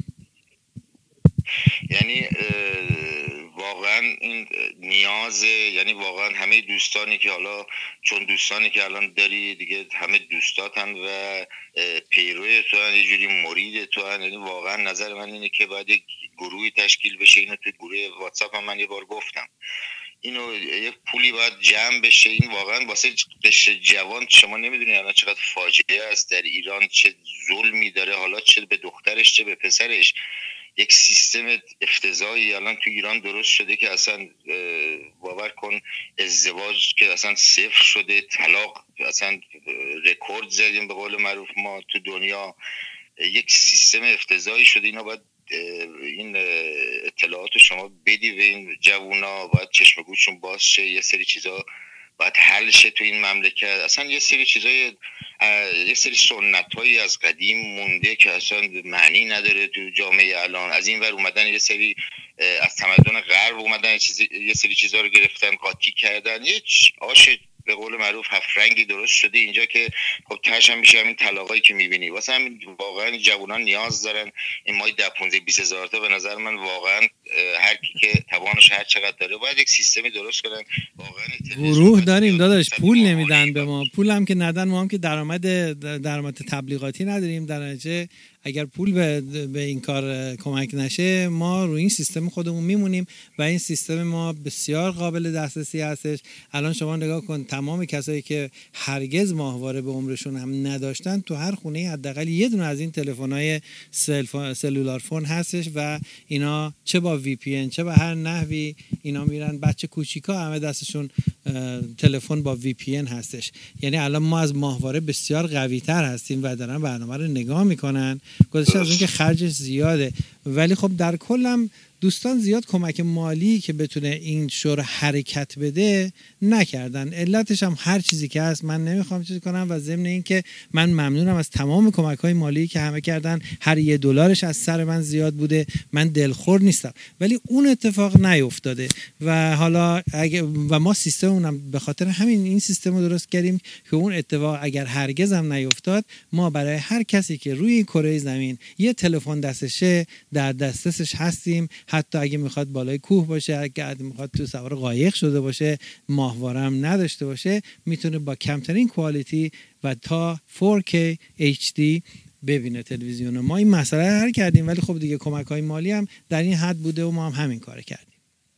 یعنی واقعا این نیازه، یعنی واقعا همه دوستانی که حالا چون دوستانی که الان داری دیگه همه دوستاتن و پیروی تو هن، یه جوری مرید تو هن. یعنی واقعا نظر من اینه که باید یک گروهی تشکیل بشه. اینو تو گروه واتساپ هم من یه بار گفتم، اینو یک پولی باید جمع بشه. این واقعا واسه قشر جوان، شما نمیدونی الان چقدر فاجعه است در ایران، چه ظلمی داره، حالا چه به دخترش چه به پسرش. یک سیستم افتضاحی الان تو ایران درست شده که اصلا باور کن ازدواج که اصلا صفر شده، طلاق اصلا رکورد زدیم به قول معروف ما تو دنیا. یک سیستم افتضاحی شده. اینا باید این اطلاعات شما بدی به این جوونا، باید چشم گوششون باز شه، یه سری چیزا باید حل شه تو این مملکت. اصلا یه سری چیزای یه سری سنت‌هایی از قدیم مونده که اصلا معنی نداره تو جامعه الان. از این ور اومدن یه سری از تمدن غرب اومدن یه, چیزی، یه سری چیزا رو گرفتن قاطی کردن، یه آش به قول معروف هفت رنگی درست شده اینجا که خب تهش هم میشه همین طلاقایی که میبینی. واسه همین واقعا جوانان نیاز دارن این مای ده پانزده بیست هزار تا. به نظر من واقعا هر کی که توانش هر چقدر داره باید یک سیستمی درست کنن. واقعا گروه داریم داداش، پول نمیدن به ما، پول هم که ندن ما هم که درآمد درآمد تبلیغاتی نداریم. در نتیجه اگر پول به, به این کار کمک نشه ما روی این سیستم خودمون میمونیم و این سیستم ما بسیار قابل دسترسی هستش. الان شما نگاه کن تمام کسایی که هرگز ماهواره به عمرشون هم نداشتن تو هر خونه حداقل یه دونه از این تلفن‌های سلولار فون هستش و اینا چه با وی پی ان چه به هر نحوی اینا میرن. بچه کوچیکا همه دستشون تلفن با وی پی ان هستش. یعنی الان ما از ماهواره بسیار قوی‌تر هستیم و دارن برنامه رو نگاه میکنن. گذشته از اون که خرجش زیاده، ولی خب در کلم دوستان زیاد کمک مالی که بتونه این شور حرکت بده نکردن. علتش هم هر چیزی که هست من نمیخوام چیزی کنم و ضمن این که من ممنونم از تمام کمک‌های مالی که همه کردن. هر یه دلارش از سر من زیاد بوده، من دلخور نیستم، ولی اون اتفاق نیفتاده و حالا اگه و ما سیستممونم به خاطر همین این سیستم رو درست کردیم که اون اتفاق اگر هرگز هم نیفتاد ما برای هر کسی که روی کره زمین یه تلفن دستشه در دسترسش هستیم. حتی اگه میخواد بالای کوه باشه، اگه میخواد تو سوار قایق شده باشه، ماهواره هم نداشته باشه، میتونه با کمترین کوالیتی و تا فور کی اچ دی ببینه تلویزیون. ما این مسئله رو حل کردیم، ولی خب دیگه کمک‌های مالی هم در این حد بوده و ما هم همین کار کردیم.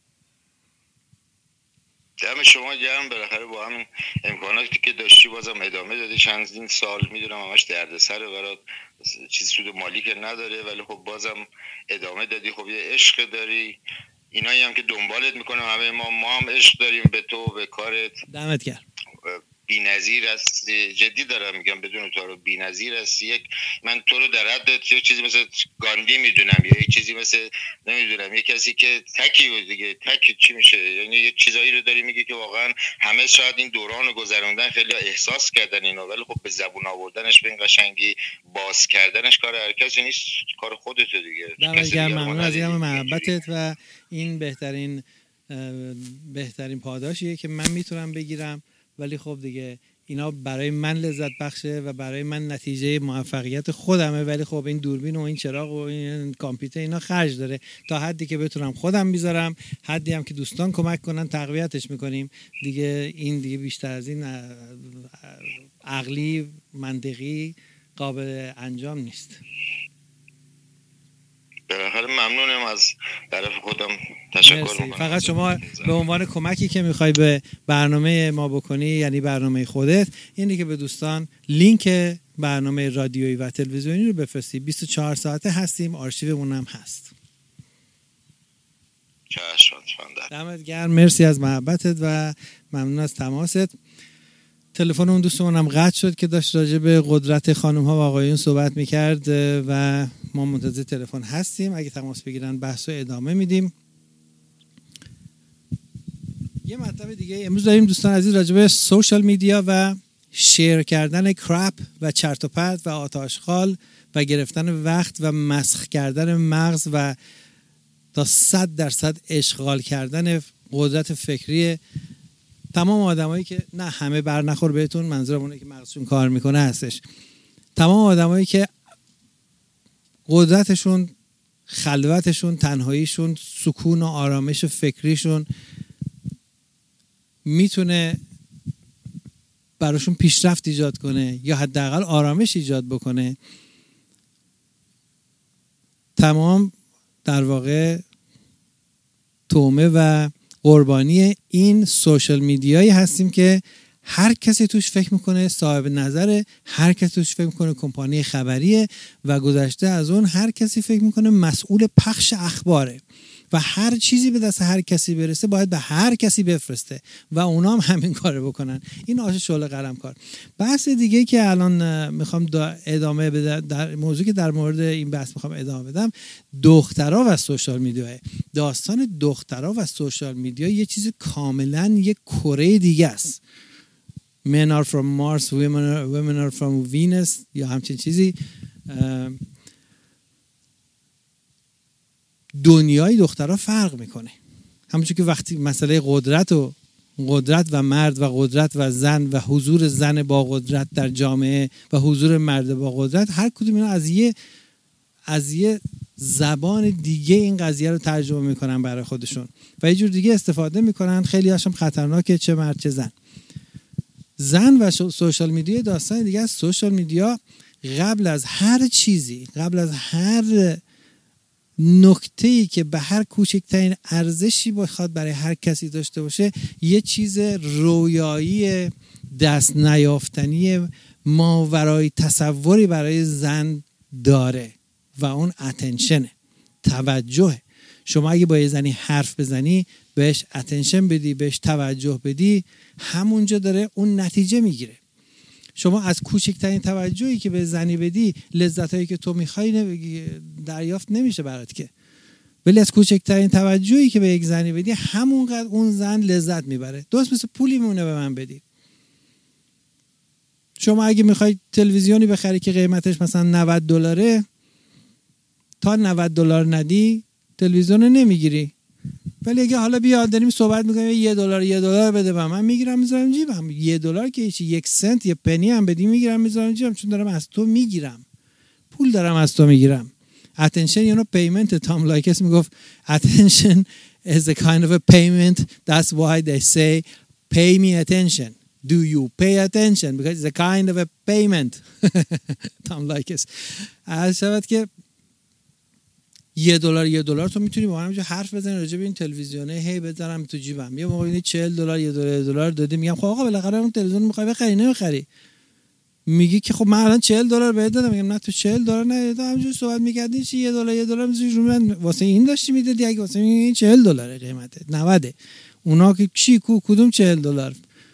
دم شما گرم. بالاخره با همین امکاناتی که داشتی بازم ادامه دادی. چندین سال میدونم همش دردسره برات، چیز سود مالی که نداره، ولی خب بازم ادامه دادی. خب یه عشق داری، اینایی هم که دنبالت میکنه همه ما ما هم عشق داریم به تو، به کارت. دمت گرم. بی‌نظیر هستی، جدی دارم میگم، بدون تو رو بی‌نظیر هستی. یک من تو رو در حد یه چیزی مثل گاندی میدونم، یا یک چیزی مثل نمیدونم یه کسی که تکی دیگه تکی چی میشه، یعنی یه چیزایی رو داری میگی که واقعا همه شاید این دوران رو گذروندن، خیلی احساس کردن اینا، ولی خب به زبون آوردنش به این قشنگی باز کردنش کار هر کسی نیست، کار خودت دیگه. کسی دیگه ممنون از این محبتت و این بهترین بهترین پاداشیه که من میتونم بگیرم. ولی خب دیگه اینا برای من لذت بخشه و برای من نتیجه موفقیت خودمه، ولی خب این دوربین و این چراغ و این کامپیوتر اینا خرج داره. تا حدی که بتونم خودم بیزارم، حدی هم که دوستان کمک کنن تقویتش میکنیم دیگه. این دیگه بیشتر از این عقلی منطقی قابل انجام نیست. بالاخره ممنونم، از طرف خودم تشکر میکنم. فقط شما به عنوان کمکی که میخوای به برنامه ما بکنی، یعنی برنامه خودت، اینه که به دوستان لینک برنامه رادیویی و تلویزیونی رو بفرستی. بیست و چهار ساعته هستیم، آرشیومون هم هست. چشم. دمت گرم، مرسی از محبتت و ممنون از تماست. تلفن اون دوستمون هم قطع شد که داشت راجع به قدرت خانم ها و آقایون صحبت میکرد و ما منتظر تلفن هستیم. اگه تماس بگیرن بحث رو ادامه میدیم. یه مطلب دیگه امروز داریم دوستان عزیز راجع به سوشال میدیا و شیر کردن کرپ و چرت و پرت و آتشخال و گرفتن وقت و مسخ کردن مغز و تا صد درصد اشغال کردن قدرت فکری تمام آدمایی که نه همه بر نخور بهتون، منظورم اونه که مغزشون کار میکنه هستش. تمام آدمایی که قدرتشون، خلوتشون، تنهاییشون، سکون و آرامش فکریشون میتونه براشون پیشرفت ایجاد کنه یا حداقل آرامش ایجاد بکنه، تمام در واقع تومه و قربانی این سوشال میدیایی هستیم که هر کسی توش فکر میکنه صاحب نظره، هر کسی توش فکر میکنه کمپانی خبریه و گذشته از اون هر کسی فکر میکنه مسئول پخش اخباره و هر چیزی به دست هر کسی برسه باید به هر کسی بفرسته و اونا هم همین کارو بکنن. این آش شعله قلم کار. بحث دیگه که الان میخوام ادامه بدم در موضوعی که در مورد این بحث میخوام ادامه بدم، دخترها و سوشال میدیا. داستان دخترها و سوشال میدیا یه چیز کاملا یک کره دیگه است. Men are from Mars, women are, women are from Venus یا همچین چیزی. دنیای دخترها فرق میکنه. همونجور که وقتی مسئله قدرت و قدرت و مرد و قدرت و زن و حضور زن با قدرت در جامعه و حضور مرد با قدرت، هر کدوم اینا از یه از یه زبان دیگه این قضیه رو ترجمه میکنن برای خودشون و یه جور دیگه استفاده میکنن. خیلی هاشم خطرناکه، چه مرد چه زن. زن و سوشال میدیا داستان دیگه است. سوشال میدیا قبل از هر چیزی، قبل از هر نکته‌ای که به هر کوچکترین ارزشی بخواد برای هر کسی داشته باشه، یه چیز رویایی دست نیافتنی ماورای تصوری برای زن داره و اون اتنشنه، توجه. شما اگه با یه زنی حرف بزنی، بهش اتنشن بدی، بهش توجه بدی، همونجا داره اون نتیجه میگیره. شما از کوچکترین توجهی که به زنی بدی، لذتایی که تو میخوای دریافت نمیشه برات که. ولی از کوچکترین توجهی که به یک زنی بدی، همونقدر اون زن لذت میبره. درست مثل پولی مونه به من بدی. شما اگه میخوای تلویزیونی بخری که قیمتش مثلا نود دلاره، تا نود دلار ندی تلویزیون نمیگیری. ولی اگه حالا بیاد داریم صحبت میکنیم یه دلار یه دلار بده به من، میگیرم میذارم جیبم. یه دلار که هیچی، یک سنت یه پنی هم بدی میگیرم میذارم جیبم، چون دارم از تو میگیرم، پول دارم از تو میگیرم. attention you know payment. تام لایکس میگفت attention is a kind of a payment, that's why they say pay me attention. Do you pay attention because it's a kind of a payment. تام لایکس از شود که یه دلار یه دلار تو میتونی با هم حرف بزنی راجع به این تلویزیونه، هی بذارم تو جیبم. یه موقعی چهل دلار یه دلار یه دلار دادی، میگم خب آقا بالاخره اون تلویزیون میخوای بخری نمیخری؟ میگی که خب من الان چهل دلار بهت دادم. میگم نه تو چهل دلار ندادم. همینجوری صحبت می‌کردی چی یه دلار یه دلار میذاری رو من واسه این داشتی میدادی، اگه واسه این چهل دلاره قیمته نود. اونا که چی کو کدوم چهل دلار؟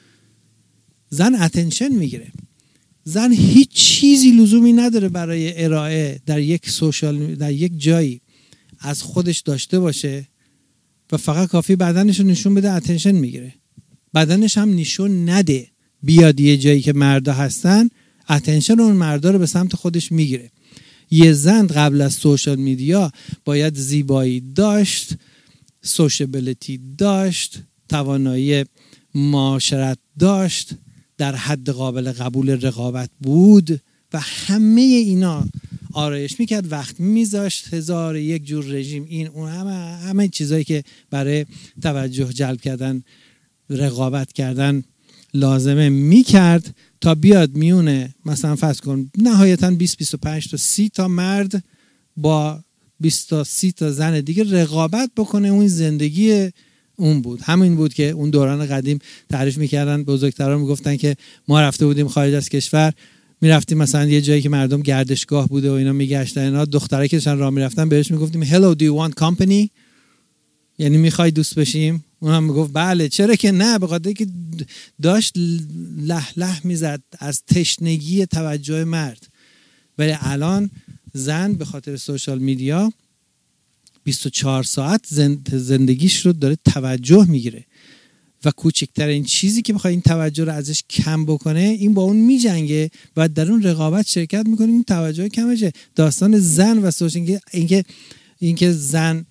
زن اتنشن میگیره. زن هیچ چیزی لزومی نداره برای ارائه در یک سوشال در یک جایی از خودش داشته باشه و فقط کافی بدنش رو نشون بده اتنشن میگیره. بدنش هم نشون نده، بیاد یه جایی که مردا هستن اتنشن اون مردا رو به سمت خودش میگیره. یه زن قبل از سوشال میدیا باید زیبایی داشت، سوشیبیلیتی داشت، توانایی معاشرت داشت، در حد قابل قبول رقابت بود و همه اینا آرایش میکرد، وقت میذاشت، هزار یک جور رژیم، این اون همه همه چیزایی که برای توجه جلب کردن، رقابت کردن لازمه میکرد تا بیاد میونه مثلا فرض کن نهایتا بیست بیست و پنج تا سی تا مرد با بیست تا سی تا زن دیگه رقابت بکنه. اون زندگی اون بود. همین بود که اون دوران قدیم تعریف میکردن، بزرگتران میگفتن که ما رفته بودیم خارج از کشور، میرفتیم مثلا یه جایی که مردم گردشگاه بوده و اینا میگشتن، اینا دخترایی که داشتن راه میرفتن بهش میگفتیم hello do you want company، یعنی میخوای دوست بشیم؟ اونم میگفت بله، چرا که نه، به خاطر که داشت له له میزد از تشنگی توجه مرد. ولی الان زن به خاطر سوشال میدیا بیست و چهار ساعت زندگیش رو داره توجه میگیره و کوچکترین چیزی که بخواد این توجه رو ازش کم بکنه این با اون میجنگه و در اون رقابت شرکت میکنه، این توجه کمشه. داستان زن و سوشال اینکه اینکه زن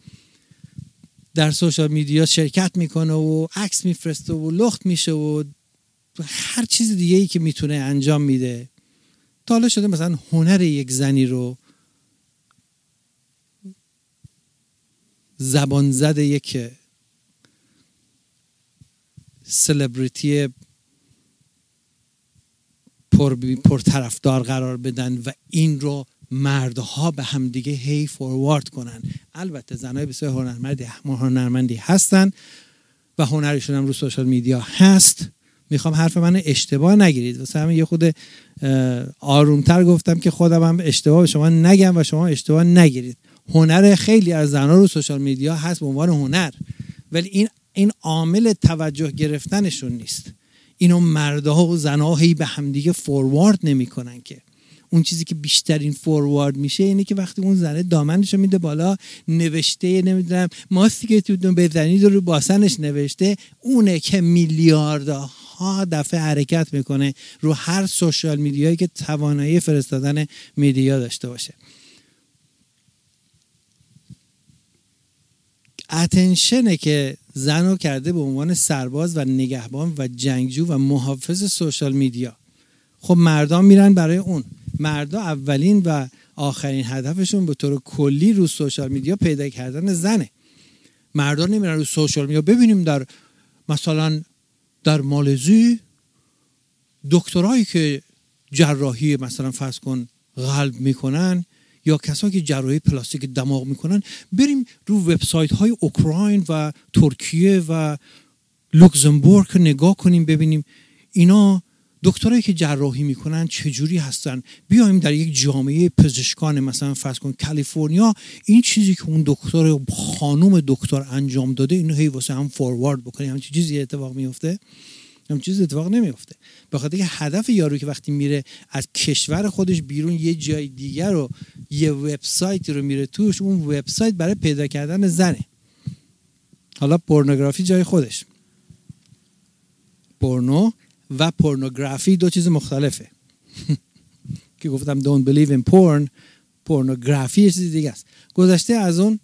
در سوشال میدیا شرکت میکنه و عکس میفرسته و لخت میشه و هر چیز دیگه ای که میتونه انجام میده. تا حالا شده مثلا هنر یک زنی رو زبان زد یک سلبریتی پر پر طرفدار قرار بدن و این رو مردها به هم دیگه هی فوروارد کنن؟ البته زنای بسیار هنرمندی هنرمندی هستن و هنرشون هم رو سوشال میدیا هست، میخوام حرف من اشتباه نگیرید. واسه همین یه خود آرومتر گفتم که خودم هم اشتباه به شما نگم و شما اشتباه نگیرید. هنر خیلی از زنها رو سوشال میدیا هست به عنوان هنر، ولی این این عامل توجه گرفتنشون نیست. اینو مردها و زنها هی به همدیگه فوروارد نمیکنن که اون چیزی که بیشترین فوروارد میشه اینه که وقتی اون زنه دامنشو میده بالا، نوشته نمیدونم ماستی که تو بزنید رو باسنش نوشته، اونه که میلیاردها دفعه حرکت میکنه رو هر سوشال میدیایی که توانایی فرستادن میدیا داشته باشه. اتنشنه که زنو کرده به عنوان سرباز و نگهبان و جنگجو و محافظ سوشال میدیا. خب مردان میرن برای اون. مردا اولین و آخرین هدفشون به طور کلی رو سوشال میدیا پیدا کردن زنه. مردا نمیرن رو سوشال میدیا. ببینیم در مثلا در مالزی دکترایی که جراحی مثلا فرض کن قلب میکنن یا کسایی که جراحی پلاستیک دماغ میکنن، بریم رو وبسایت های اوکراین و ترکیه و لوکزامبورگ نگاه کنیم ببینیم اینا دکترایی که جراحی میکنن چجوری هستن. بیایم در یک جامعه پزشکان مثلا فرض کن کالیفرنیا این چیزی که اون دکتر خانم دکتر انجام داده اینو هی واسه هم فوروارد بکنیم. همین چیزی اتفاق میفته؟ همین چیزی اتفاق نمیفته. به خاطر که هدف یارو که وقتی میره از کشور خودش بیرون یه جای دیگر رو یه وبسایت رو میره توش، اون وبسایت برای پیدا کردن زنه. حالا پورنوگرافی جای خودش، پورنو و پورنوگرافی دو چیز مختلفه. که گفتم don't believe in porn، پورنوگرافی یه چیز دیگه است. گذشته از اون،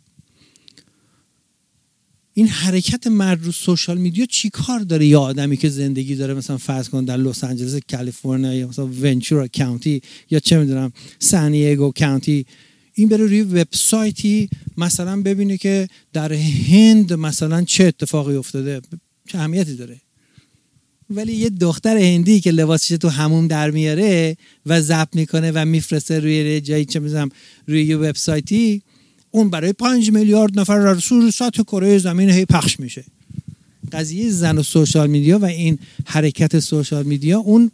این حرکت مرد رو سوشال میدیا چی کار داره؟ یا آدمی که زندگی داره مثلا فرض کن در لس آنجلس کالیفرنیا یا مثلا ونچورا کانتی یا چه میدونم سان دیگو کانتی، این بره روی وبسایتی مثلا ببینه که در هند مثلا چه اتفاقی افتاده، چه اهمیتی داره؟ ولی یه دختر هندی که لباسش تو حموم در میاره و ضبط میکنه و میفرسته روی جایی چه میدونم روی یه وبسایتی، اون برای پنج میلیارد نفر در سور سطح کره زمین هی پخش میشه. قضیه زن و سوشال میدیا و این حرکت سوشال میدیا، اون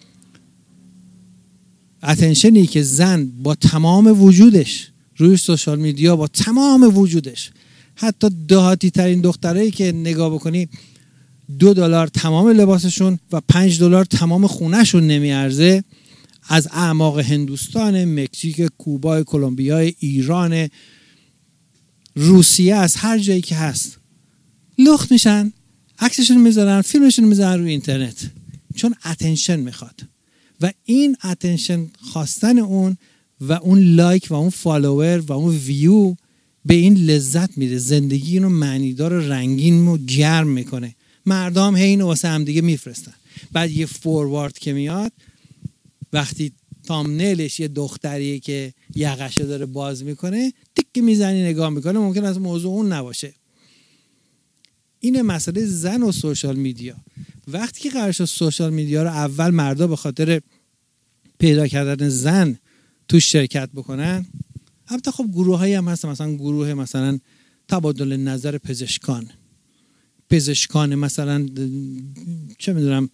اتنشنی که زن با تمام وجودش روی سوشال میدیا، با تمام وجودش، حتی دهاتی ترین دخترایی که نگاه بکنی دو دلار تمام لباسشون و پنج دلار تمام خونهشون نمیارزه، از اعماق هندوستان، مکزیک، کوبا، کلمبیا، ایران، روسیه، از هر جایی که هست لخت میشن، عکسشون میذارن، فیلمشون میذارن روی اینترنت، چون اتنشن میخواد. و این اتنشن خواستن اون و اون لایک و اون فالوور و اون ویو به این لذت میده، زندگی اینو معنیدار و رنگین و گرم میکنه. مردم هی اینو واسه هم دیگه میفرستن. بعد یه فوروارد که میاد، وقتی تامنیلش یه دختریه که یقشه داره باز میکنه، تیک میزنی نگاه میکنه، ممکن است موضوع اون نباشه. این مسئله زن و سوشال میدیا. وقتی که قرار شد سوشال میدیا رو اول مردا به خاطر پیدا کردن زن توش شرکت بکنن، البته خب گروه هایی هم هست، مثلا گروه مثلا تبادل نظر پزشکان پزشکان مثلا چه میدونم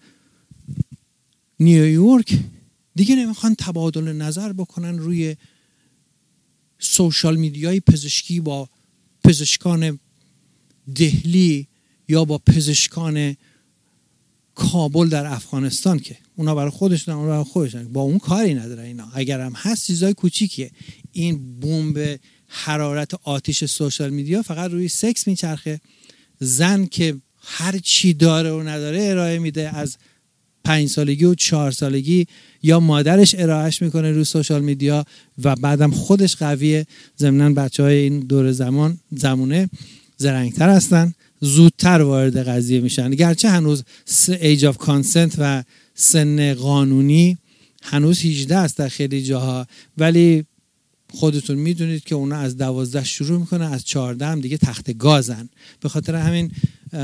نیویورک دیگه نمیخوان تبادل نظر بکنن روی سوشال میدیای پزشکی با پزشکان دهلی یا با پزشکان کابل در افغانستان، که اونا برای خودشون اونا برای خودشون با اون کاری نداره. اینا اگر هم هست چیزای کوچیکیه. این بمب حرارت آتش سوشال میدیا فقط روی سکس میچرخه. زن که هر چی داره و نداره ارائه میده، از پنج سالگی و چهار سالگی یا مادرش ارائهش میکنه روی سوشال میدیا و بعدم خودش قویه. ضمناً بچهای این دور زمان زمونه زرنگتر هستن، زودتر وارد قضیه میشن. گرچه هنوز ایج آف کانسنت و سن قانونی هنوز هجده است در خیلی جاها، ولی خودتون میدونید که اونا از دوازده شروع میکنه، از چهارده هم دیگه تخت گازن. به خاطر همین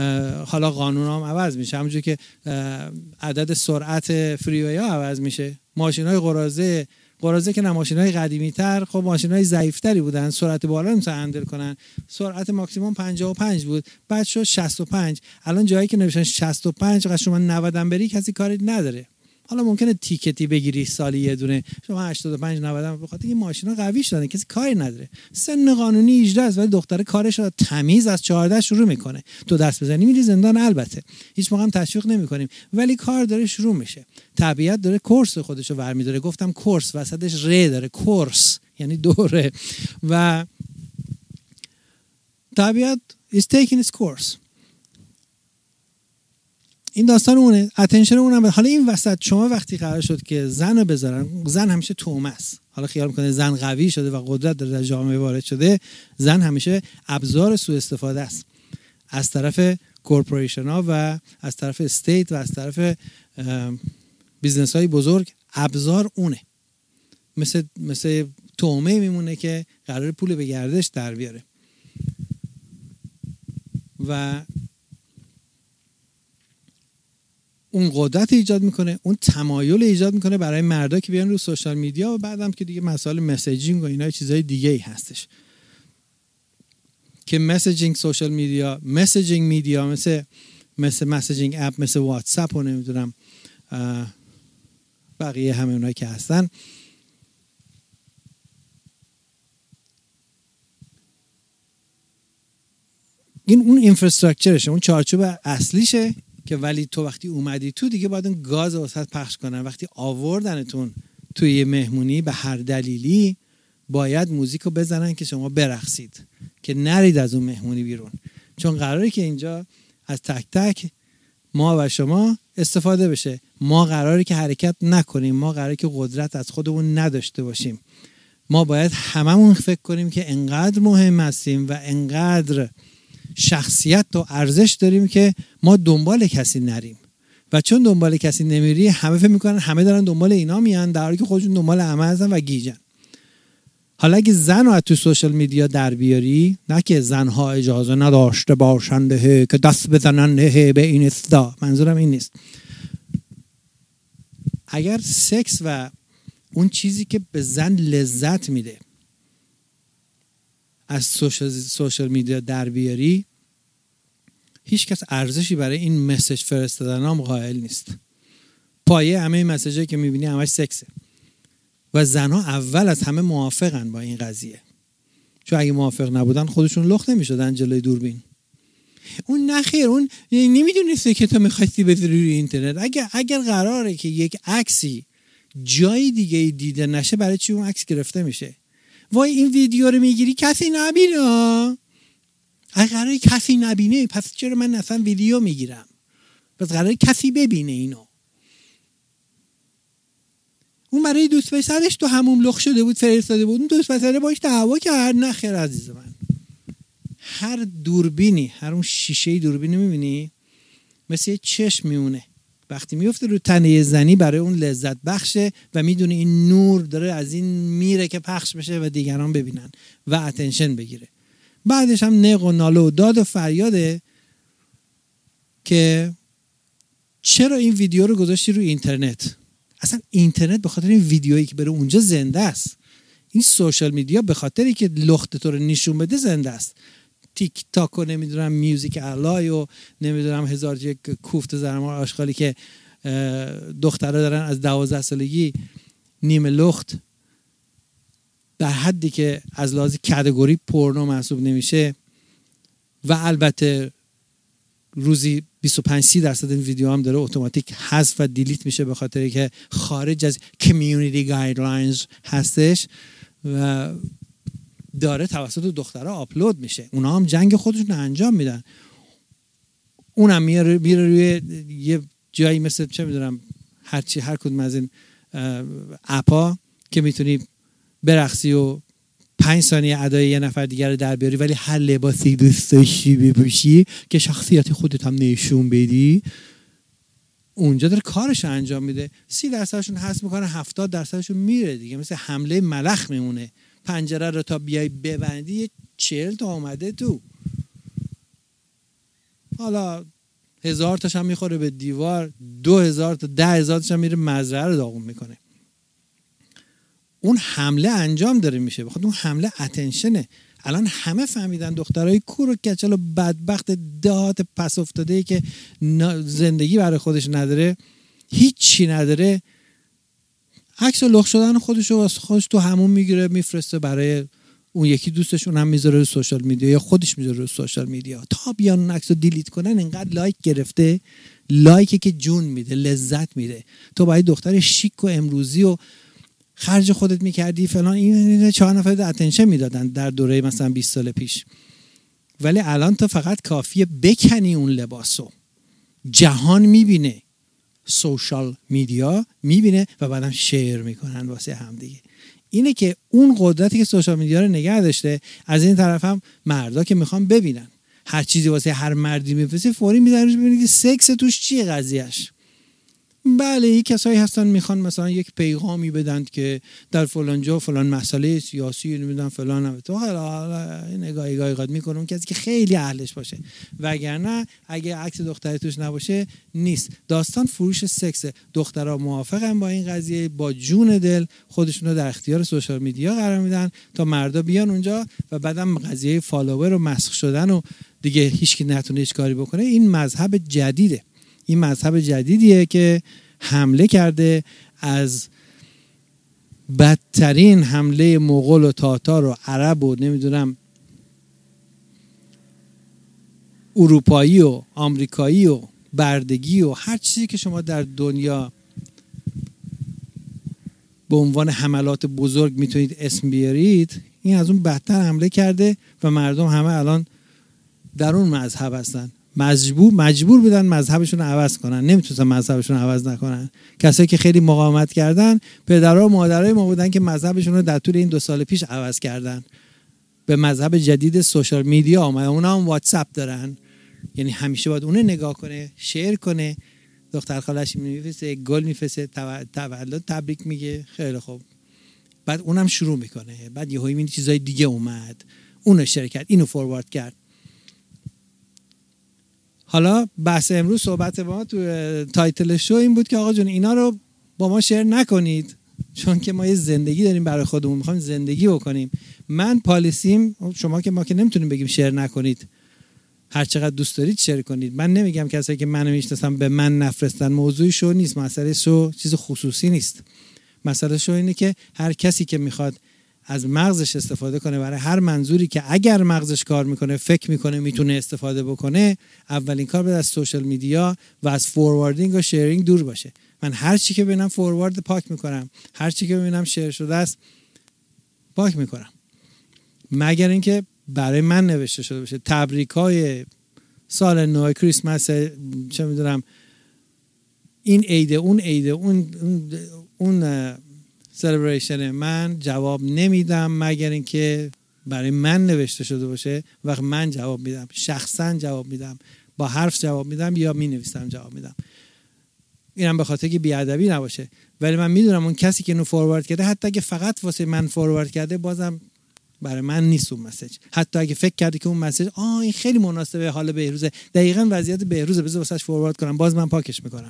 حالا قانون هم عوض میشه، همونجور که عدد سرعت فریوی ها عوض میشه. ماشین‌های قراضه قراضه که نه ماشین‌های قدیمی‌تر، خب ماشین‌های ضعیف‌تری بودن، سرعت بالا نمی‌تونن هندل کنن، سرعت ماکسیمم پنجاه و پنج بود، بعد شد شصت و پنج. الان جایی که نوشتن شصت و پنج قش شما نود هم بری کسی کاری نداره. حالا ممکنه تیکتی بگیری سالی یه دونه، شما هشتاد و پنج نود هم بخاطر این ماشینا قوی شدن کسی کاری نداره. سن قانونی هجده است ولی دختره کارش رو تمیز از چهارده شروع میکنه. تو دست بزنی میری زندان، البته هیچ موقع هم تشویق نمیکنیم، ولی کار داره شروع میشه. طبیعت داره کورس خودشو برمی‌داره. گفتم کورس وسطش ر داره، کورس یعنی دوره، و طبیعت is taking its course. این داستان اونه، اتنشن اونم. حالا این وسط شما وقتی قرار شد که زن رو بذارن، زن همیشه تومه است. حالا خیال میکنه زن قوی شده و قدرت داره در جامعه وارد شده، زن همیشه ابزار سوء استفاده است از طرف کورپوریشن ها و از طرف استیت و از طرف بیزنس های بزرگ. ابزار اونه، مثل مثل تومه میمونه که قرار پول به گردش در بیاره. و اون قدرت ایجاد میکنه، اون تمایل ایجاد میکنه برای مردا که بیان رو سوشال میدیا، و بعدم که دیگه مسائل مسیجینگ و اینا چیزای دیگه ای هستش که مسیجینگ سوشال میدیا، مسیجینگ میدیا مثل مثل مسیجینگ اپ مثل واتساپ و نمیدونم بقیه همه اونایی که هستن، این اون اینفراستراکچرشه، اون چارچوب اصلیشه که ولی تو وقتی اومدی تو دیگه باید اون گاز واسط پخش کنن. وقتی آوردنتون توی یه مهمونی به هر دلیلی باید موزیک رو بزنن که شما برقصید، که نرید از اون مهمونی بیرون، چون قراره که اینجا از تک تک ما و شما استفاده بشه. ما قراره که حرکت نکنیم، ما قراره که قدرت از خودمون نداشته باشیم. ما باید هممون فکر کنیم که انقدر مهم هستیم و انقدر شخصیت و ارزش داریم که ما دنبال کسی نریم، و چون دنبال کسی نمیری همه فکر میکنن همه دارن دنبال اینا میان، در حالی که خودشون دنبال همه هستن و گیجن. حالا اگه زن رو از تو سوشال میدیا در بیاری، نه که زنها اجازه نداشته باشند که دست بزنن به این استا، منظورم این نیست. اگر سکس و اون چیزی که به زن لذت میده از سوشال, سوشال میدیا در بیاری، هیچ کس ارزشی برای این مسیج فرستادن هم قائل نیست. پایه همه این مسیجایی که میبینی همش سکسه و زنها اول از همه موافقن با این قضیه، چون اگه موافق نبودن خودشون لخت نمیشدن جلوی دوربین. اون نخیر، اون نمیدونسته که تو میخواستی بذاری روی اینترنت. اگر اگر قراره که یک عکسی جای دیگه دیده نشه، برای چی اون عکس گرفته میشه؟ وای این ویدیو رو میگیری کسی نبینه. اگه قراره کسی نبینه پس چرا من اصلا ویدیو میگیرم؟ پس قراره کسی ببینه اینو. اون برای دوست پسرش تو هموم لخ شده بود فرستاده بود، اون دوست پسره باش دعوا کرد. نه خیر عزیز من، هر دوربینی، هر اون شیشه دوربینی میبینی مثل یه چشم میمونه، وقتی میفته رو تنه زنی برای اون لذت بخشه و میدونه این نور داره از این میره که پخش بشه و دیگران ببینن و اتنشن بگیره. بعدش هم نق و ناله و داد و فریاده که چرا این ویدیو رو گذاشتی رو اینترنت. اصلا اینترنت به خاطر این ویدیویی که بره اونجا زنده است. این سوشال میدیا به خاطری که لخت تو رو نشون بده زنده است. تیک تاک و نمیدونم میوزیک الای و نمیدونم هزار یک کوفت زرمار آشغالی که دخترها دارن از دوازده سالگی نیمه لخت، در حدی که از لحاظ کاتگوری پورنو محسوب نمیشه. و البته روزی بیست و پنج سی درصد این ویدیو هم داره اتوماتیک حذف و دیلیت میشه به خاطر که خارج از کمیونیتی گایدلاینز هستش و داره توسط دخترها آپلود میشه. اونا هم جنگ خودشون انجام میدن. اونم میره میره روی یه جایی مثل چه میدونم هر چی هر کدوم از این اپا که میتونی برقصی و پنج ثانیه ادای یه نفر دیگر رو در بیاری، ولی هر لباسی دوست داشتی بپوشی که شخصیت خودت هم نشون بدی، اونجا داره کارش انجام میده. سی درصدشون حذف میکنه، هفتاد درصدشون میره دیگه، مثل حمله ملخ میمونه. پنجره رو تا بیای ببندی چهل تا اومده تو، حالا هزار تاش هم میخوره به دیوار، دو هزار تا ده هزار تاش هم میره مزرعه رو داغون میکنه. اون حمله انجام داره میشه، بخاطر اون حمله اتنشنه. الان همه فهمیدن دخترای کور و کچل و بدبخت دهات پس افتاده‌ای که زندگی برای خودش نداره، هیچی نداره، عکس لخ شدن خودشو واسه خودش تو همون میگیره میفرسته برای اون یکی دوستش، اون هم میذاره رو سوشال میدیا یا خودش میذاره رو سوشال میدیا. تا بیان اون عکسو دیلیت کنن انقدر لایک گرفته، لایکی که جون میده، لذت میده. تو باید دختر شیک و امروزی و خرج خودت میکردی فلان، این چهار نفر اتنشن میدادن در دوره مثلا بیست سال پیش، ولی الان تو فقط کافیه بکنی اون لباسو، جهان میبینه، سوشال میدیا میبینه و بعدم شیر میکنن واسه هم دیگه. اینه که اون قدرتی که سوشال میدیا رو نگه داشته. از این طرف هم مردا که میخوان ببینن هر چیزی واسه هر مردی میفرسته، فوری میذارن ببینید که سکس توش چیه قضیهش. بله یک کسایی هستن میخوان مثلا یک پیغامی بدن که در فلان جا فلان مسئله سیاسی نمیدونم فلان هم تو حالا نگاه نگاه قد میکنه اون کسی که خیلی اهلش باشه، وگرنه اگه عکس دختری توش نباشه نیست. داستان فروش سکس. دخترها موافقن با این قضیه، با جون دل خودشون رو در اختیار سوشال میدیا قرار میدن تا مردا بیان اونجا و بعدم قضیه فالوور و مسخ شدن و دیگه هیچکی نتونه هیچ کاری بکنه. این مذهب جدیده. این مذهب جدیدیه که حمله کرده، از بدترین حمله مغول و تاتار و عرب و نمیدونم اروپایی و آمریکایی و بردگی و هر چیزی که شما در دنیا به عنوان حملات بزرگ میتونید اسم بیارید، این از اون بدتر حمله کرده و مردم همه الان در اون مذهب هستن. مجبور مجبور بودن مذهبشون رو عوض کنن، نمیتونن مذهبشون رو عوض نکنن. کسایی که خیلی مقاومت کردن پدرها و مادرای ما بودن که مذهبشون رو در طول این دو سال پیش عوض کردن به مذهب جدید سوشال میدیا آمدن. اونا هم واتساپ دارن، یعنی همیشه باید اون نگاه کنه، شیر کنه، دختر خالش میفرسته، گل میفرسته، تولد تبریک میگه، خیلی خوب، بعد اونم شروع میکنه، بعد یهو میبینی چیزای دیگه اومد، اونو شیر کرد، اینو فوروارد کرد. حالا بحث امروز صحبت با ما تو تایتل شو این بود که آقا جون اینا رو با ما شیر نکنید، چون که ما یه زندگی داریم برای خودمون، میخوایم زندگی بکنیم. من پالیسیم، شما که ما که نمیتونیم بگیم شیر نکنید، هر چقدر دوست دارید شیر کنید. من نمیگم کسایی که منو میشناسن به من نفرستن، موضوع شو نیست، مسئله شو چیز خصوصی نیست. مسئله شو اینه که هر کسی که میخواد از مغزش استفاده کنه برای هر منظوری که اگر مغزش کار میکنه فکر میکنه میتونه استفاده بکنه، اولین کار باید از سوشال میدیا و از فورواردینگ و شیرینگ دور باشه. من هر چی که ببینم فوروارد پاک میکنم، هر چی که ببینم شیر شده است پاک میکنم، مگر اینکه برای من نوشته شده باشه. تبریکای سال نو، کریسمس، چه میدونم این عیده اون عیده اون اون, اون سلبریشن، من جواب نمیدم مگر اینکه برای من نوشته شده باشه. وقت من جواب میدم، شخصا جواب میدم، با حرف جواب میدم یا می نویسم جواب میدم. اینم به خاطر که بیادبی نباشه. ولی من میدونم اون کسی که اینو فوروارد کرده، حتی اگه فقط واسه من فوروارد کرده، بازم برای من نیست اون مسیج. حتی اگه فکر کرده که اون مسیج آه این خیلی مناسبه حال بهروزه، دقیقاً وضعیت بهروزه، بذار واسش فوروارد کنم، باز من پاکش میکنم.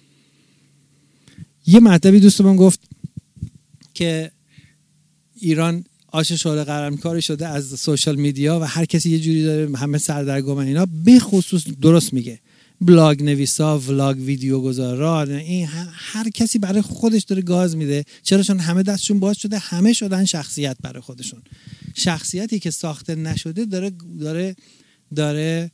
یه مطلبی دوستمون گفت که ایران آش شعله قلمکاری شده از سوشال میدیا و هر کسی یه جوری داره، همه سردرگم اینا. به خصوص درست میگه، بلاگ نویسا، ولاگ ویدیو گذارا، این هر کسی برای خودش داره گاز میده. چرا؟ چون همه دستشون باز شده، همه شدن شخصیت برای خودشون. شخصیتی که ساخته نشده داره داره داره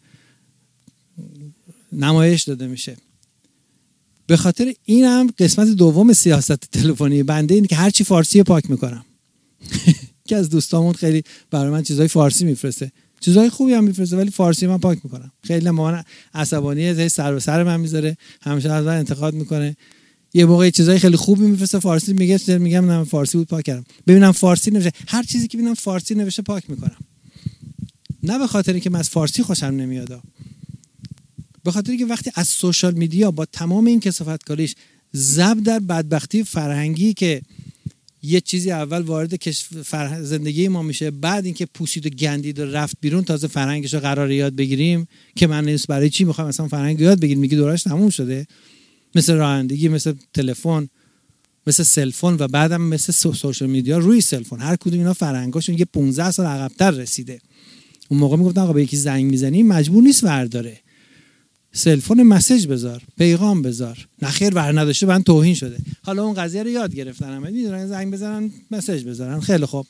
نمایش داده میشه. به خاطر اینم قسمت دوم سیاست تلفنی بنده اینه که هر چی فارسی پاک میکنم. که از دوستامون خیلی برای من چیزای فارسی میفرسته، چیزای خوبی هم میفرسته، ولی فارسی من پاک میکنم. خیلی من عصبانیه، سر به سر من میذاره، همیشه از من انتقاد میکنه. یه موقع چیزای خیلی خوبی میفرسته فارسی، میگه میگم نه فارسی بود پاک کردم. ببینم فارسی نوشته، هر چیزی که ببینم فارسی نوشته پاک میکنم. نه به خاطر که من از فارسی خوشم نمیاد، به خاطر که وقتی از سوشال میدیا با تمام این کثافتکاریش ضرب در بدبختی فرهنگی که یه چیزی اول وارد فرهنگ زندگی ما میشه، بعد اینکه پوسید و گندید و رفت بیرون، تازه فرهنگش رو قرار یاد بگیریم که من نیست برای چی میخوام اصلا فرهنگ یاد بگیریم، میگه دورش تموم شده. مثل رانندگی، مثل تلفن، مثل سلفون و بعدم مثل سوشال میدیا روی سلفون. هر کدوم اینا فرهنگاشون یه پانزده سال عقب‌تر رسیده. اون موقع میگفتن آقا به یکی زنگ میزنی مجبور نیست ورداره، سلفون مسیج بذار، پیغام بذار، نخیر ور نداشته من توهین شده. حالا اون قضیه رو یاد گرفتن، هم میدونن زنگ بزنن مسیج بذارن، خیلی خوب.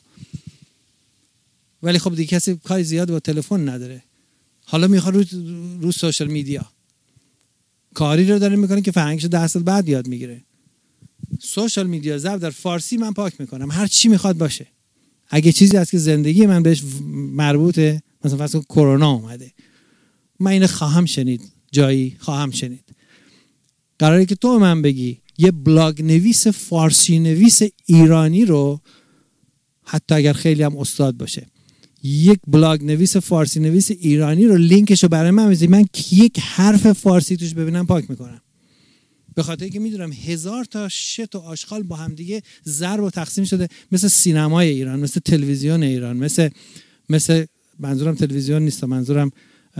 ولی خب دیگه کسی کاری زیاد با تلفن نداره. حالا میخواد رو رو سوشال میدیا کاری رو داره میکنه که فرهنگش ده سال بعد یاد میگیره. سوشال میدیا ضرب در فارسی من پاک میکنم، هر چی میخواد باشه. اگه چیزی هست که زندگی من بهش مربوطه، مثلا فرض کن کرونا اومده، من اینو خواهم شنید، جایی خواهم شنید. قراره که تو من بگی یه بلاگ نویس فارسی نویس ایرانی رو، حتی اگر خیلی هم استاد باشه، یک بلاگ نویس فارسی نویس ایرانی رو لینکشو برای من میذاری، من یک حرف فارسی توش ببینم پاک میکنم. به خاطر اینکه میدونم هزار تا شت و آشغال با هم دیگه ضرب و تقسیم شده، مثل سینمای ایران، مثل تلویزیون ایران، مثل مثل منظورم تلویزیون نیست، منظورم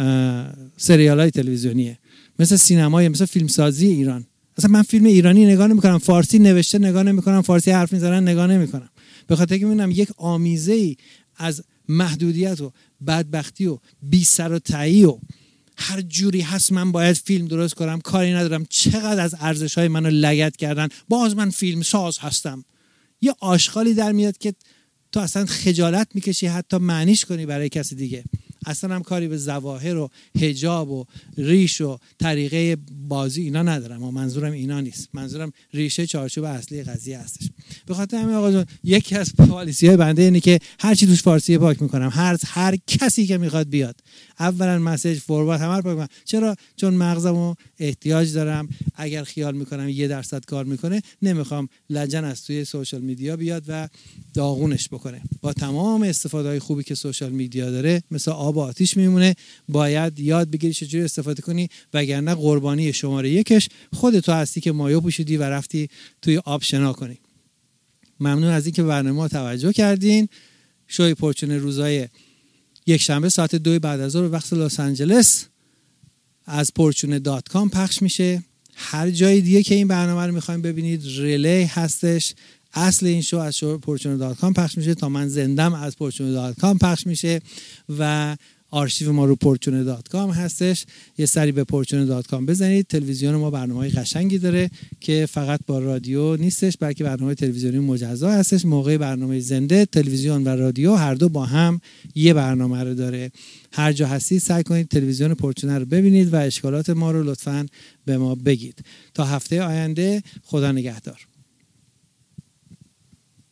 سریالای تلویزیونیه، مثل سینمای، مثل فیلمسازی ایران. اصلا من فیلم ایرانی نگاه نمی‌کنم، فارسی نوشته نگاه نمی‌کنم، فارسی حرف می‌زنن نگاه نمی‌کنم. به خاطر اینکه می‌بینم یک آمیزه‌ای از محدودیت و بدبختی و بی سر و تهی و هر جوری هست من باید فیلم درست کنم، کاری ندارم، چقدر از ارزش‌های منو لگد کردن، باز من فیلم ساز هستم. یه آشغالی در میاد که تو اصلا خجالت میکشی حتی معنیش کنی برای کسی دیگه. اصلا هم کاری به ظواهر و حجاب و ریش و طریقه بازی اینا ندارم و منظورم اینا نیست، منظورم ریشه چارچوب اصلی قضیه هستش. به خاطر همین آقا جان، یکی از پالیسی‌های بنده اینه که هر چی توش فارسی پاک میکنم، هر هر کسی که میخواد بیاد اولا مسیج فوروارد همه رو پاک میکنم. چرا؟ چون مغزمو احتیاج دارم. اگر خیال میکنم یه درصد کار میکنه، نمیخوام لجن از توی سوشال میدیا بیاد و داغونش بکنه. با تمام استفاده‌های خوبی که سوشال میدیا داره، مثل آب و آتیش میمونه. باید یاد بگیری چجوری استفاده کنی، وگرنه قربانی شماره یکش خودت هستی که مایو پوشیدی و رفتی توی آب شنا کنی. ممنون از اینکه برنامه ما توجه کردین. شوی پرچون روزای یک شنبه ساعت دو بعد از ظهر به وقت لس آنجلس از پرچون دات کام پخش میشه. هر جای دیگه که این برنامه رو میخوایم ببینید ریلی هستش. اصل این شو از شو پرچون دات کام پخش میشه، تا من زندم از پرچون دات کام پخش میشه و آرشیو ما رو پرچون دات کام هستش. یه سری به پرچون دات کام بزنید. تلویزیون ما برنامه‌های قشنگی داره که فقط با رادیو نیستش، بلکه برنامه تلویزیونی مجزا هستش. موقع برنامه زنده تلویزیون و رادیو هر دو با هم یه برنامه رو داره. هر جا هستید سعی کنید تلویزیون پرچون رو ببینید و اشکالات ما رو لطفاً به ما بگید. تا هفته آینده، خدا نگهدار.